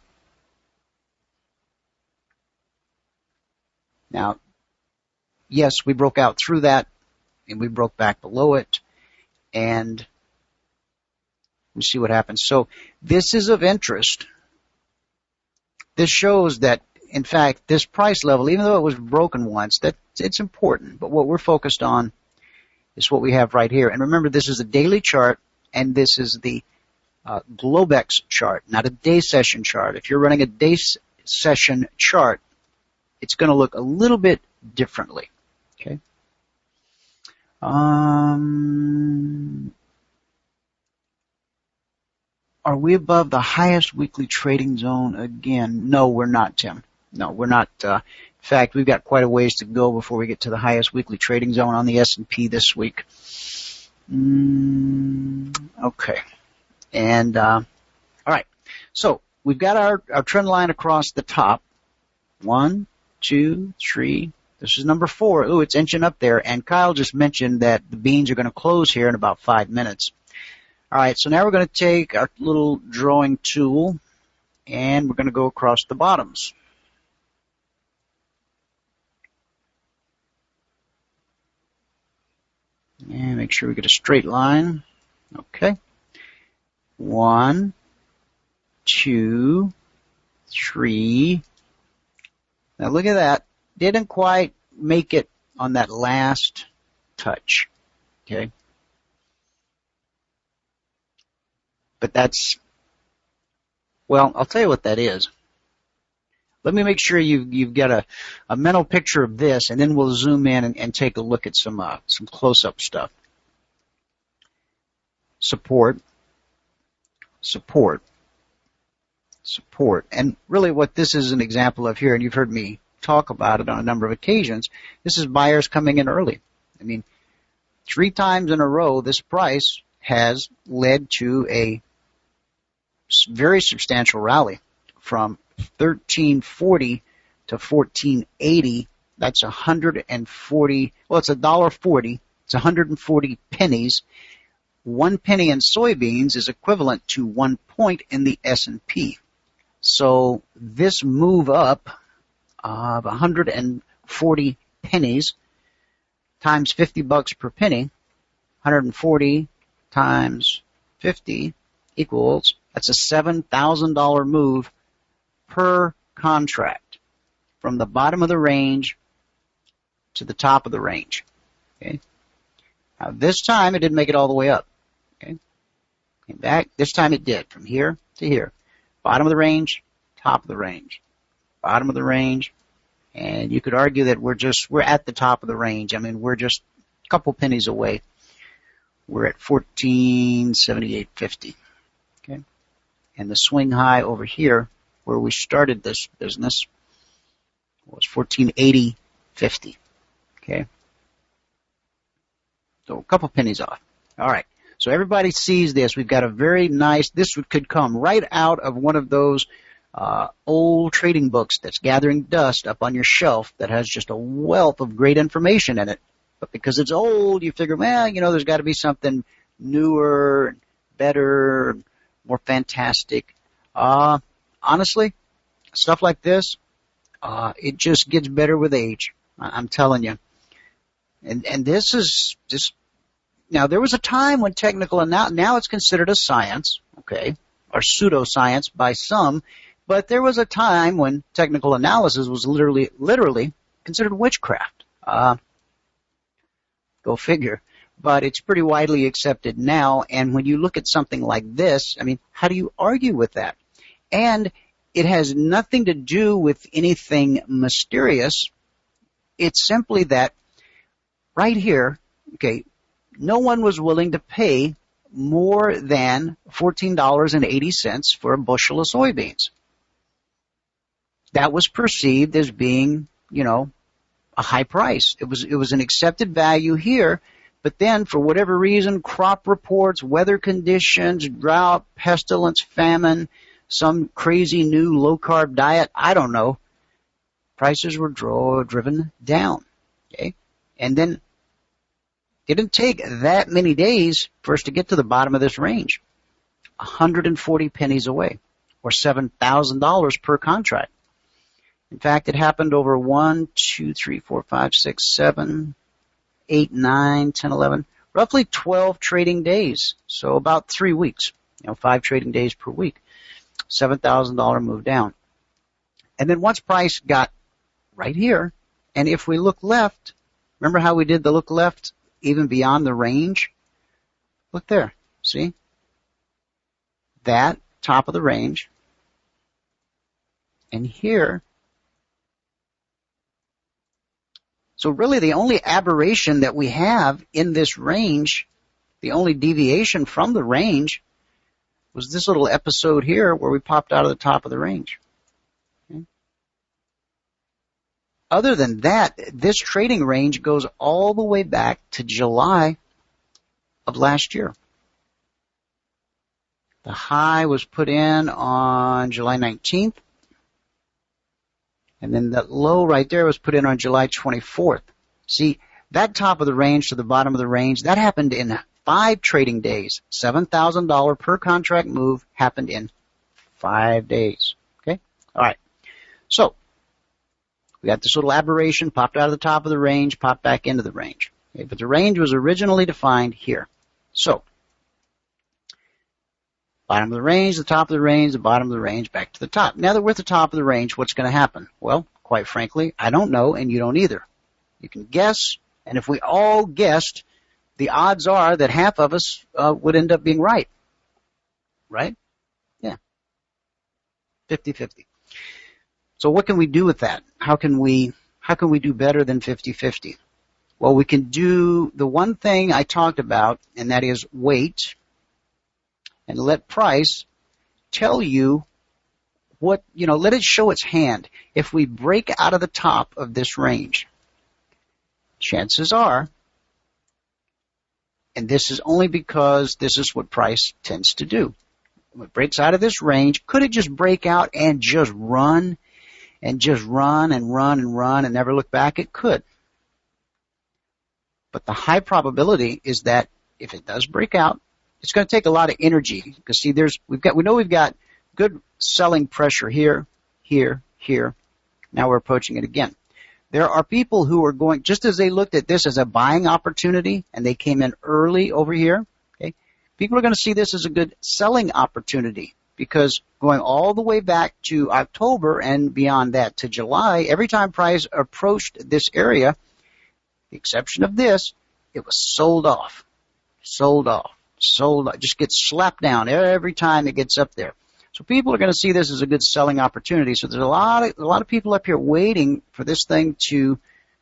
Now, yes, we broke out through that, and we broke back below it, and we see what happens. So this is of interest. This shows that, in fact, this price level, even though it was broken once, that it's important. But what we're focused on is what we have right here. And remember, this is a daily chart, and this is the Globex chart, not a day session chart. If you're running a day session chart, it's going to look a little bit differently. Okay. Are we above the highest weekly trading zone again? No, we're not, Tim. No, we're not. In fact, we've got quite a ways to go before we get to the highest weekly trading zone on the S&P this week. Okay. And, all right. So we've got our trend line across the top. 1, 2, 3. This is number 4. Ooh, it's inching up there. And Kyle just mentioned that the beans are going to close here in about 5 minutes. All right, so now we're going to take our little drawing tool, and we're going to go across the bottoms. And make sure we get a straight line. Okay. 1, 2, 3. Now look at that. Didn't quite make it on that last touch. Okay. But that's, well, I'll tell you what that is. Let me make sure you've got a mental picture of this, and then we'll zoom in and take a look at some close-up stuff. Support, support, support. And really what this is an example of here, and you've heard me talk about it on a number of occasions, this is buyers coming in early. I mean, 3 times in a row, this price has led to a very substantial rally. from 13.40 to 14.80. That's 140. Well, it's $1.40. It's 140 pennies. 1 penny in soybeans is equivalent to 1 point in the S&P. So this move up of 140 pennies times $50 per penny, 140 times 50 equals, that's a $7,000 move per contract from the bottom of the range to the top of the range. Okay. Now this time it didn't make it all the way up. Okay. Came back. This time it did from here to here. Bottom of the range, top of the range. Bottom of the range. And you could argue that we're at the top of the range. I mean, we're just a couple pennies away. We're at 1478.50. Okay. And the swing high over here, where we started this business, was 1480.50. Okay. So a couple pennies off. All right. So everybody sees this. We've got a very nice, this could come right out of one of those old trading books that's gathering dust up on your shelf that has just a wealth of great information in it. But because it's old, you figure, well, there's got to be something newer, better, more fantastic. Honestly, stuff like this, it just gets better with age. I'm telling you. And this is just, now there was a time when technical, and now it's considered a science, okay, or pseudoscience by some, but there was a time when technical analysis was literally considered witchcraft. Go figure. But it's pretty widely accepted now, and when you look at something like this, I mean, how do you argue with that? And it has nothing to do with anything mysterious. It's simply that right here, okay, no one was willing to pay more than $14.80 for a bushel of soybeans. That was perceived as being, a high price. It was an accepted value here, but then for whatever reason, crop reports, weather conditions, drought, pestilence, famine, some crazy new low-carb diet, I don't know, prices were driven down. Okay? And then it didn't take that many days for us to get to the bottom of this range. 140 pennies away, or $7,000 per contract. In fact, it happened over 1, 2, 3, 4, 5, 6, 7, 8, 9, 10, 11, roughly 12 trading days. So about 3 weeks, 5 trading days per week. $7,000 move down. And then once price got right here, and if we look left, remember how we did the look left even beyond the range? Look there. See? That top of the range. And here. So really the only aberration that we have in this range, the only deviation from the range, was this little episode here where we popped out of the top of the range. Okay. Other than that, this trading range goes all the way back to July of last year. The high was put in on July 19th. And then that low right there was put in on July 24th. See, that top of the range to the bottom of the range, that happened in 5 trading days. $7,000 per contract move happened in 5 days. Okay? All right. So, we got this little aberration, popped out of the top of the range, popped back into the range. Okay? But the range was originally defined here. So, bottom of the range, the top of the range, the bottom of the range, back to the top. Now that we're at the top of the range, what's going to happen? Well, quite frankly, I don't know, and you don't either. You can guess, and if we all guessed, the odds are that half of us would end up being right. Right? Yeah. 50-50. So what can we do with that? How can we do better than 50-50? Well, we can do the one thing I talked about, and that is wait and let price tell you what, let it show its hand. If we break out of the top of this range, chances are, and this is only because this is what price tends to do. when it breaks out of this range, could it just break out and just run and run and never look back? It could. But the high probability is that if it does break out, it's going to take a lot of energy. Because see, we know we've got good selling pressure here, here, here. Now we're approaching it again. There are people who are going, just as they looked at this as a buying opportunity and they came in early over here, okay, people are going to see this as a good selling opportunity because going all the way back to October and beyond that to July, every time price approached this area, the exception of this, it was sold off, just gets slapped down every time it gets up there. So people are going to see this as a good selling opportunity. So there's a lot of people up here waiting for this thing to,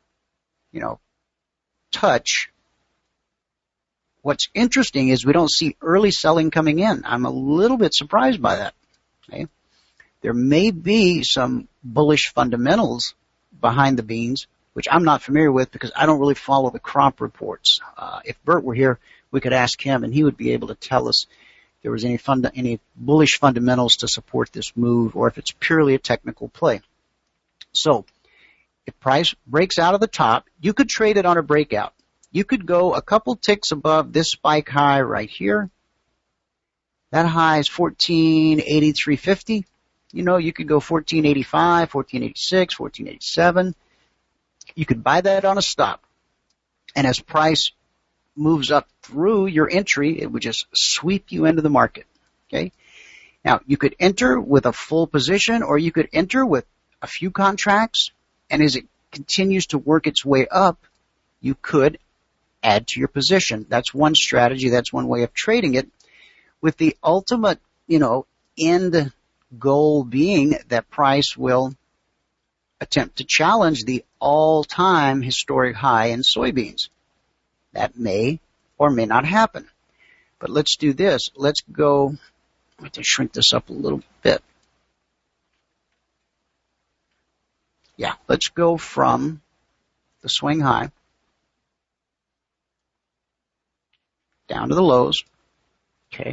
touch. What's interesting is we don't see early selling coming in. I'm a little bit surprised by that. Okay? There may be some bullish fundamentals behind the beans, which I'm not familiar with because I don't really follow the crop reports. If Bert were here, we could ask him and he would be able to tell us if there was any bullish fundamentals to support this move or if it's purely a technical play. So if price breaks out of the top, you could trade it on a breakout. You could go a couple ticks above this spike high right here. That high is 1483.50. You could go 1485, 1486, 1487. You could buy that on a stop. And as price moves up through your entry, it would just sweep you into the market. Okay? Now, you could enter with a full position or you could enter with a few contracts, and as it continues to work its way up, you could add to your position. That's one strategy. That's one way of trading it, with the ultimate, end goal being that price will attempt to challenge the all-time historic high in soybeans. That may or may not happen. But let's do this. Let's go, let me just shrink this up a little bit. Yeah, let's go from the swing high down to the lows. Okay.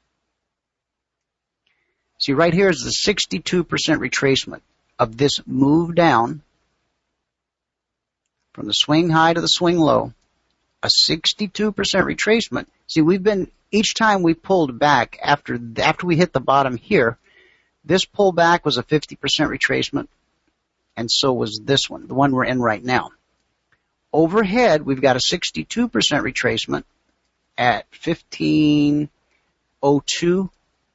See, right here is the 62% retracement of this move down from the swing high to the swing low. A 62% retracement. See, each time we pulled back after we hit the bottom here, this pullback was a 50% retracement, and so was this one, the one we're in right now. Overhead, we've got a 62% retracement at 1502.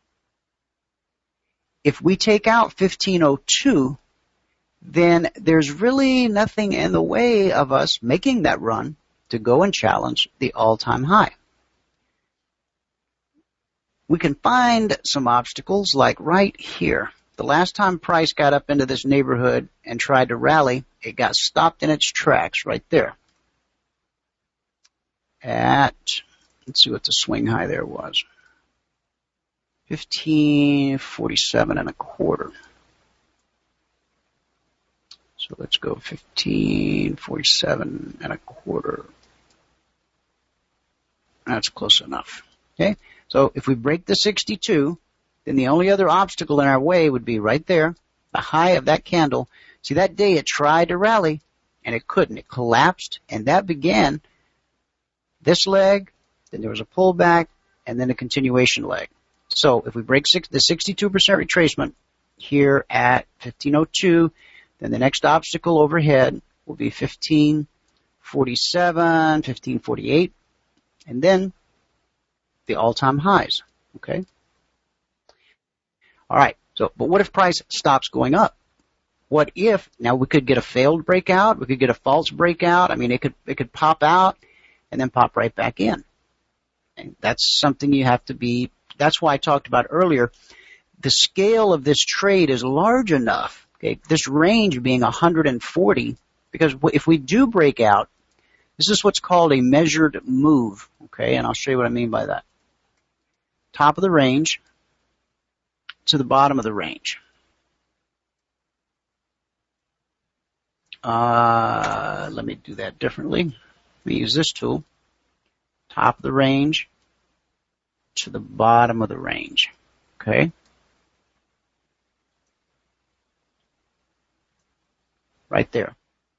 If we take out 1502, then there's really nothing in the way of us making that run to go and challenge the all-time high. We can find some obstacles like right here. The last time price got up into this neighborhood and tried to rally, it got stopped in its tracks right there. Let's see what the swing high there was. 1547.25. So let's go 1547.25. That's close enough. Okay? So if we break the 62, then the only other obstacle in our way would be right there, the high of that candle. See, that day it tried to rally, and it couldn't. It collapsed, and that began this leg, then there was a pullback, and then a continuation leg. So if we break the 62% retracement here at 1502, then the next obstacle overhead will be 1547, 1548, and then the all-time highs. Okay? All right. So, but what if price stops going up? What if, now we could get a failed breakout, we could get a false breakout. I mean, it could pop out and then pop right back in. And that's something you have to be, that's why I talked about earlier, the scale of this trade is large enough, okay, this range being 140, because if we do break out, this is what's called a measured move, okay, and I'll show you what I mean by that. Top of the range to the bottom of the range. Let me do that differently. Let me use this tool. Top of the range to the bottom of the range. Okay? Right there.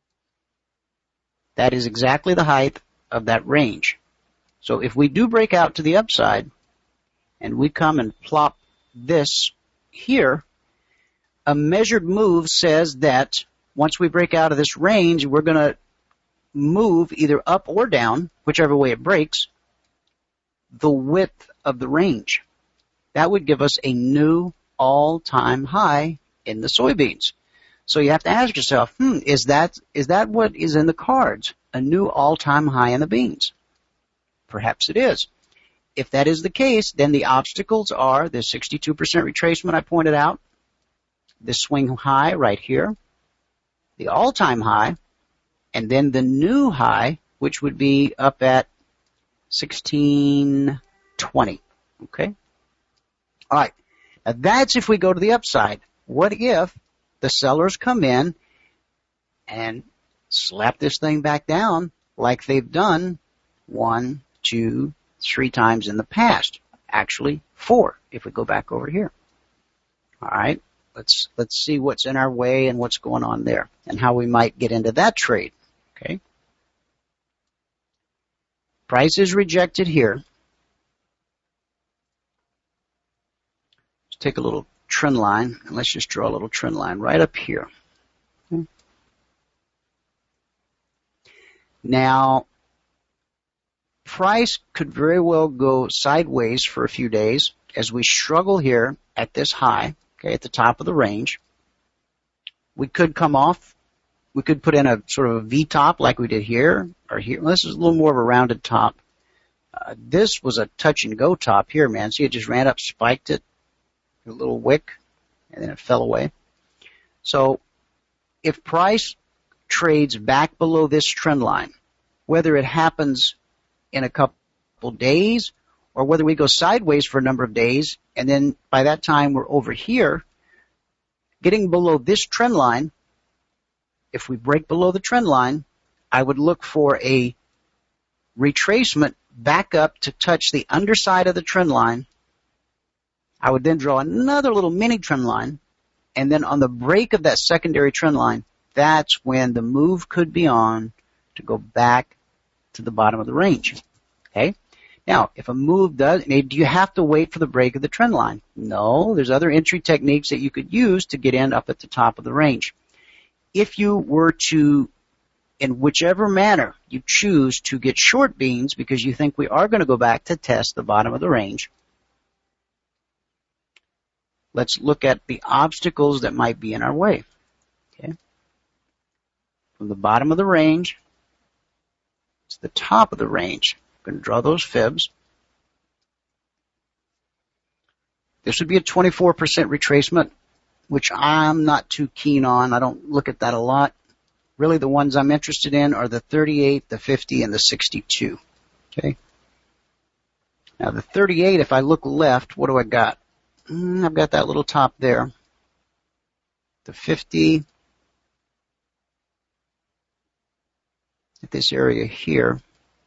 That is exactly the height of that range. So if we do break out to the upside, and we come and plop this here, a measured move says that once we break out of this range, we're going to move either up or down, whichever way it breaks, the width of the range. That would give us a new all-time high in the soybeans. So you have to ask yourself, is that what is in the cards? A new all-time high in the beans? Perhaps it is. If that is the case, then the obstacles are the 62% retracement I pointed out, this swing high right here, the all-time high, and then the new high, which would be up at 1620. Okay? All right. Now that's if we go to the upside. What if the sellers come in and slap this thing back down like they've done 1, 2, 3 times in the past? Actually, 4 if we go back over here. All right. Let's see what's in our way and what's going on there and how we might get into that trade. Okay. Price is rejected here. Let's take a little trend line and let's just draw a little trend line right up here. Okay. Now, price could very well go sideways for a few days as we struggle here at this high, okay, at the top of the range. We could come off. We could put in a sort of a V-top like we did here or here. Well, this is a little more of a rounded top. This was a touch-and-go top here, man. See, it just ran up, spiked it, a little wick, and then it fell away. So if price trades back below this trend line, whether it happens in a couple days or whether we go sideways for a number of days, and then by that time we're over here, getting below this trend line, if we break below the trend line, I would look for a retracement back up to touch the underside of the trend line. I would then draw another little mini trend line, and then on the break of that secondary trend line, that's when the move could be on to go back to the bottom of the range. Okay? Now, if a move does, do you have to wait for the break of the trend line? No, there's other entry techniques that you could use to get in up at the top of the range. If you were to, in whichever manner you choose to get short beans because you think we are going to go back to test the bottom of the range, let's look at the obstacles that might be in our way. Okay? From the bottom of the range to the top of the range, I'm going to draw those fibs. This would be a 24% retracement, which I'm not too keen on. I don't look at that a lot. Really, the ones I'm interested in are the 38, the 50, and the 62. Okay? Now, the 38, if I look left, what do I got? I've got that little top there. The 50 at this area here.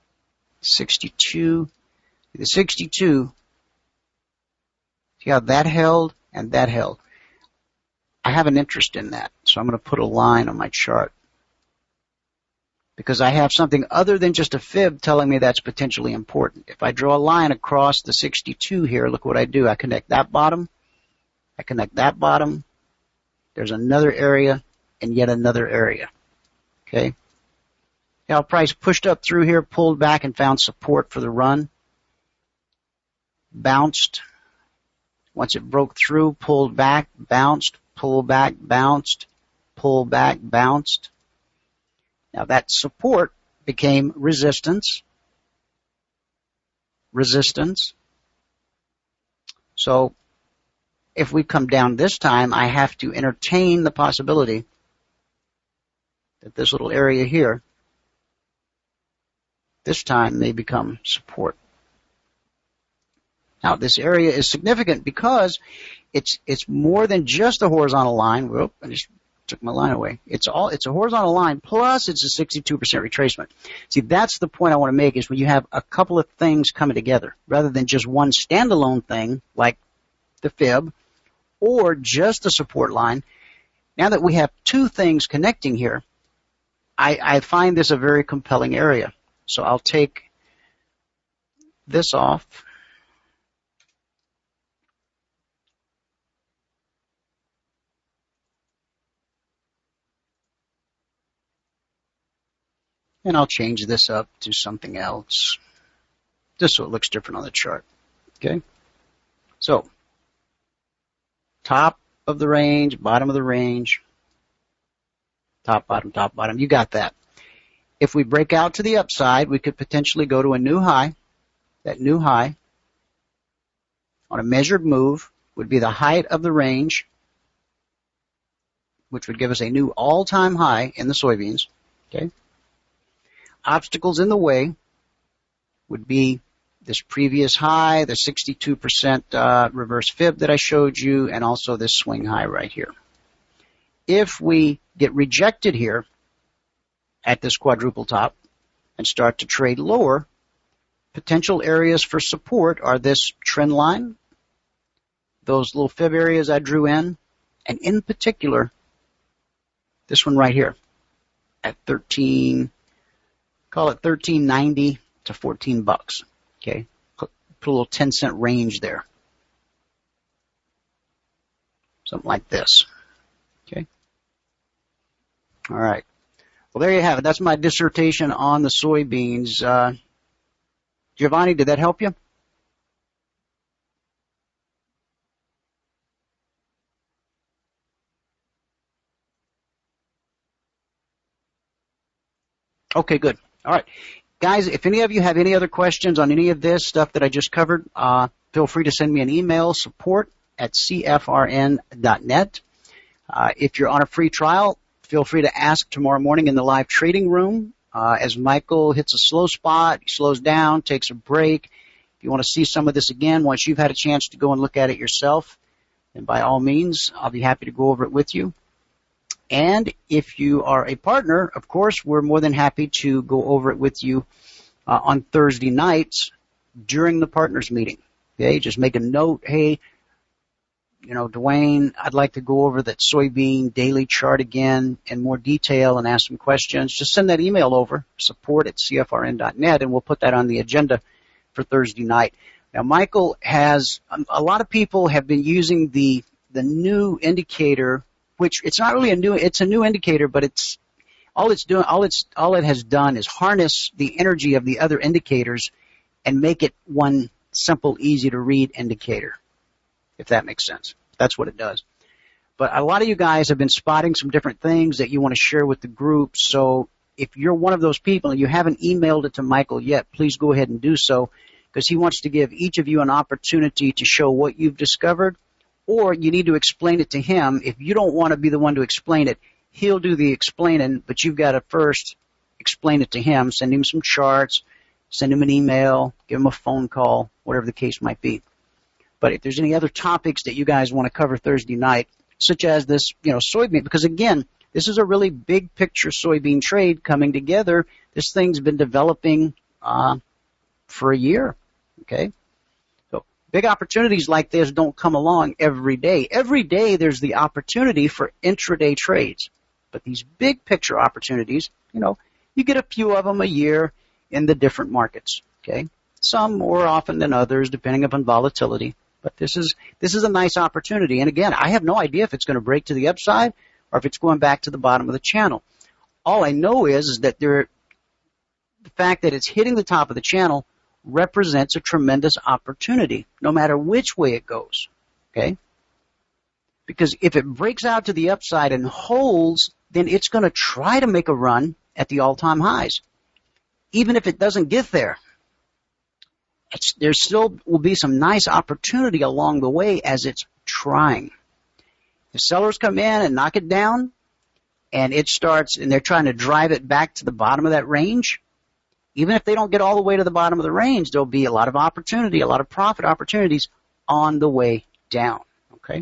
62. The 62, see how that held and that held? I have an interest in that, so I'm going to put a line on my chart because I have something other than just a fib telling me that's potentially important. If I draw a line across the 62 here, look what I do. I connect that bottom. I connect that bottom. There's another area and yet another area. Okay? Now, price pushed up through here, pulled back, and found support for the run. Bounced. Once it broke through, pulled back, bounced, pull back, bounced, pull back, bounced. Now that support became resistance. Resistance. So if we come down this time, I have to entertain the possibility that this little area here this time may become support. Now this area is significant because it's more than just a horizontal line. Whoop, I just took my line away. It's a horizontal line plus it's a 62% retracement. See, that's the point I want to make is when you have a couple of things coming together rather than just one standalone thing like the fib, or just the support line. Now that we have two things connecting here, I find this a very compelling area. So I'll take this off. And I'll change this up to something else, just so it looks different on the chart. Okay? So, top of the range, bottom of the range, top, bottom. You got that. If we break out to the upside, we could potentially go to a new high. That new high on a measured move would be the height of the range, which would give us a new all-time high in the soybeans. Okay? Obstacles in the way would be this previous high, the 62% reverse fib that I showed you, and also this swing high right here. If we get rejected here at this quadruple top and start to trade lower, potential areas for support are this trend line, those little fib areas I drew in, and in particular, this one right here at 13, call it $13.90 to $14. Okay, put a little 10-cent range there, something like this. Okay, all right. Well, there you have it. That's my dissertation on the soybeans. Giovanni, did that help you? Okay, good. All right. Guys, if any of you have any other questions on any of this stuff that I just covered, feel free to send me an email, support@cfrn.net. If you're on a free trial, feel free to ask tomorrow morning in the live trading room. As Michael hits a slow spot, he slows down, takes a break. If you want to see some of this again, once you've had a chance to go and look at it yourself, then by all means, I'll be happy to go over it with you. And if you are a partner, of course, we're more than happy to go over it with you on Thursday nights during the partners meeting. Okay, just make a note. Hey, Dwayne, I'd like to go over that soybean daily chart again in more detail and ask some questions. Just send that email over, support@cfrn.net, and we'll put that on the agenda for Thursday night. Now, Michael has, a lot of people have been using the new indicator, which it's not really it's a new indicator, but all it has done is harness the energy of the other indicators and make it one simple, easy to read indicator, if that makes sense. That's what it does. But a lot of you guys have been spotting some different things that you want to share with the group. So if you're one of those people and you haven't emailed it to Michael yet, please go ahead and do so, because he wants to give each of you an opportunity to show what you've discovered, or you need to explain it to him. If you don't want to be the one to explain it, he'll do the explaining, but you've got to first explain it to him, send him some charts, send him an email, give him a phone call, whatever the case might be. But if there's any other topics that you guys want to cover Thursday night, such as this, soybean, because again, this is a really big picture soybean trade coming together. This thing's been developing for a year, okay? So big opportunities like this don't come along every day. Every day there's the opportunity for intraday trades. But these big picture opportunities, you get a few of them a year in the different markets, okay? Some more often than others, depending upon volatility. But this is a nice opportunity. And again, I have no idea if it's going to break to the upside or if it's going back to the bottom of the channel. All I know is that the fact that it's hitting the top of the channel represents a tremendous opportunity, no matter which way it goes, okay? Because if it breaks out to the upside and holds, then it's going to try to make a run at the all-time highs. Even if it doesn't get there, there still will be some nice opportunity along the way as it's trying. If sellers come in and knock it down, and they're trying to drive it back to the bottom of that range, even if they don't get all the way to the bottom of the range, there'll be a lot of opportunity, a lot of profit opportunities on the way down, okay?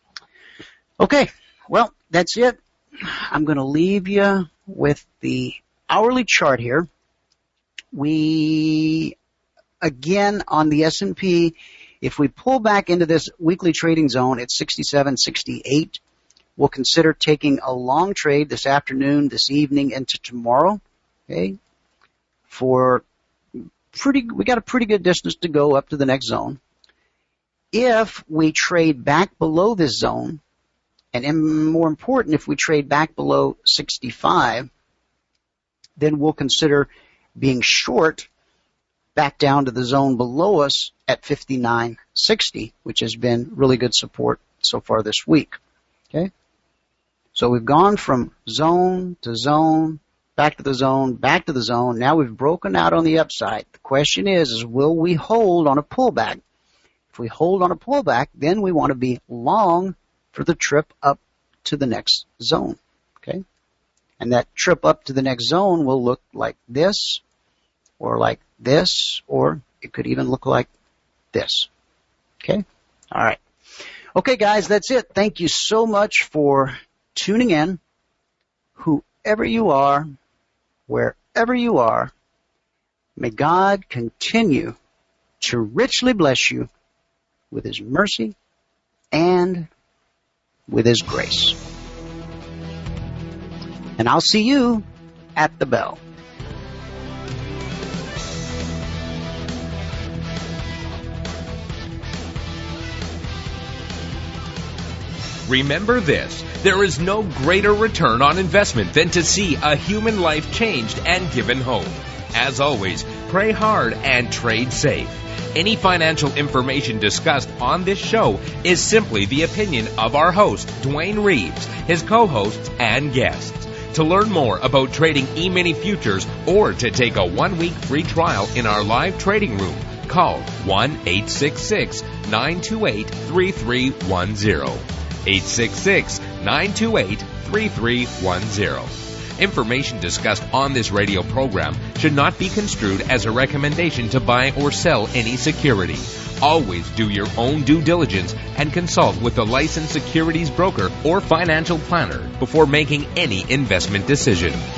Okay, well, that's it. I'm going to leave you with the hourly chart here. Again, on the S&P, If we pull back into this weekly trading zone at 67.68, we'll consider taking a long trade this afternoon, this evening, into tomorrow. Okay, we got a pretty good distance to go up to the next zone. If we trade back below this zone, and more important, if we trade back below 65, then we'll consider being short back down to the zone below us at 59.60, which has been really good support so far this week. Okay? So we've gone from zone to zone, back to the zone, back to the zone. Now we've broken out on the upside. The question is will we hold on a pullback? If we hold on a pullback, then we want to be long for the trip up to the next zone. Okay? And that trip up to the next zone will look like this, or like this, or it could even look like this. Okay? All right. Okay, guys, that's it. Thank you so much for tuning in. Whoever you are, wherever you are, may God continue to richly bless you with His mercy and with His grace. And I'll see you at the bell. Remember this, there is no greater return on investment than to see a human life changed and given hope. As always, pray hard and trade safe. Any financial information discussed on this show is simply the opinion of our host, Dwayne Reeves, his co-hosts, and guests. To learn more about trading E-mini futures or to take a 1-week free trial in our live trading room, call 1-866-928-3310. 866-928-3310. Information discussed on this radio program should not be construed as a recommendation to buy or sell any security. Always do your own due diligence and consult with a licensed securities broker or financial planner before making any investment decision.